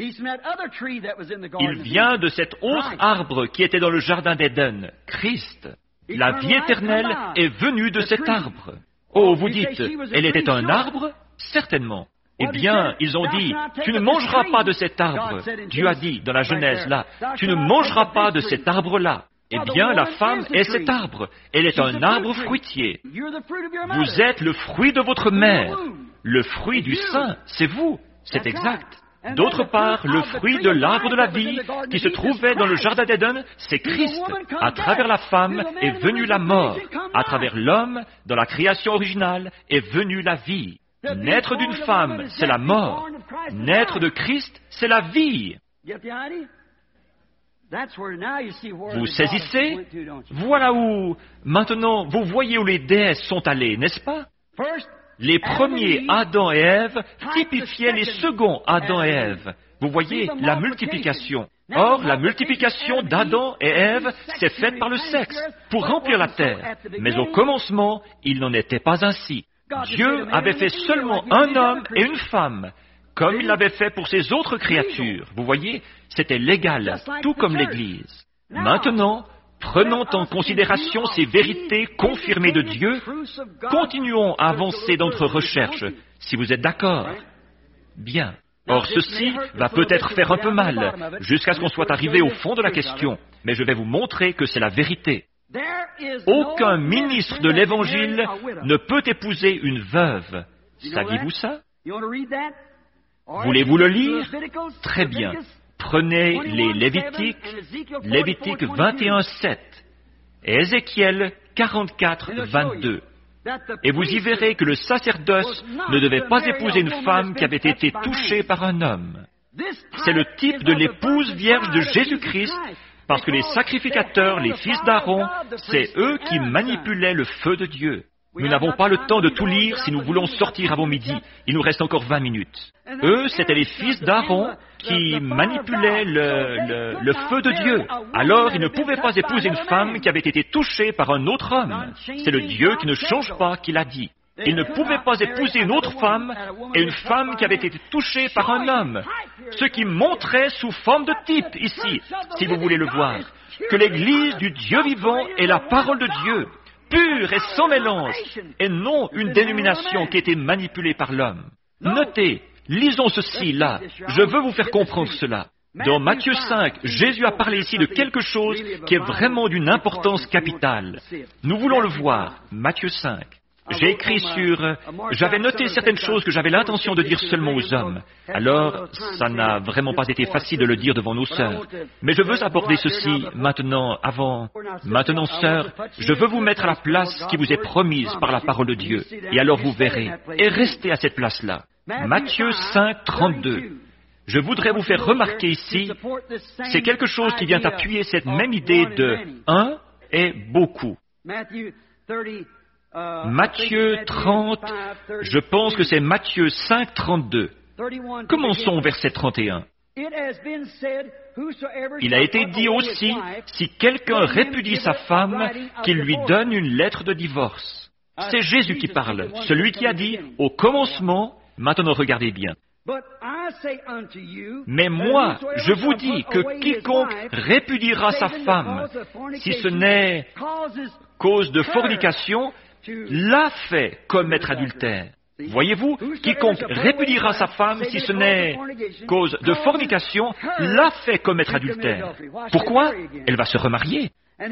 Il vient de cet autre arbre qui était dans le jardin d'Éden, Christ. La vie éternelle est venue de cet arbre. Oh, vous dites, elle était un arbre? Certainement. Eh bien, ils ont dit, tu ne mangeras pas de cet arbre. Dieu a dit dans la Genèse là, tu ne mangeras pas de cet arbre-là. Eh bien, la femme est cet arbre. Elle est un arbre fruitier. Vous êtes le fruit de votre mère. Le fruit du sein, c'est vous. C'est exact. D'autre part, le fruit de l'arbre de la vie qui se trouvait dans le jardin d'Éden, c'est Christ. À travers la femme est venue la mort. À travers l'homme, dans la création originale, est venue la vie. Naître d'une femme, c'est la mort. Naître de Christ, c'est la vie. Vous saisissez? Voilà où, maintenant, vous voyez où les déesses sont allées, n'est-ce pas? Les premiers Adam et Ève typifiaient les seconds Adam et Ève. Vous voyez, la multiplication. Or, la multiplication d'Adam et Ève s'est faite par le sexe, pour remplir la terre. Mais au commencement, il n'en était pas ainsi. Dieu avait fait seulement un homme et une femme, comme il l'avait fait pour ses autres créatures. Vous voyez, c'était légal, tout comme l'Église. Maintenant, prenant en considération ces vérités confirmées de Dieu, continuons à avancer dans notre recherche, si vous êtes d'accord. Bien. Or, ceci va peut-être faire un peu mal, jusqu'à ce qu'on soit arrivé au fond de la question, mais je vais vous montrer que c'est la vérité. Aucun ministre de l'Évangile ne peut épouser une veuve. Saviez-vous ça? Voulez-vous le lire? Très bien. Prenez les Lévitiques, Lévitique vingt et un, sept, et Ézéchiel quarante-quatre, vingt-deux. Et vous y verrez que le sacerdoce ne devait pas épouser une femme qui avait été touchée par un homme. C'est le type de l'épouse vierge de Jésus-Christ, parce que les sacrificateurs, les fils d'Aaron, c'est eux qui manipulaient le feu de Dieu. Nous n'avons pas le temps de tout lire si nous voulons sortir avant midi. Il nous reste encore vingt minutes. Eux, c'étaient les fils d'Aaron qui manipulaient le, le, le feu de Dieu. Alors, ils ne pouvaient pas épouser une femme qui avait été touchée par un autre homme. C'est le Dieu qui ne change pas qui l'a dit. Ils ne pouvaient pas épouser une autre femme et une femme qui avait été touchée par un homme. Ce qui montrait sous forme de type ici, si vous voulez le voir, que l'Église du Dieu vivant est la parole de Dieu, pure et sans mélange, et non une dénomination qui a été manipulée par l'homme. Notez, lisons ceci là, je veux vous faire comprendre cela. Dans Matthieu cinq, Jésus a parlé ici de quelque chose qui est vraiment d'une importance capitale. Nous voulons le voir, Matthieu cinq. J'ai écrit sur... J'avais noté certaines choses que j'avais l'intention de dire seulement aux hommes. Alors, ça n'a vraiment pas été facile de le dire devant nos sœurs. Mais je veux aborder ceci maintenant, avant... Maintenant, sœurs, je veux vous mettre à la place qui vous est promise par la parole de Dieu. Et alors vous verrez. Et restez à cette place-là. Matthieu cinq, trente-deux. Je voudrais vous faire remarquer ici, c'est quelque chose qui vient appuyer cette même idée de un et beaucoup. Matthieu trente, je pense que c'est Matthieu cinq, trente-deux. Commençons au verset trente et un. Il a été dit aussi, si quelqu'un répudie sa femme, qu'il lui donne une lettre de divorce. C'est Jésus qui parle, celui qui a dit « au commencement », maintenant regardez bien. Mais moi, je vous dis que quiconque répudiera sa femme, si ce n'est cause de fornication, l'a fait commettre adultère. Voyez-vous, quiconque répudiera sa femme, si ce n'est cause de fornication, l'a fait commettre adultère. Pourquoi? Elle va se remarier.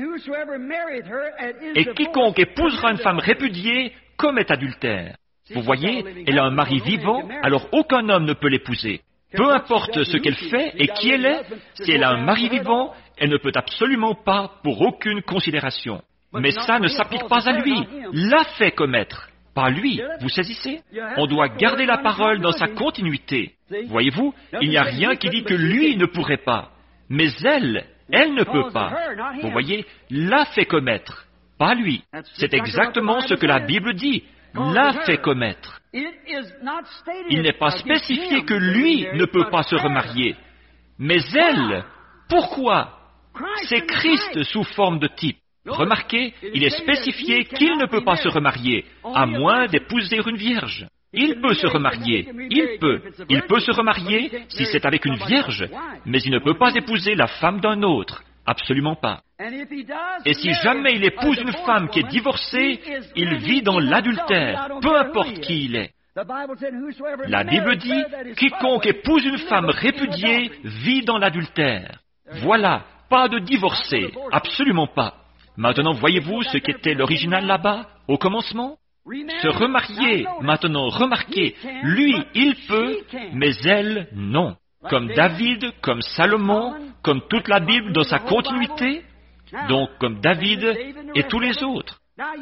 Et quiconque épousera une femme répudiée commet adultère. Vous voyez, elle a un mari vivant, alors aucun homme ne peut l'épouser. Peu importe ce qu'elle fait et qui elle est, si elle a un mari vivant, elle ne peut absolument pas pour aucune considération. Mais ça ne s'applique pas à lui. L'a fait commettre, pas lui. Vous saisissez? On doit garder la parole dans sa continuité. Voyez-vous, il n'y a rien qui dit que lui ne pourrait pas. Mais elle, elle ne peut pas. Vous voyez, l'a fait commettre, pas lui. C'est exactement ce que la Bible dit. L'a fait commettre. Il n'est pas spécifié que lui ne peut pas se remarier. Mais elle, pourquoi? C'est Christ sous forme de type. Remarquez, il est spécifié qu'il ne peut pas se remarier, à moins d'épouser une vierge. Il peut se remarier, il peut. Il peut se remarier si c'est avec une vierge, mais il ne peut pas épouser la femme d'un autre. Absolument pas. Et si jamais il épouse une femme qui est divorcée, il vit dans l'adultère, peu importe qui il est. La Bible dit, quiconque épouse une femme répudiée vit dans l'adultère. Voilà, pas de divorcé, absolument pas. Maintenant, voyez-vous ce qu'était l'original là-bas, au commencement? Se remarier. Maintenant, remarquez, lui, il peut, mais elle, non. Comme David, comme Salomon, comme toute la Bible dans sa continuité, donc comme David et tous les autres.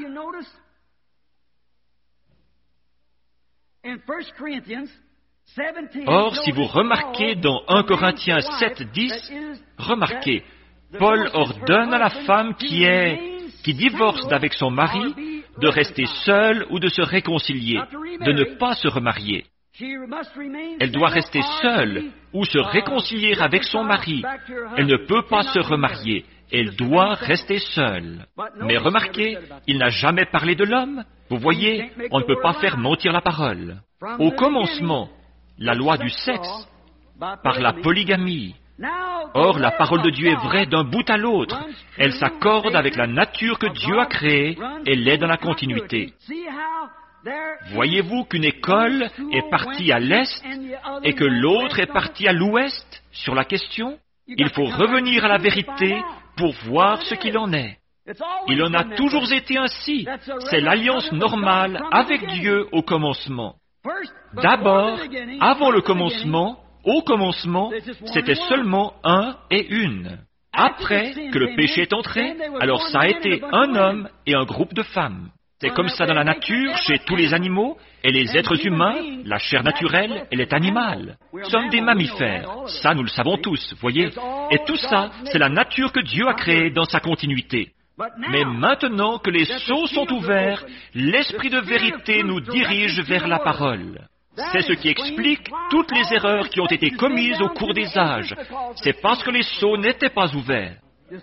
Or, si vous remarquez dans un Corinthiens sept, dix, remarquez, Paul ordonne à la femme qui est, qui divorce d'avec son mari, de rester seule ou de se réconcilier, de ne pas se remarier. Elle doit rester seule ou se réconcilier avec son mari. Elle ne peut pas se remarier. Elle doit rester seule. Mais remarquez, il n'a jamais parlé de l'homme. Vous voyez, on ne peut pas faire mentir la parole. Au commencement, la loi du sexe, par la polygamie. Or, la parole de Dieu est vraie d'un bout à l'autre. Elle s'accorde avec la nature que Dieu a créée. Elle est dans la continuité. Voyez-vous qu'une école est partie à l'est et que l'autre est partie à l'ouest sur la question? Il faut revenir à la vérité pour voir ce qu'il en est. Il en a toujours été ainsi. C'est l'alliance normale avec Dieu au commencement. D'abord, avant le commencement, au commencement, c'était seulement un et une. Après que le péché est entré, alors ça a été un homme et un groupe de femmes. C'est comme ça dans la nature, chez tous les animaux, et les êtres humains, la chair naturelle, elle est animale. Nous sommes des mammifères, ça nous le savons tous, voyez. Et tout ça, c'est la nature que Dieu a créée dans sa continuité. Mais maintenant que les sceaux sont ouverts, l'esprit de vérité nous dirige vers la parole. C'est ce qui explique toutes les erreurs qui ont été commises au cours des âges. C'est parce que les sceaux n'étaient pas ouverts.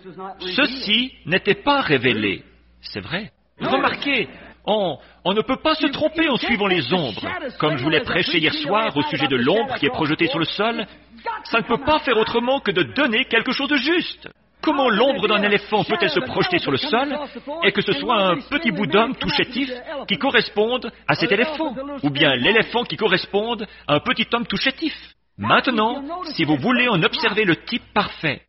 Ceci n'était pas révélé. C'est vrai. Remarquez, on, on ne peut pas se tromper en suivant les ombres. Comme je vous l'ai prêché hier soir au sujet de l'ombre qui est projetée sur le sol, ça ne peut pas faire autrement que de donner quelque chose de juste. Comment l'ombre d'un éléphant peut-elle se projeter sur le sol et que ce soit un petit bout d'homme tout chétif qui corresponde à cet éléphant, ou bien l'éléphant qui corresponde à un petit homme tout chétif? Maintenant, si vous voulez en observer le type parfait,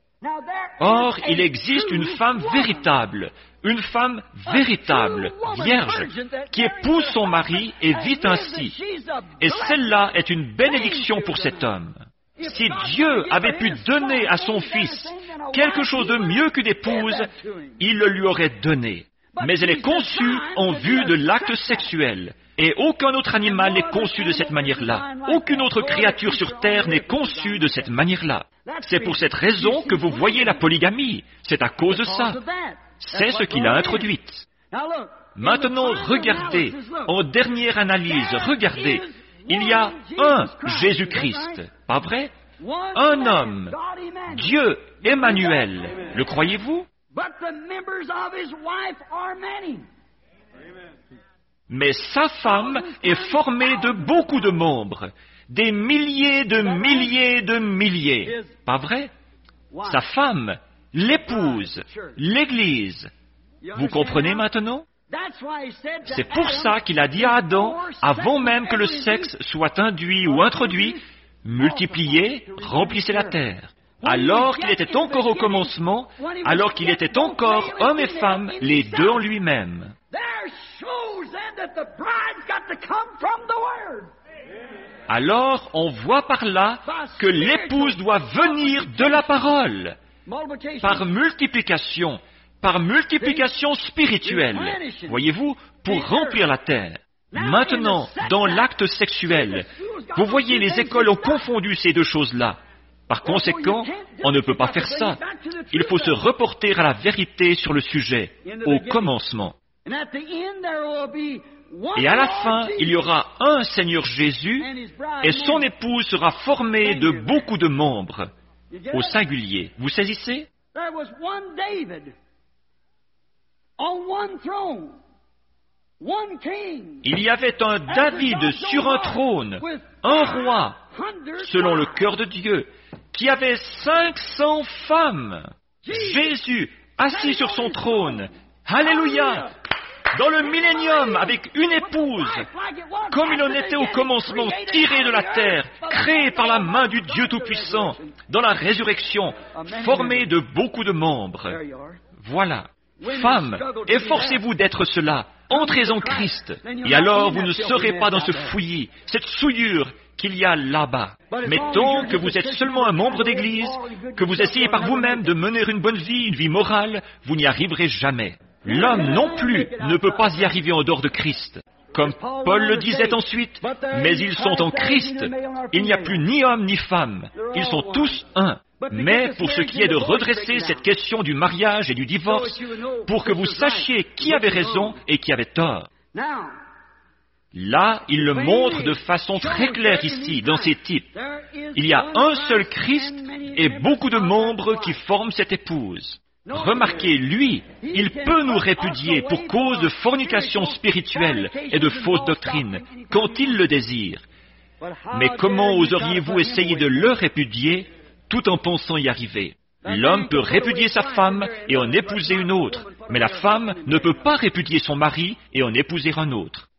or, il existe une femme véritable, une femme véritable, vierge, qui épouse son mari et vit ainsi. Et celle-là est une bénédiction pour cet homme. Si Dieu avait pu donner à son fils quelque chose de mieux qu'une épouse, il le lui aurait donné. Mais elle est conçue en vue de l'acte sexuel. Et aucun autre animal n'est conçu de cette manière-là. Aucune autre créature sur terre n'est conçue de cette manière-là. C'est pour cette raison que vous voyez la polygamie. C'est à cause de ça. C'est ce qu'il a introduite. Maintenant, regardez, en dernière analyse, regardez. Il y a un Jésus-Christ, pas vrai? Un homme, Dieu, Emmanuel. Le croyez-vous? Mais sa femme est formée de beaucoup de membres, des milliers de milliers de milliers. Pas vrai? Sa femme, l'épouse, l'Église. Vous comprenez maintenant? C'est pour ça qu'il a dit à Adam, avant même que le sexe soit induit ou introduit, multipliez, remplissez la terre. Alors qu'il était encore au commencement, alors qu'il était encore homme et femme, les deux en lui-même. Alors on voit par là que l'épouse doit venir de la parole, par multiplication, par multiplication spirituelle, voyez-vous, pour remplir la terre. Maintenant, dans l'acte sexuel, vous voyez, les écoles ont confondu ces deux choses-là. Par conséquent, on ne peut pas faire ça. Il faut se reporter à la vérité sur le sujet, au commencement. Et à la fin, il y aura un Seigneur Jésus, et son épouse sera formée de beaucoup de membres, au singulier. Vous saisissez? Il y avait un David sur un trône, un roi, selon le cœur de Dieu, qui avait cinq cents femmes. Jésus, assis sur son trône, Alléluia, dans le millénium, avec une épouse, comme il en était au commencement, tiré de la terre, créé par la main du Dieu Tout-Puissant, dans la résurrection, formé de beaucoup de membres. Voilà. Femmes, efforcez-vous d'être cela. Entrez en Christ, et alors vous ne serez pas dans ce fouillis, cette souillure qu'il y a là-bas. Mais tant que vous êtes seulement un membre d'Église, que vous essayez par vous-même de mener une bonne vie, une vie morale, vous n'y arriverez jamais. L'homme non plus ne peut pas y arriver en dehors de Christ. Comme Paul le disait ensuite, mais ils sont en Christ. Il n'y a plus ni homme ni femme. Ils sont tous un. Mais pour ce qui est de redresser cette question du mariage et du divorce, pour que vous sachiez qui avait raison et qui avait tort. Là, il le montre de façon très claire ici, dans ces types. Il y a un seul Christ et beaucoup de membres qui forment cette épouse. Remarquez, lui, il peut nous répudier pour cause de fornication spirituelle et de fausses doctrines, quand il le désire. Mais comment oseriez-vous essayer de le répudier tout en pensant y arriver? L'homme peut répudier sa femme et en épouser une autre, mais la femme ne peut pas répudier son mari et en épouser un autre.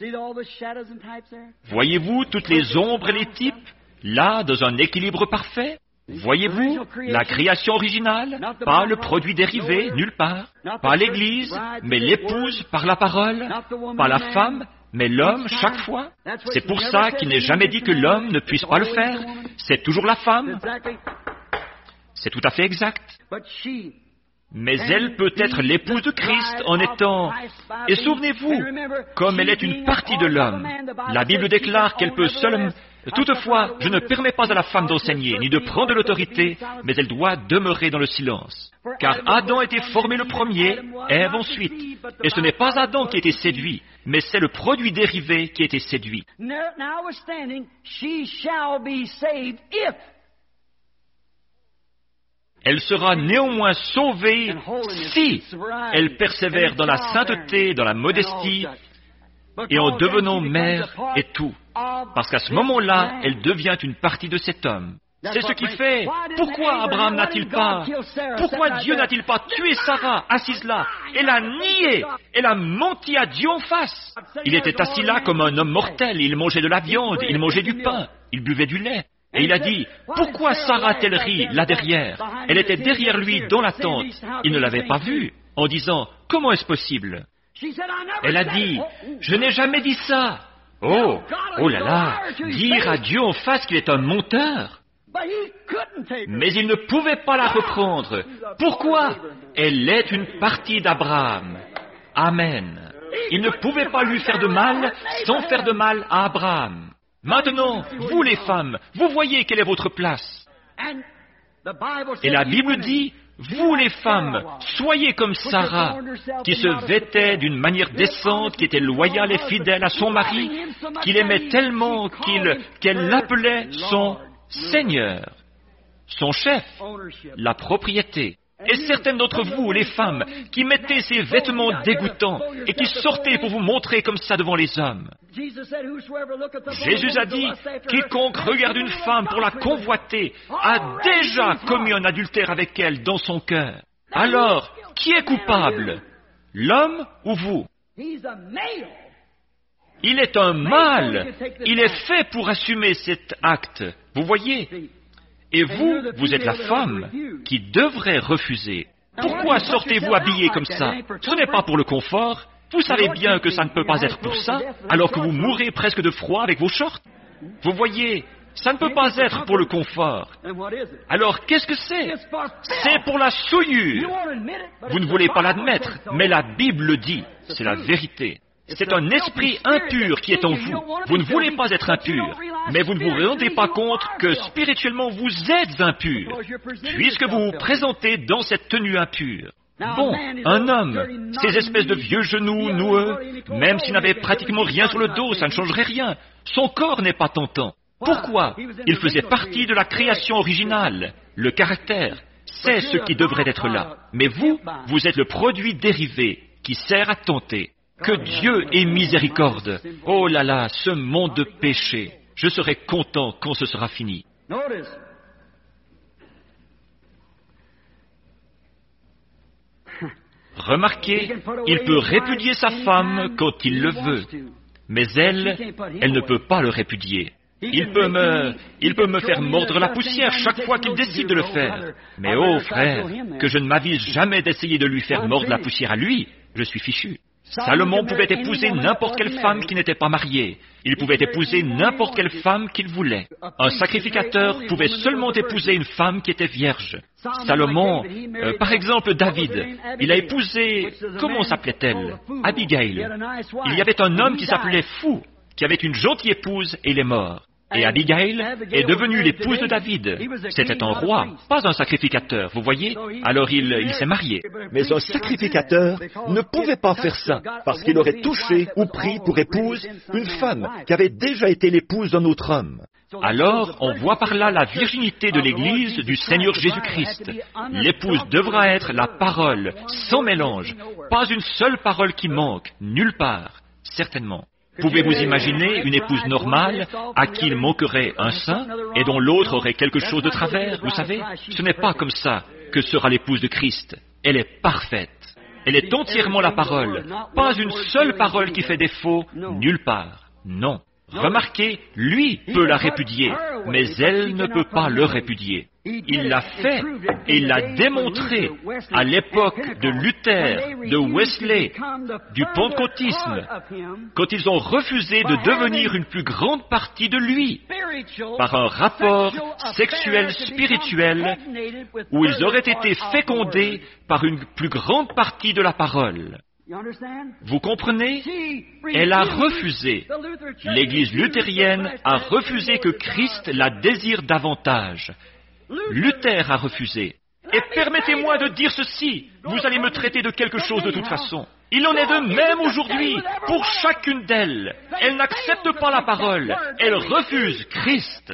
Voyez-vous toutes les ombres et les types, là, dans un équilibre parfait? Voyez-vous la création originale, pas le produit dérivé, nulle part, pas l'Église, mais l'épouse par la parole, pas la femme, mais l'homme chaque fois. C'est pour ça qu'il n'est jamais dit que l'homme ne puisse pas le faire. C'est toujours la femme. C'est tout à fait exact. Mais elle peut être l'épouse de Christ en étant... Et souvenez-vous, comme elle est une partie de l'homme, la Bible déclare qu'elle peut seule... Toutefois, je ne permets pas à la femme d'enseigner, ni de prendre de l'autorité, mais elle doit demeurer dans le silence. Car Adam a été formé le premier, Ève ensuite. Et ce n'est pas Adam qui a été séduit, mais c'est le produit dérivé qui a été séduit. Elle sera néanmoins sauvée si elle persévère dans la sainteté, dans la modestie, et en devenant mère et tout. Parce qu'à ce moment-là, elle devient une partie de cet homme. C'est ce qui fait. Pourquoi Abraham n'a-t-il pas... Pourquoi Dieu n'a-t-il pas tué Sarah, assise là? Elle a nié. Elle a menti à Dieu en face. Il était assis là comme un homme mortel. Il mangeait de la viande, il mangeait du pain, il buvait du lait. Et il a dit, pourquoi Sarah a-t-elle ri là derrière? Elle était derrière lui dans la tente. Il ne l'avait pas vue, en disant, comment est-ce possible? Elle a dit, je n'ai jamais dit ça. Oh, oh là là, dire à Dieu en face qu'il est un menteur. Mais il ne pouvait pas la reprendre. Pourquoi? Elle est une partie d'Abraham. Amen. Il ne pouvait pas lui faire de mal sans faire de mal à Abraham. Maintenant, vous les femmes, vous voyez quelle est votre place. Et la Bible dit, vous les femmes, soyez comme Sarah, qui se vêtait d'une manière décente, qui était loyale et fidèle à son mari, qu'il aimait tellement qu'il, qu'elle l'appelait son Seigneur, son chef, la propriété. Et certaines d'entre vous, les femmes, qui mettez ces vêtements dégoûtants et qui sortez pour vous montrer comme ça devant les hommes. Jésus a dit, quiconque regarde une femme pour la convoiter a déjà commis un adultère avec elle dans son cœur. Alors, qui est coupable? L'homme ou vous? Il est un mâle. Il est fait pour assumer cet acte. Vous voyez? Et vous, vous êtes la femme qui devrait refuser. Pourquoi sortez-vous habillé comme ça? Ce n'est pas pour le confort. Vous savez bien que ça ne peut pas être pour ça, alors que vous mourrez presque de froid avec vos shorts. Vous voyez, ça ne peut pas être pour le confort. Alors, qu'est-ce que c'est? C'est pour la souillure. Vous ne voulez pas l'admettre, mais la Bible le dit. C'est la vérité. C'est un esprit impur qui est en vous. Vous ne voulez pas être impur, mais vous ne vous rendez pas compte que spirituellement vous êtes impur, puisque vous vous présentez dans cette tenue impure. Bon, un homme, ces espèces de vieux genoux noueux, même s'il n'avait pratiquement rien sur le dos, ça ne changerait rien. Son corps n'est pas tentant. Pourquoi? Il faisait partie de la création originale. Le caractère, c'est ce qui devrait être là. Mais vous, vous êtes le produit dérivé qui sert à tenter. Que Dieu ait miséricorde. Oh là là, ce monde de péché. Je serai content quand ce sera fini. Remarquez, il peut répudier sa femme quand il le veut, mais elle, elle ne peut pas le répudier. Il peut me, il peut me faire mordre la poussière chaque fois qu'il décide de le faire. Mais oh frère, que je ne m'avise jamais d'essayer de lui faire mordre la poussière à lui, je suis fichu. Salomon pouvait épouser n'importe quelle femme qui n'était pas mariée. Il pouvait épouser n'importe quelle femme qu'il voulait. Un sacrificateur pouvait seulement épouser une femme qui était vierge. Salomon, euh, par exemple David, il a épousé, comment s'appelait-elle? Abigail. Il y avait un homme qui s'appelait Fou, qui avait une gentille épouse et il est mort. Et Abigail est devenue l'épouse de David. C'était un roi, pas un sacrificateur, vous voyez? Alors il, il s'est marié. Mais un sacrificateur ne pouvait pas faire ça, parce qu'il aurait touché ou pris pour épouse une femme qui avait déjà été l'épouse d'un autre homme. Alors, on voit par là la virginité de l'Église du Seigneur Jésus-Christ. L'épouse devra être la parole, sans mélange, pas une seule parole qui manque, nulle part, certainement. Pouvez-vous imaginer une épouse normale à qui il manquerait un sein et dont l'autre aurait quelque chose de travers? Vous savez, ce n'est pas comme ça que sera l'épouse de Christ. Elle est parfaite. Elle est entièrement la parole. Pas une seule parole qui fait défaut, nulle part. Non. Remarquez, lui peut la répudier, mais elle ne peut pas le répudier. Il l'a fait et il l'a démontré à l'époque de Luther, de Wesley, du pentecôtisme, quand ils ont refusé de devenir une plus grande partie de lui, par un rapport sexuel spirituel où ils auraient été fécondés par une plus grande partie de la parole. Vous comprenez? Elle a refusé. L'Église luthérienne a refusé que Christ la désire davantage. Luther a refusé. Et permettez-moi de dire ceci, vous allez me traiter de quelque chose de toute façon. Il en est de même aujourd'hui pour chacune d'elles. Elles n'acceptent pas la parole, elles refusent Christ.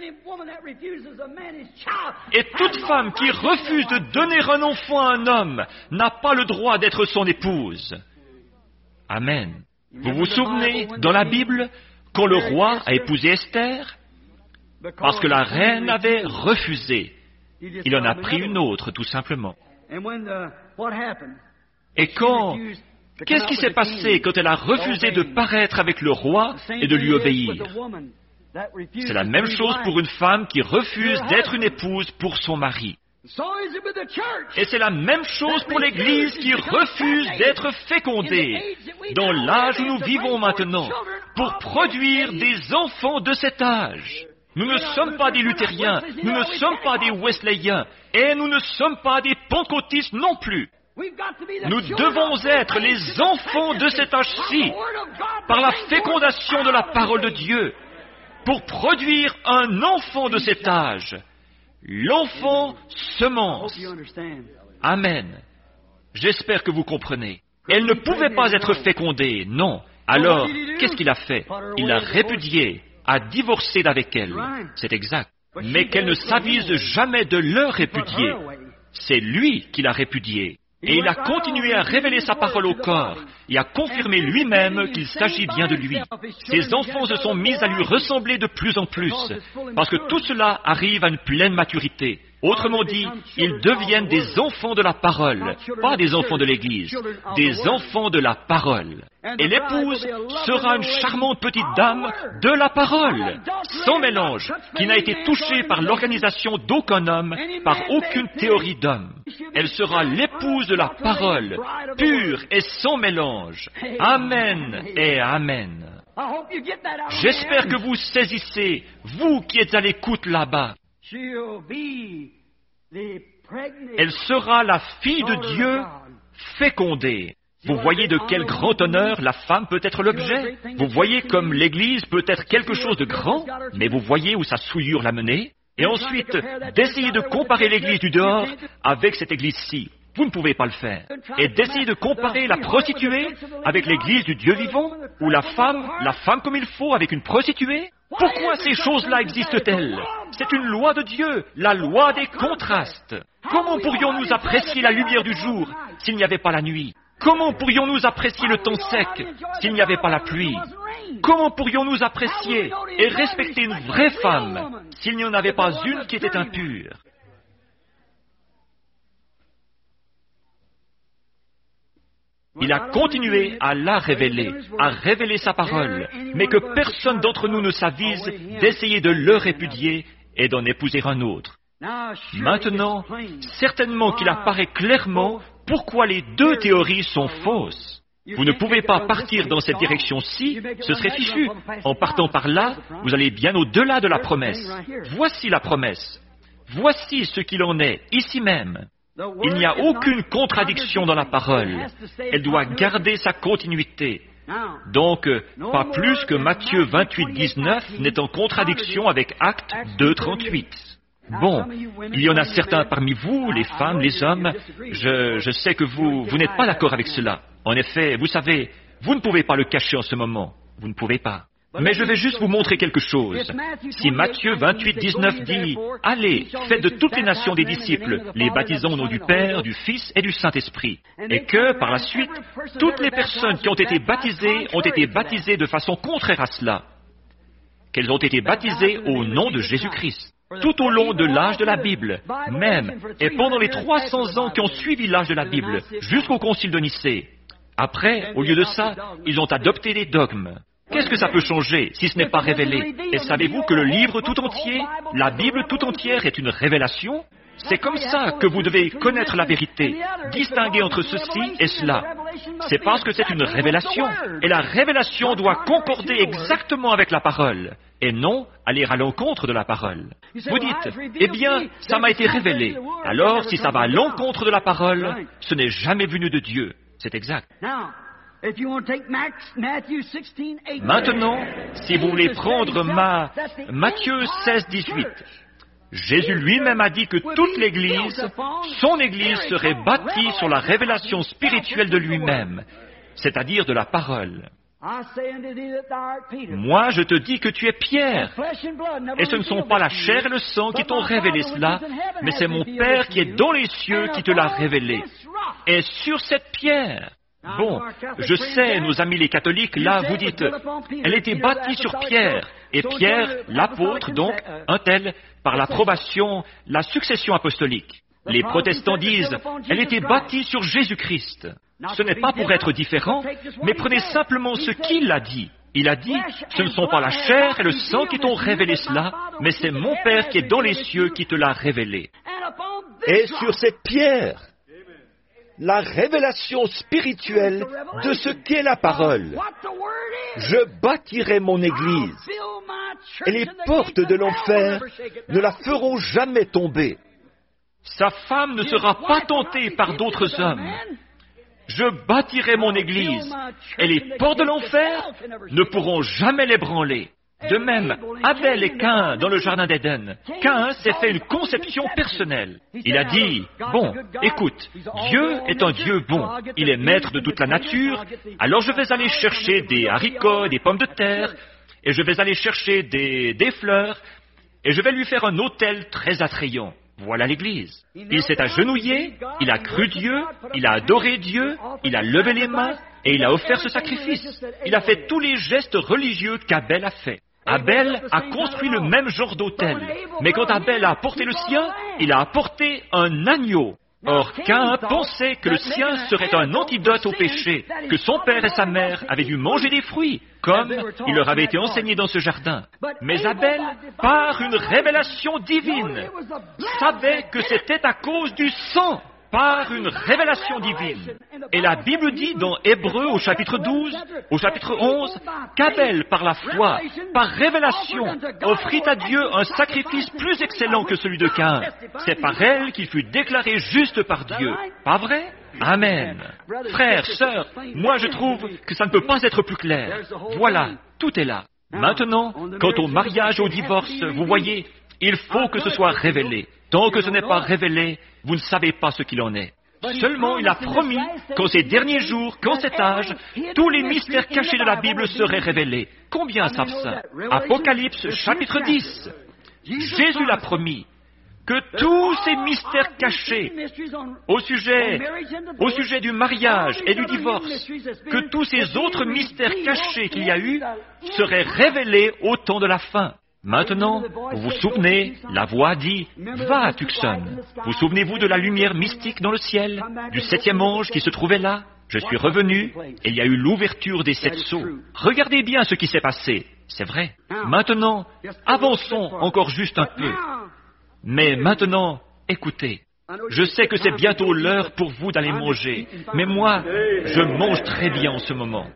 Et toute femme qui refuse de donner un enfant à un homme n'a pas le droit d'être son épouse. Amen. Vous vous souvenez, dans la Bible, quand le roi a épousé Esther? Parce que la reine avait refusé. Il en a pris une autre, tout simplement. Et quand... Qu'est-ce qui s'est passé quand elle a refusé de paraître avec le roi et de lui obéir? C'est la même chose pour une femme qui refuse d'être une épouse pour son mari. Et c'est la même chose pour l'Église qui refuse d'être fécondée dans l'âge où nous vivons maintenant pour produire des enfants de cet âge. Nous ne sommes pas des luthériens, nous ne sommes pas des wesleyens, et nous ne sommes pas des pentecôtistes non plus. Nous devons être les enfants de cet âge-ci, par la fécondation de la parole de Dieu, pour produire un enfant de cet âge. L'enfant semence. Amen. J'espère que vous comprenez. Elle ne pouvait pas être fécondée, non. Alors, qu'est-ce qu'il a fait? Il l'a répudiée, a divorcé d'avec elle. C'est exact. Mais qu'elle ne s'avise jamais de le répudier. c'est lui qui l'a répudié. Et il a continué à révéler sa parole au corps et à confirmer lui-même qu'il s'agit bien de lui. Ses enfants se sont mis à lui ressembler de plus en plus, parce que tout cela arrive à une pleine maturité. Autrement dit, ils deviennent des enfants de la parole, pas des enfants de l'Église, des enfants de la parole. Et l'épouse sera une charmante petite dame de la parole, sans mélange, qui n'a été touchée par l'organisation d'aucun homme, par aucune théorie d'homme. Elle sera l'épouse de la parole, pure et sans mélange. Amen et amen. J'espère que vous saisissez, vous qui êtes à l'écoute là-bas. Elle sera la fille de Dieu fécondée. Vous voyez de quel grand honneur la femme peut être l'objet? Vous voyez comme l'Église peut être quelque chose de grand, mais vous voyez où sa souillure l'a menée? Et ensuite, d'essayer de comparer l'Église du dehors avec cette Église-ci. Vous ne pouvez pas le faire. Et d'essayer de comparer la prostituée avec l'Église du Dieu vivant, ou la femme, la femme comme il faut avec une prostituée? Pourquoi ces choses-là existent-elles? C'est une loi de Dieu, la loi des contrastes. Comment pourrions-nous apprécier la lumière du jour s'il n'y avait pas la nuit? Comment pourrions-nous apprécier le temps sec s'il n'y avait pas la pluie? Comment pourrions-nous apprécier et respecter une vraie femme s'il n'y en avait pas une qui était impure? Il a continué à la révéler, à révéler sa parole, mais que personne d'entre nous ne s'avise d'essayer de le répudier et d'en épouser un autre. Maintenant, certainement qu'il apparaît clairement pourquoi les deux théories sont fausses. Vous ne pouvez pas partir dans cette direction-ci, ce serait fichu. En partant par là, vous allez bien au-delà de la promesse. Voici la promesse. Voici ce qu'il en est, ici même. Il n'y a aucune contradiction dans la parole. Elle doit garder sa continuité. Donc, pas plus que Matthieu vingt-huit dix-neuf n'est en contradiction avec Actes deux trente-huit. Bon, il y en a certains parmi vous, les femmes, les hommes, je, je sais que vous, vous n'êtes pas d'accord avec cela. En effet, vous savez, vous ne pouvez pas le cacher en ce moment. Vous ne pouvez pas. Mais je vais juste vous montrer quelque chose. Si Matthieu vingt-huit dix-neuf dit « Allez, faites de toutes les nations des disciples, les baptisant au nom du Père, du Fils et du Saint-Esprit. » Et que, par la suite, toutes les personnes qui ont été baptisées ont été baptisées de façon contraire à cela. Qu'elles ont été baptisées au nom de Jésus-Christ. Tout au long de l'âge de la Bible, même, et pendant les trois cents ans qui ont suivi l'âge de la Bible, jusqu'au Concile de Nicée. Après, au lieu de ça, ils ont adopté des dogmes. Qu'est-ce que ça peut changer si ce n'est pas révélé? Et savez-vous que le livre tout entier, la Bible tout entière est une révélation? C'est comme ça que vous devez connaître la vérité, distinguer entre ceci et cela. C'est parce que c'est une révélation, et la révélation doit concorder exactement avec la parole, et non aller à l'encontre de la parole. Vous dites, eh bien, ça m'a été révélé. Alors, si ça va à l'encontre de la parole, ce n'est jamais venu de Dieu. C'est exact. Maintenant, si vous voulez prendre ma Matthieu seize dix-huit, Jésus lui-même a dit que toute l'Église, son Église serait bâtie sur la révélation spirituelle de lui-même, c'est-à-dire de la parole. Moi, je te dis que tu es Pierre, et ce ne sont pas la chair et le sang qui t'ont révélé cela, mais c'est mon Père qui est dans les cieux qui te l'a révélé. Et sur cette pierre, bon, je sais, nos amis les catholiques, là, vous dites, elle était bâtie sur Pierre, et Pierre, l'apôtre, donc, un tel, par l'approbation, la succession apostolique. Les protestants disent, elle était bâtie sur Jésus-Christ. Ce n'est pas pour être différent, mais prenez simplement ce qu'il a dit. Il a dit, ce ne sont pas la chair et le sang qui t'ont révélé cela, mais c'est mon Père qui est dans les cieux qui te l'a révélé. Et sur cette pierre, la révélation spirituelle de ce qu'est la parole. Je bâtirai mon Église, et les portes de l'enfer ne la feront jamais tomber. Sa femme ne sera pas tentée par d'autres hommes. Je bâtirai mon Église, et les portes de l'enfer ne pourront jamais l'ébranler. De même, Abel et Caïn dans le jardin d'Éden. Caïn s'est fait une conception personnelle. Il a dit, bon, écoute, Dieu est un Dieu bon. Il est maître de toute la nature, alors je vais aller chercher des haricots, des pommes de terre, et je vais aller chercher des, des fleurs, et je vais lui faire un autel très attrayant. Voilà l'Église. Il s'est agenouillé, il a cru Dieu, il a adoré Dieu, il a levé les mains et il a offert ce sacrifice. Il a fait tous les gestes religieux qu'Abel a fait. Abel a construit le même genre d'autel, mais quand Abel a apporté le sien, il a apporté un agneau. Or, Caïn pensait que le sien serait un antidote au péché, que son père et sa mère avaient dû manger des fruits, comme il leur avait été enseigné dans ce jardin. Mais Abel, par une révélation divine, savait que c'était à cause du sang, par une révélation divine. Et la Bible dit dans Hébreux au chapitre douze, au chapitre onze, qu'Abel, par la foi, par révélation, offrit à Dieu un sacrifice plus excellent que celui de Caïn. C'est par elle qu'il fut déclaré juste par Dieu. Pas vrai? Amen. Frères, sœurs, moi je trouve que ça ne peut pas être plus clair. Voilà, tout est là. Maintenant, quant au mariage et au divorce, vous voyez, il faut que ce soit révélé. Tant que ce n'est pas révélé, vous ne savez pas ce qu'il en est. Seulement, il a promis qu'en ces derniers jours, qu'en cet âge, tous les mystères cachés de la Bible seraient révélés. Combien savent ça? Apocalypse, chapitre dix. Jésus l'a promis que tous ces mystères cachés au sujet, au sujet du mariage et du divorce, que tous ces autres mystères cachés qu'il y a eu seraient révélés au temps de la fin. Maintenant, vous vous souvenez, la voix a dit « Va, Tucson ». Vous souvenez-vous de la lumière mystique dans le ciel, du septième ange qui se trouvait là? Je suis revenu et il y a eu l'ouverture des sept sceaux. Regardez bien ce qui s'est passé. C'est vrai. Maintenant, avançons encore juste un peu. Mais maintenant, écoutez. Je sais que c'est bientôt l'heure pour vous d'aller manger, mais moi, je mange très bien en ce moment.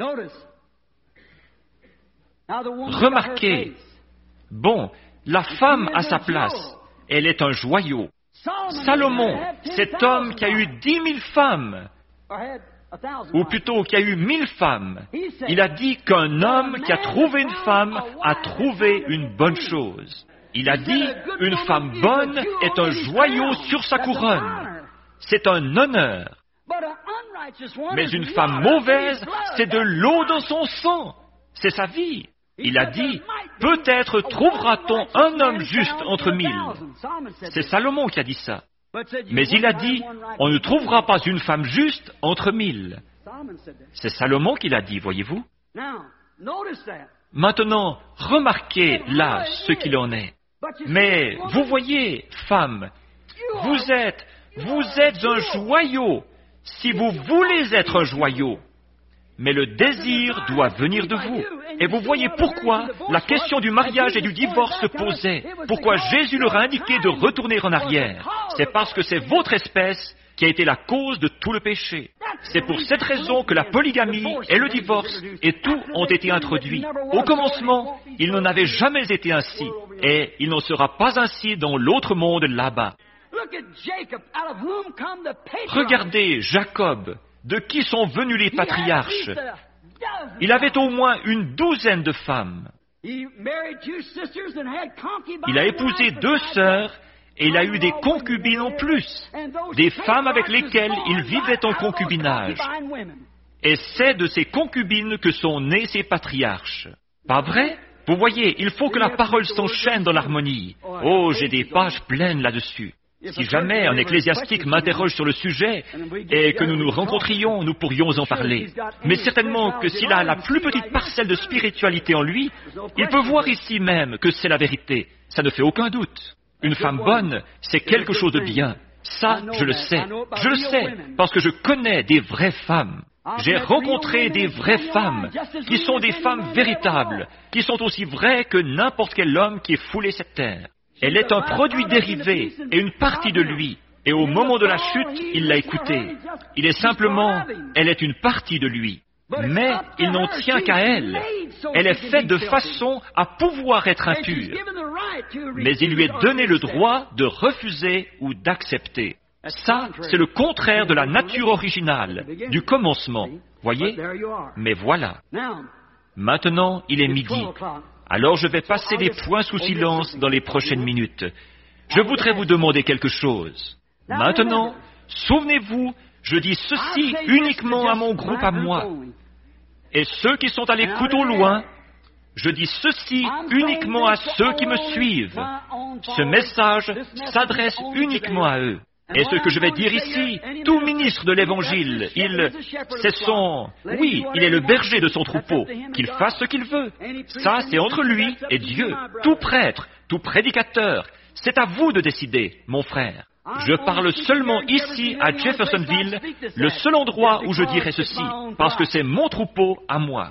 Remarquez. Bon, la femme a sa place. Elle est un joyau. Salomon, cet homme qui a eu dix mille femmes, ou plutôt qui a eu mille femmes, il a dit qu'un homme qui a trouvé une femme a trouvé une bonne chose. Il a dit, une femme bonne est un joyau sur sa couronne. C'est un honneur. Mais une femme mauvaise, c'est de l'eau dans son sang. C'est sa vie. Il a dit, peut-être trouvera-t-on un homme juste entre mille. C'est Salomon qui a dit ça. Mais il a dit, on ne trouvera pas une femme juste entre mille. C'est Salomon qui l'a dit, voyez-vous. Maintenant, remarquez là ce qu'il en est. Mais vous voyez, femme, vous êtes, vous êtes un joyau, si vous voulez être un joyau. Mais le désir doit venir de vous. Et vous voyez pourquoi la question du mariage et du divorce se posait. Pourquoi Jésus leur a indiqué de retourner en arrière. C'est parce que c'est votre espèce qui a été la cause de tout le péché. C'est pour cette raison que la polygamie et le divorce et tout ont été introduits. Au commencement, il n'en avait jamais été ainsi. Et il n'en sera pas ainsi dans l'autre monde là-bas. Regardez Jacob. De qui sont venus les patriarches? Il avait au moins une douzaine de femmes. Il a épousé deux sœurs et il a eu des concubines en plus, des femmes avec lesquelles il vivait en concubinage. Et c'est de ces concubines que sont nés ces patriarches. Pas vrai? Vous voyez, il faut que la parole s'enchaîne dans l'harmonie. Oh, j'ai des pages pleines là-dessus. Si jamais un ecclésiastique m'interroge sur le sujet et que nous nous rencontrions, nous pourrions en parler. Mais certainement que s'il a la plus petite parcelle de spiritualité en lui, il peut voir ici même que c'est la vérité. Ça ne fait aucun doute. Une femme bonne, c'est quelque chose de bien. Ça, je le sais. Je le sais parce que je connais des vraies femmes. J'ai rencontré des vraies femmes qui sont des femmes véritables, qui sont aussi vraies que n'importe quel homme qui ait foulé cette terre. Elle est un produit dérivé et une partie de lui. Et au moment de la chute, il l'a écoutée. Il est simplement, elle est une partie de lui. Mais il n'en tient qu'à elle. Elle est faite de façon à pouvoir être impure. Mais il lui est donné le droit de refuser ou d'accepter. Ça, c'est le contraire de la nature originale, du commencement. Voyez? Mais voilà. Maintenant, il est midi. Alors je vais passer des points sous silence dans les prochaines minutes. Je voudrais vous demander quelque chose. Maintenant, souvenez-vous, je dis ceci uniquement à mon groupe à moi. Et ceux qui sont à l'écoute au loin, Je dis ceci uniquement à ceux qui me suivent. Ce message s'adresse uniquement à eux. Et ce que je vais dire ici, tout ministre de l'Évangile, il, c'est son, oui, il est le berger de son troupeau, qu'il fasse ce qu'il veut. Ça, c'est entre lui et Dieu. Tout prêtre, tout prédicateur, c'est à vous de décider, mon frère. Je parle seulement ici, à Jeffersonville, le seul endroit où je dirai ceci, parce que c'est mon troupeau à moi.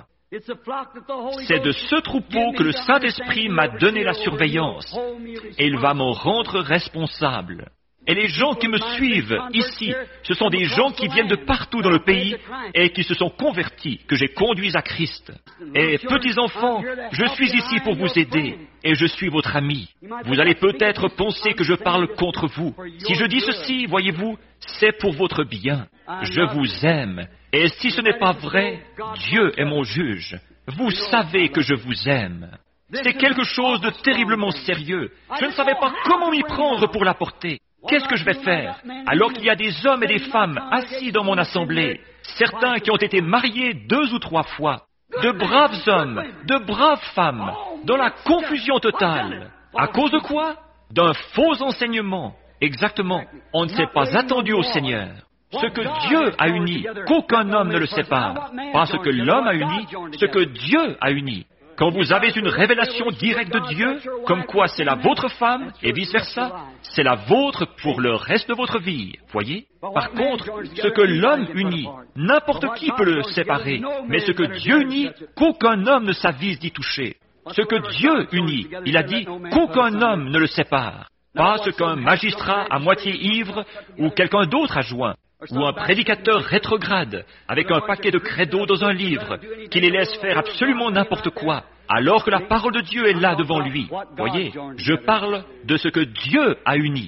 C'est de ce troupeau que le Saint-Esprit m'a donné la surveillance, et il va m'en rendre responsable. Et les gens qui me suivent ici, ce sont des gens qui viennent de partout dans le pays et qui se sont convertis, que j'ai conduits à Christ. Et petits-enfants, je suis ici pour vous aider et je suis votre ami. Vous allez peut-être penser que je parle contre vous. Si je dis ceci, voyez-vous, c'est pour votre bien. Je vous aime. Et si ce n'est pas vrai, Dieu est mon juge. Vous savez que je vous aime. C'est quelque chose de terriblement sérieux. Je ne savais pas comment m'y prendre pour l'apporter. Qu'est-ce que je vais faire alors qu'il y a des hommes et des femmes assis dans mon assemblée, certains qui ont été mariés deux ou trois fois, de braves hommes, de braves femmes, dans la confusion totale. À cause de quoi? D'un faux enseignement. Exactement. On ne s'est pas attendu au Seigneur. Ce que Dieu a uni, qu'aucun homme ne le sépare. Pas ce que l'homme a uni, ce que Dieu a uni. Quand vous avez une révélation directe de Dieu, comme quoi c'est la vôtre femme, et vice-versa, c'est la vôtre pour le reste de votre vie, voyez? Par contre, ce que l'homme unit, n'importe qui peut le séparer, mais ce que Dieu unit, qu'aucun homme ne s'avise d'y toucher. Ce que Dieu unit, il a dit qu'aucun homme ne le sépare. Pas ce qu'un magistrat à moitié ivre ou quelqu'un d'autre a joint. Ou un prédicateur rétrograde, avec un paquet de credos dans un livre, qui les laisse faire absolument n'importe quoi, alors que la parole de Dieu est là devant lui. Voyez, je parle de ce que Dieu a uni.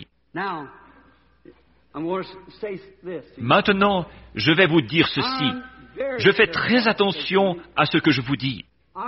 Maintenant, je vais vous dire ceci. Je fais très attention à ce que je vous dis.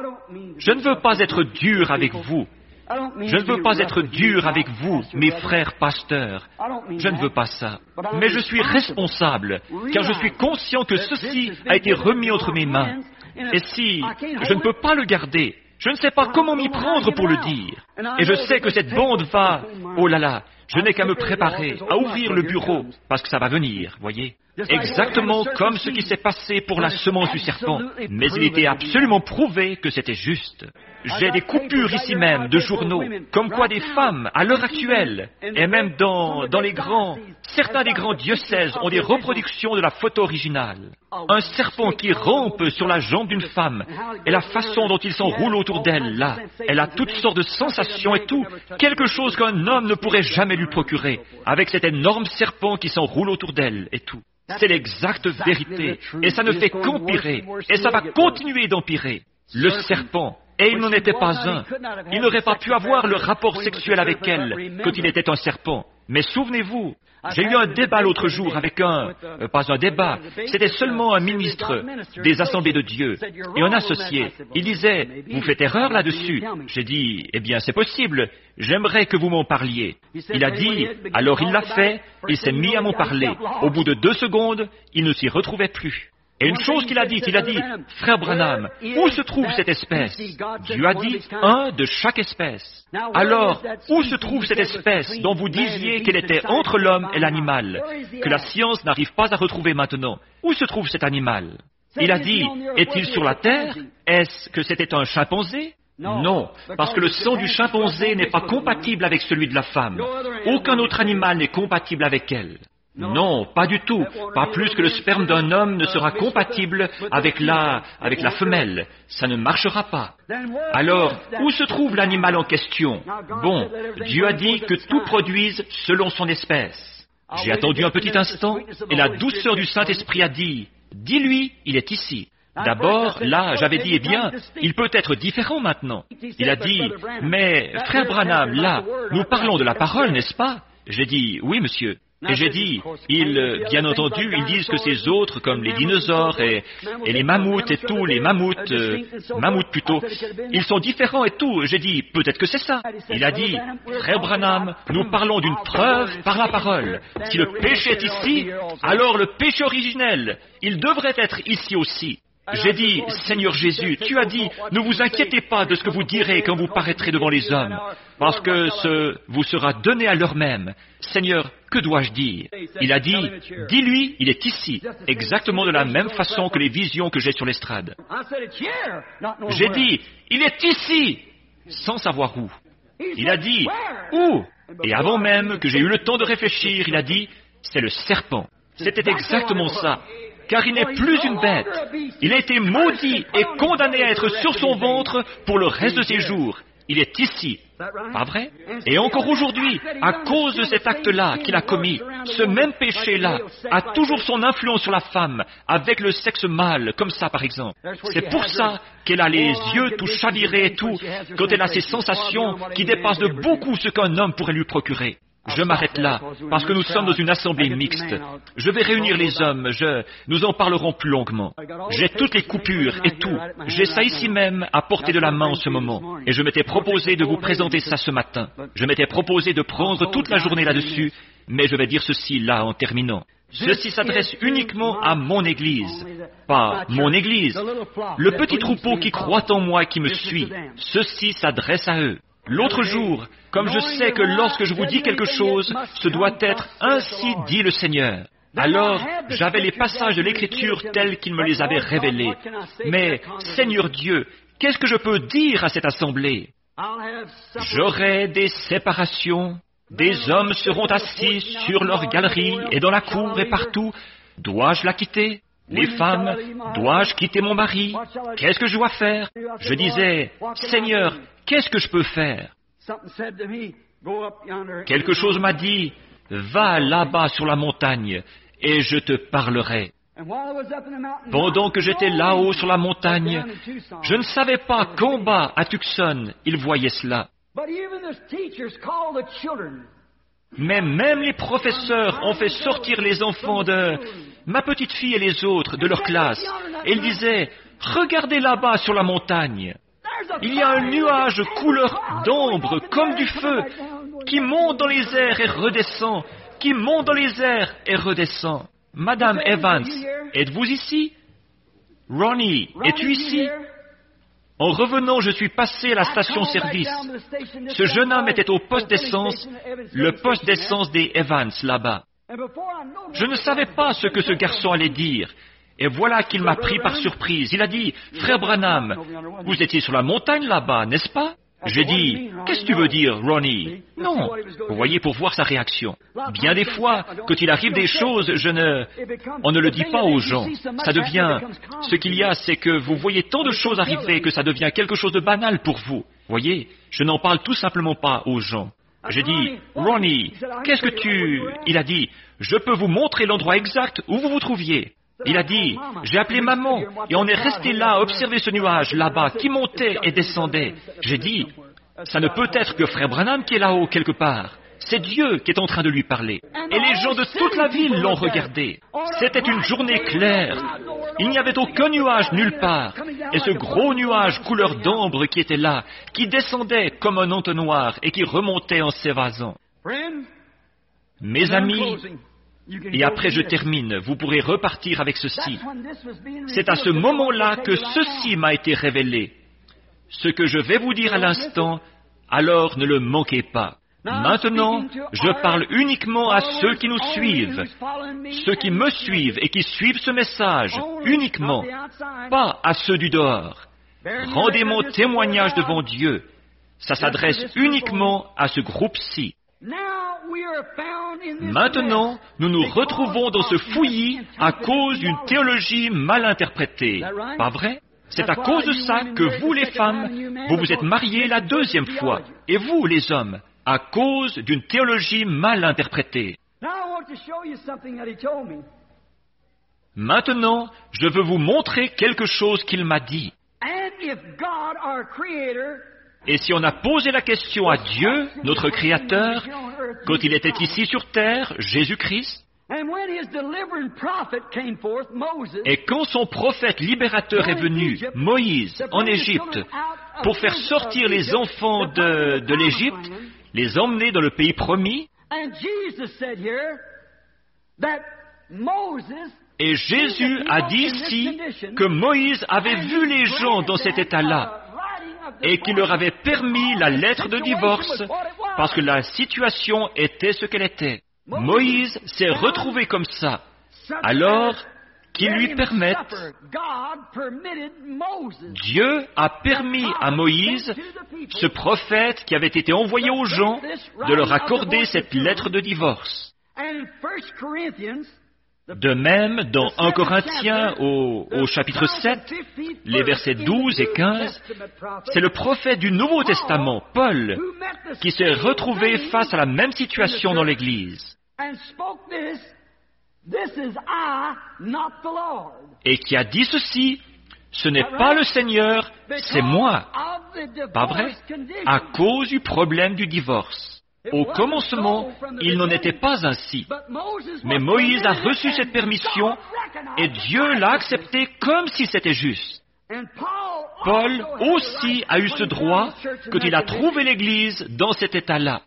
Je ne veux pas être dur avec vous. Je ne veux pas être dur avec vous, mes frères pasteurs. Je ne veux pas ça. Mais je suis responsable, car je suis conscient que ceci a été remis entre mes mains. Et si je ne peux pas le garder, je ne sais pas comment m'y prendre pour le dire. Et je sais que cette bande va... Oh là là, je n'ai qu'à me préparer à ouvrir le bureau, parce que ça va venir, voyez. Exactement comme ce qui s'est passé pour la semence du serpent. Mais il était absolument prouvé que c'était juste. J'ai des coupures ici même de journaux, comme quoi des femmes, à l'heure actuelle, et même dans, dans les grands, certains des grands diocèses ont des reproductions de la photo originale. Un serpent qui rampe sur la jambe d'une femme, et la façon dont il s'enroule autour d'elle, là, elle a toutes sortes de sensations et tout, quelque chose qu'un homme ne pourrait jamais lui procurer, avec cet énorme serpent qui s'enroule autour d'elle et tout. C'est l'exacte vérité, et ça ne fait qu'empirer, et ça va continuer d'empirer. Le serpent, et il n'en était pas un. Il n'aurait pas pu avoir le rapport sexuel avec elle quand il était un serpent. Mais souvenez-vous, j'ai eu un débat l'autre jour avec un, euh, pas un débat, c'était seulement un ministre des Assemblées de Dieu et un associé. Il disait, vous faites erreur là-dessus. J'ai dit, eh bien c'est possible, j'aimerais que vous m'en parliez. Il a dit, alors il l'a fait, il s'est mis à m'en parler. Au bout de deux secondes, il ne s'y retrouvait plus. Et une chose qu'il a dit, il a dit, frère Branham, où se trouve cette espèce? Dieu a dit, un de chaque espèce. Alors, où se trouve cette espèce dont vous disiez qu'elle était entre l'homme et l'animal, que la science n'arrive pas à retrouver maintenant? Où se trouve cet animal? Il a dit, est-il sur la terre? Est-ce que c'était un chimpanzé? Non, parce que le sang du chimpanzé n'est pas compatible avec celui de la femme. Aucun autre animal n'est compatible avec elle. Non, pas du tout. Pas plus que le sperme d'un homme ne sera compatible avec la, avec la femelle. Ça ne marchera pas. Alors, où se trouve l'animal en question? Bon, Dieu a dit que tout produise selon son espèce. J'ai attendu un petit instant, et la douceur du Saint-Esprit a dit, dis-lui, il est ici. D'abord, là, j'avais dit, eh bien, il peut être différent maintenant. Il a dit, mais, frère Branham, là, nous parlons de la parole, n'est-ce pas? J'ai dit, oui, monsieur. Et j'ai dit, ils, bien entendu, ils disent que ces autres, comme les dinosaures et, et les mammouths et tout, les mammouths, euh, mammouths plutôt, ils sont différents et tout. J'ai dit, peut-être que c'est ça. Il a dit, frère Branham, nous parlons d'une preuve par la parole. Si le péché est ici, alors le péché originel, il devrait être ici aussi. J'ai dit, Seigneur Jésus, tu as dit, ne vous inquiétez pas de ce que vous direz quand vous paraîtrez devant les hommes, parce que ce vous sera donné à l'heure même. Seigneur, que dois-je dire? Il a dit, dis-lui, il est ici, exactement de la même façon que les visions que j'ai sur l'estrade. J'ai dit, il est ici, sans savoir où. Il a dit, où? Et avant même que j'ai eu le temps de réfléchir, il a dit, c'est le serpent. C'était exactement ça. Car il n'est plus une bête. Il a été maudit et condamné à être sur son ventre pour le reste de ses jours. Il est ici. Pas vrai? Et encore aujourd'hui, à cause de cet acte-là qu'il a commis, ce même péché-là a toujours son influence sur la femme, avec le sexe mâle, comme ça par exemple. C'est pour ça qu'elle a les yeux tout chavirés et tout, quand elle a ces sensations qui dépassent de beaucoup ce qu'un homme pourrait lui procurer. Je m'arrête là, parce que nous sommes dans une assemblée mixte. Je vais réunir les hommes, je... nous en parlerons plus longuement. J'ai toutes les coupures et tout. J'ai ça ici même à portée de la main en ce moment. Et je m'étais proposé de vous présenter ça ce matin. Je m'étais proposé de prendre toute la journée là-dessus, mais je vais dire ceci là en terminant. Ceci s'adresse uniquement à mon Église, pas mon Église. Le petit troupeau qui croit en moi et qui me suit, ceci s'adresse à eux. L'autre jour, comme je sais que lorsque je vous dis quelque chose, ce doit être « Ainsi dit le Seigneur ». Alors, j'avais les passages de l'Écriture tels qu'il me les avait révélés. Mais, Seigneur Dieu, qu'est-ce que je peux dire à cette assemblée? J'aurai des séparations, des hommes seront assis sur leur galerie et dans la cour et partout. Dois-je la quitter? Les femmes, dois-je quitter mon mari? Qu'est-ce que je dois faire? Je disais, Seigneur, qu'est-ce que je peux faire? Quelque chose m'a dit, va là-bas sur la montagne, et je te parlerai. Pendant que j'étais là-haut sur la montagne, je ne savais pas qu'en bas, à Tucson, ils voyaient cela. Mais même les professeurs ont fait sortir les enfants de ma petite fille et les autres de leur classe. Et ils disaient, regardez là-bas sur la montagne. Il y a un nuage couleur d'ombre comme du feu qui monte dans les airs et redescend, qui monte dans les airs et redescend. Madame Evans, êtes-vous ici? Ronnie, es-tu ici? En revenant, je suis passé à la station-service. Ce jeune homme était au poste d'essence, le poste d'essence des Evans, là-bas. Je ne savais pas ce que ce garçon allait dire. Et voilà qu'il m'a pris par surprise. Il a dit, « Frère Branham, vous étiez sur la montagne là-bas, n'est-ce pas ?» J'ai dit, « Qu'est-ce que tu veux dire, Ronnie ?» Non, vous voyez, pour voir sa réaction. Bien des fois, quand il arrive des choses, je ne... on ne le dit pas aux gens. Ça devient... Ce qu'il y a, c'est que vous voyez tant de choses arriver que ça devient quelque chose de banal pour vous. Voyez, je n'en parle tout simplement pas aux gens. J'ai dit, « Ronnie, qu'est-ce que tu... » Il a dit, « Je peux vous montrer l'endroit exact où vous vous trouviez. » Il a dit, j'ai appelé maman, et on est resté là à observer ce nuage là-bas qui montait et descendait. J'ai dit, ça ne peut être que frère Branham qui est là-haut quelque part. C'est Dieu qui est en train de lui parler. Et les gens de toute la ville l'ont regardé. C'était une journée claire. Il n'y avait aucun nuage nulle part. Et ce gros nuage couleur d'ombre qui était là, qui descendait comme un entonnoir et qui remontait en s'évasant. Mes amis, et après je termine, vous pourrez repartir avec ceci. C'est à ce moment-là que ceci m'a été révélé. Ce que je vais vous dire à l'instant, alors ne le manquez pas. Maintenant, je parle uniquement à ceux qui nous suivent, ceux qui me suivent et qui suivent ce message, uniquement, pas à ceux du dehors. Rendez mon témoignage devant Dieu. Ça s'adresse uniquement à ce groupe-ci. Maintenant, nous nous retrouvons dans ce fouillis à cause d'une théologie mal interprétée. Pas vrai? C'est à cause de ça que vous, les femmes, vous vous êtes mariés la deuxième fois. Et vous, les hommes, à cause d'une théologie mal interprétée. Maintenant, je veux vous montrer quelque chose qu'il m'a dit. Et si on a posé la question à Dieu, notre Créateur, quand il était ici sur terre, Jésus-Christ, et quand son prophète libérateur est venu, Moïse, en Égypte, pour faire sortir les enfants de, de l'Égypte, les emmener dans le pays promis, Et Jésus a dit ici que Moïse avait vu les gens dans cet état-là et qu'il leur avait permis la lettre de divorce parce que la situation était ce qu'elle était. Moïse s'est retrouvé comme ça. Alors qu'il lui permette, Dieu a permis à Moïse, ce prophète qui avait été envoyé aux gens, de leur accorder cette lettre de divorce. De même, dans un Corinthiens au, au chapitre sept, les versets douze et quinze, c'est le prophète du Nouveau Testament, Paul, qui s'est retrouvé face à la même situation dans l'Église et qui a dit ceci: ce n'est pas le Seigneur, c'est moi. Pas vrai? À cause du problème du divorce. Au commencement, il n'en était pas ainsi. Mais Moïse a reçu cette permission et Dieu l'a accepté comme si c'était juste. Paul aussi a eu ce droit quand il a trouvé l'Église dans cet état-là.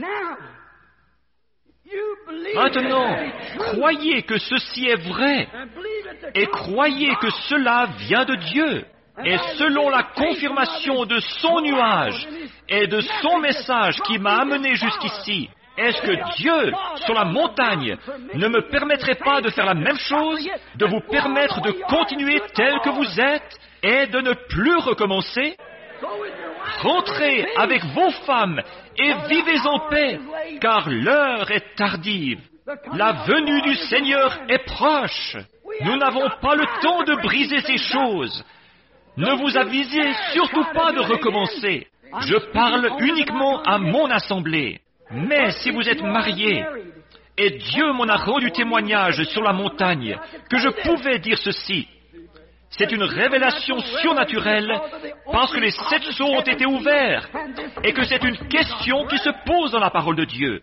Maintenant, croyez que ceci est vrai et croyez que cela vient de Dieu. Et selon la confirmation de son nuage et de son message qui m'a amené jusqu'ici, est-ce que Dieu, sur la montagne, ne me permettrait pas de faire la même chose, de vous permettre de continuer tel que vous êtes et de ne plus recommencer? Rentrez avec vos femmes et vivez en paix, car l'heure est tardive. La venue du Seigneur est proche. Nous n'avons pas le temps de briser ces choses. Ne vous avisez surtout pas de recommencer. Je parle uniquement à mon assemblée. Mais si vous êtes mariés, et Dieu m'en a rendu témoignage sur la montagne, que je pouvais dire ceci, c'est une révélation surnaturelle parce que les sept sceaux ont été ouverts et que c'est une question qui se pose dans la parole de Dieu.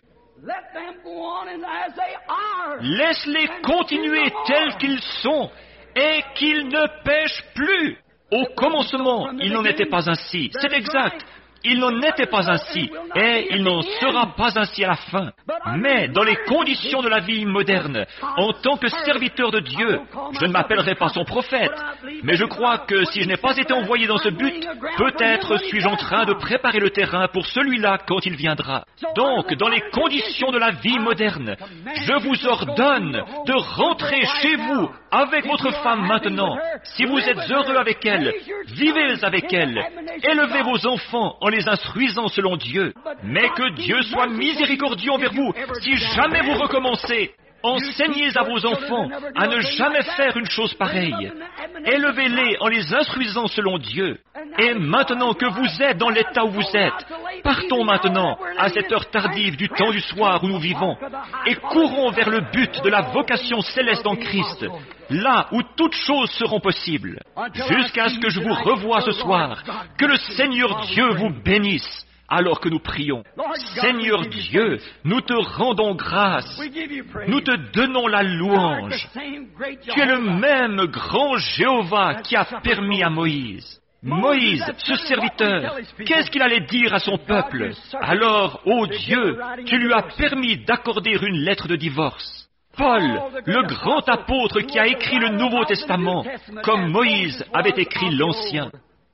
Laisse-les continuer tels qu'ils sont et qu'ils ne pêchent plus. Au commencement, il n'en était pas ainsi. C'est exact. Il n'en était pas ainsi, et il n'en sera pas ainsi à la fin. Mais dans les conditions de la vie moderne, en tant que serviteur de Dieu, je ne m'appellerai pas son prophète, mais je crois que si je n'ai pas été envoyé dans ce but, peut-être suis-je en train de préparer le terrain pour celui-là quand il viendra. Donc, dans les conditions de la vie moderne, je vous ordonne de rentrer chez vous avec votre femme maintenant. Si vous êtes heureux avec elle, vivez avec elle, élevez vos enfants en les instruisant selon Dieu, mais que Dieu soit miséricordieux envers vous si jamais vous recommencez. Enseignez à vos enfants à ne jamais faire une chose pareille. Élevez-les en les instruisant selon Dieu. Et maintenant que vous êtes dans l'état où vous êtes, partons maintenant à cette heure tardive du temps du soir où nous vivons et courons vers le but de la vocation céleste en Christ, là où toutes choses seront possibles, jusqu'à ce que je vous revoie ce soir. Que le Seigneur Dieu vous bénisse. Alors que nous prions, Seigneur Dieu, nous te rendons grâce, nous te donnons la louange. Tu es le même grand Jéhovah qui a permis à Moïse. Moïse, ce serviteur, qu'est-ce qu'il allait dire à son peuple? Alors, ô Dieu, tu lui as permis d'accorder une lettre de divorce. Paul, le grand apôtre qui a écrit le Nouveau Testament, comme Moïse avait écrit l'Ancien.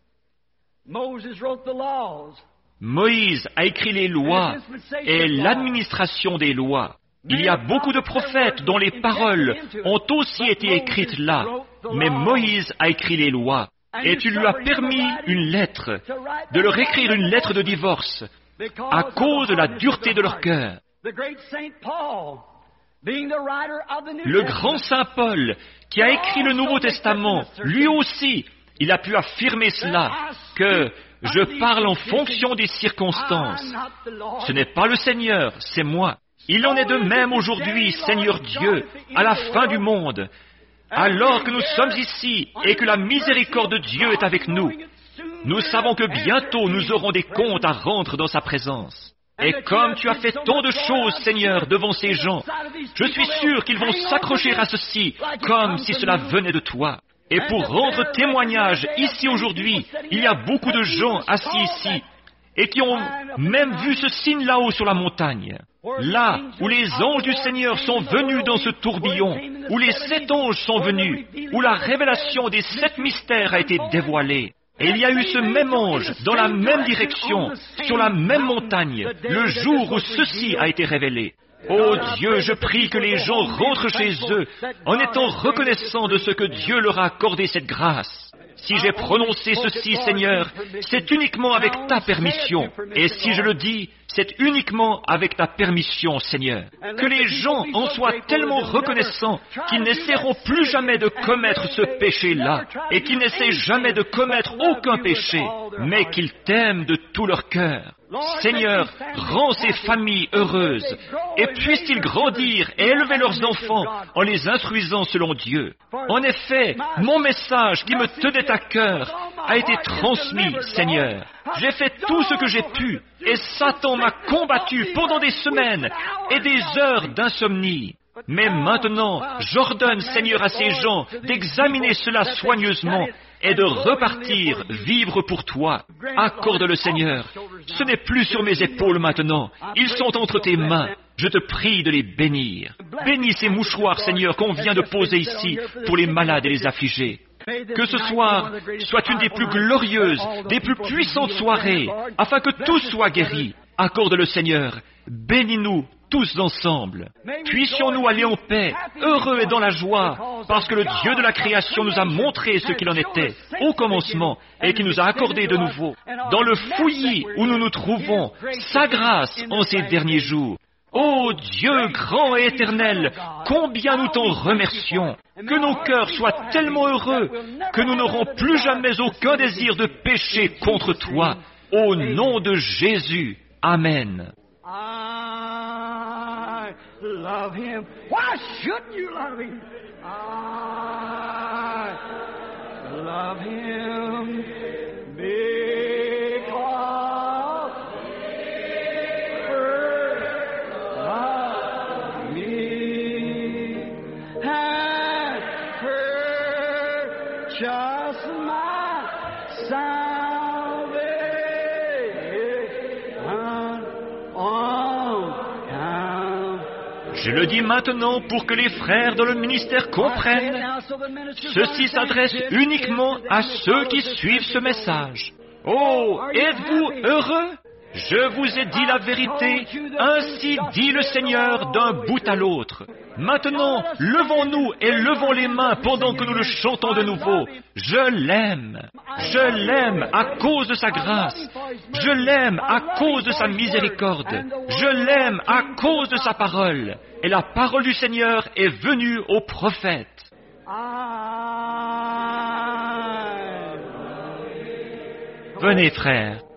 Moïse a écrit les lois et l'administration des lois. Il y a beaucoup de prophètes dont les paroles ont aussi été écrites là, mais Moïse a écrit les lois. Et tu lui as permis une lettre, de leur écrire une lettre de divorce, à cause de la dureté de leur cœur. Le grand Saint Paul, qui a écrit le Nouveau Testament, lui aussi, il a pu affirmer cela, que je parle en fonction des circonstances. Ce n'est pas le Seigneur, c'est moi. Il en est de même aujourd'hui, Seigneur Dieu, à la fin du monde, alors que nous sommes ici et que la miséricorde de Dieu est avec nous. Nous savons que bientôt nous aurons des comptes à rendre dans sa présence. Et comme tu as fait tant de choses, Seigneur, devant ces gens, je suis sûr qu'ils vont s'accrocher à ceci comme si cela venait de toi. Et pour rendre témoignage ici aujourd'hui, il y a beaucoup de gens assis ici et qui ont même vu ce signe là-haut sur la montagne. là où les anges du Seigneur sont venus dans ce tourbillon, où les sept anges sont venus, où la révélation des sept mystères a été dévoilée. Et il y a eu ce même ange dans la même direction, sur la même montagne, le jour où ceci a été révélé. Ô Dieu, je prie que les gens rentrent chez eux en étant reconnaissants de ce que Dieu leur a accordé cette grâce. Si j'ai prononcé ceci, Seigneur, c'est uniquement avec ta permission. Et si je le dis, c'est uniquement avec ta permission, Seigneur. Que les gens en soient tellement reconnaissants qu'ils n'essaieront plus jamais de commettre ce péché-là et qu'ils n'essaient jamais de commettre aucun péché, mais qu'ils t'aiment de tout leur cœur. Seigneur, rends ces familles heureuses et puissent-ils grandir et élever leurs enfants en les instruisant selon Dieu. En effet, mon message qui me tenait à cœur a été transmis, Seigneur. J'ai fait tout ce que j'ai pu et Satan m'a combattu pendant des semaines et des heures d'insomnie. Mais maintenant, j'ordonne, Seigneur, à ces gens d'examiner cela soigneusement et de repartir vivre pour toi. Accorde-le, Seigneur. Ce n'est plus sur mes épaules maintenant. Ils sont entre tes mains. Je te prie de les bénir. Bénis ces mouchoirs, Seigneur, qu'on vient de poser ici pour les malades et les affligés. Que ce soir soit une des plus glorieuses, des plus puissantes soirées, afin que tous soient guéris. Accorde-le, Seigneur. Bénis-nous tous ensemble. Puissions-nous aller en paix, heureux et dans la joie, parce que le Dieu de la création nous a montré ce qu'il en était au commencement et qui nous a accordé de nouveau, dans le fouillis où nous nous trouvons, sa grâce en ces derniers jours. Ô Dieu grand et éternel, combien nous t'en remercions. Que nos cœurs soient tellement heureux que nous n'aurons plus jamais aucun désir de pécher contre toi. Au nom de Jésus. Amen. I love him. Why shouldn't you love him? I love him because he first loved me and purchased my salvation. Je le dis maintenant pour que les frères dans le ministère comprennent. Ceci s'adresse uniquement à ceux qui suivent ce message. Oh, êtes-vous heureux? Je vous ai dit la vérité, ainsi dit le Seigneur d'un bout à l'autre. Maintenant, levons-nous et levons les mains pendant que nous le chantons de nouveau. Je l'aime. Je l'aime à cause de sa grâce. Je l'aime à cause de sa miséricorde. Je l'aime à cause de sa parole. Et la parole du Seigneur est venue au prophète. Venez, frères.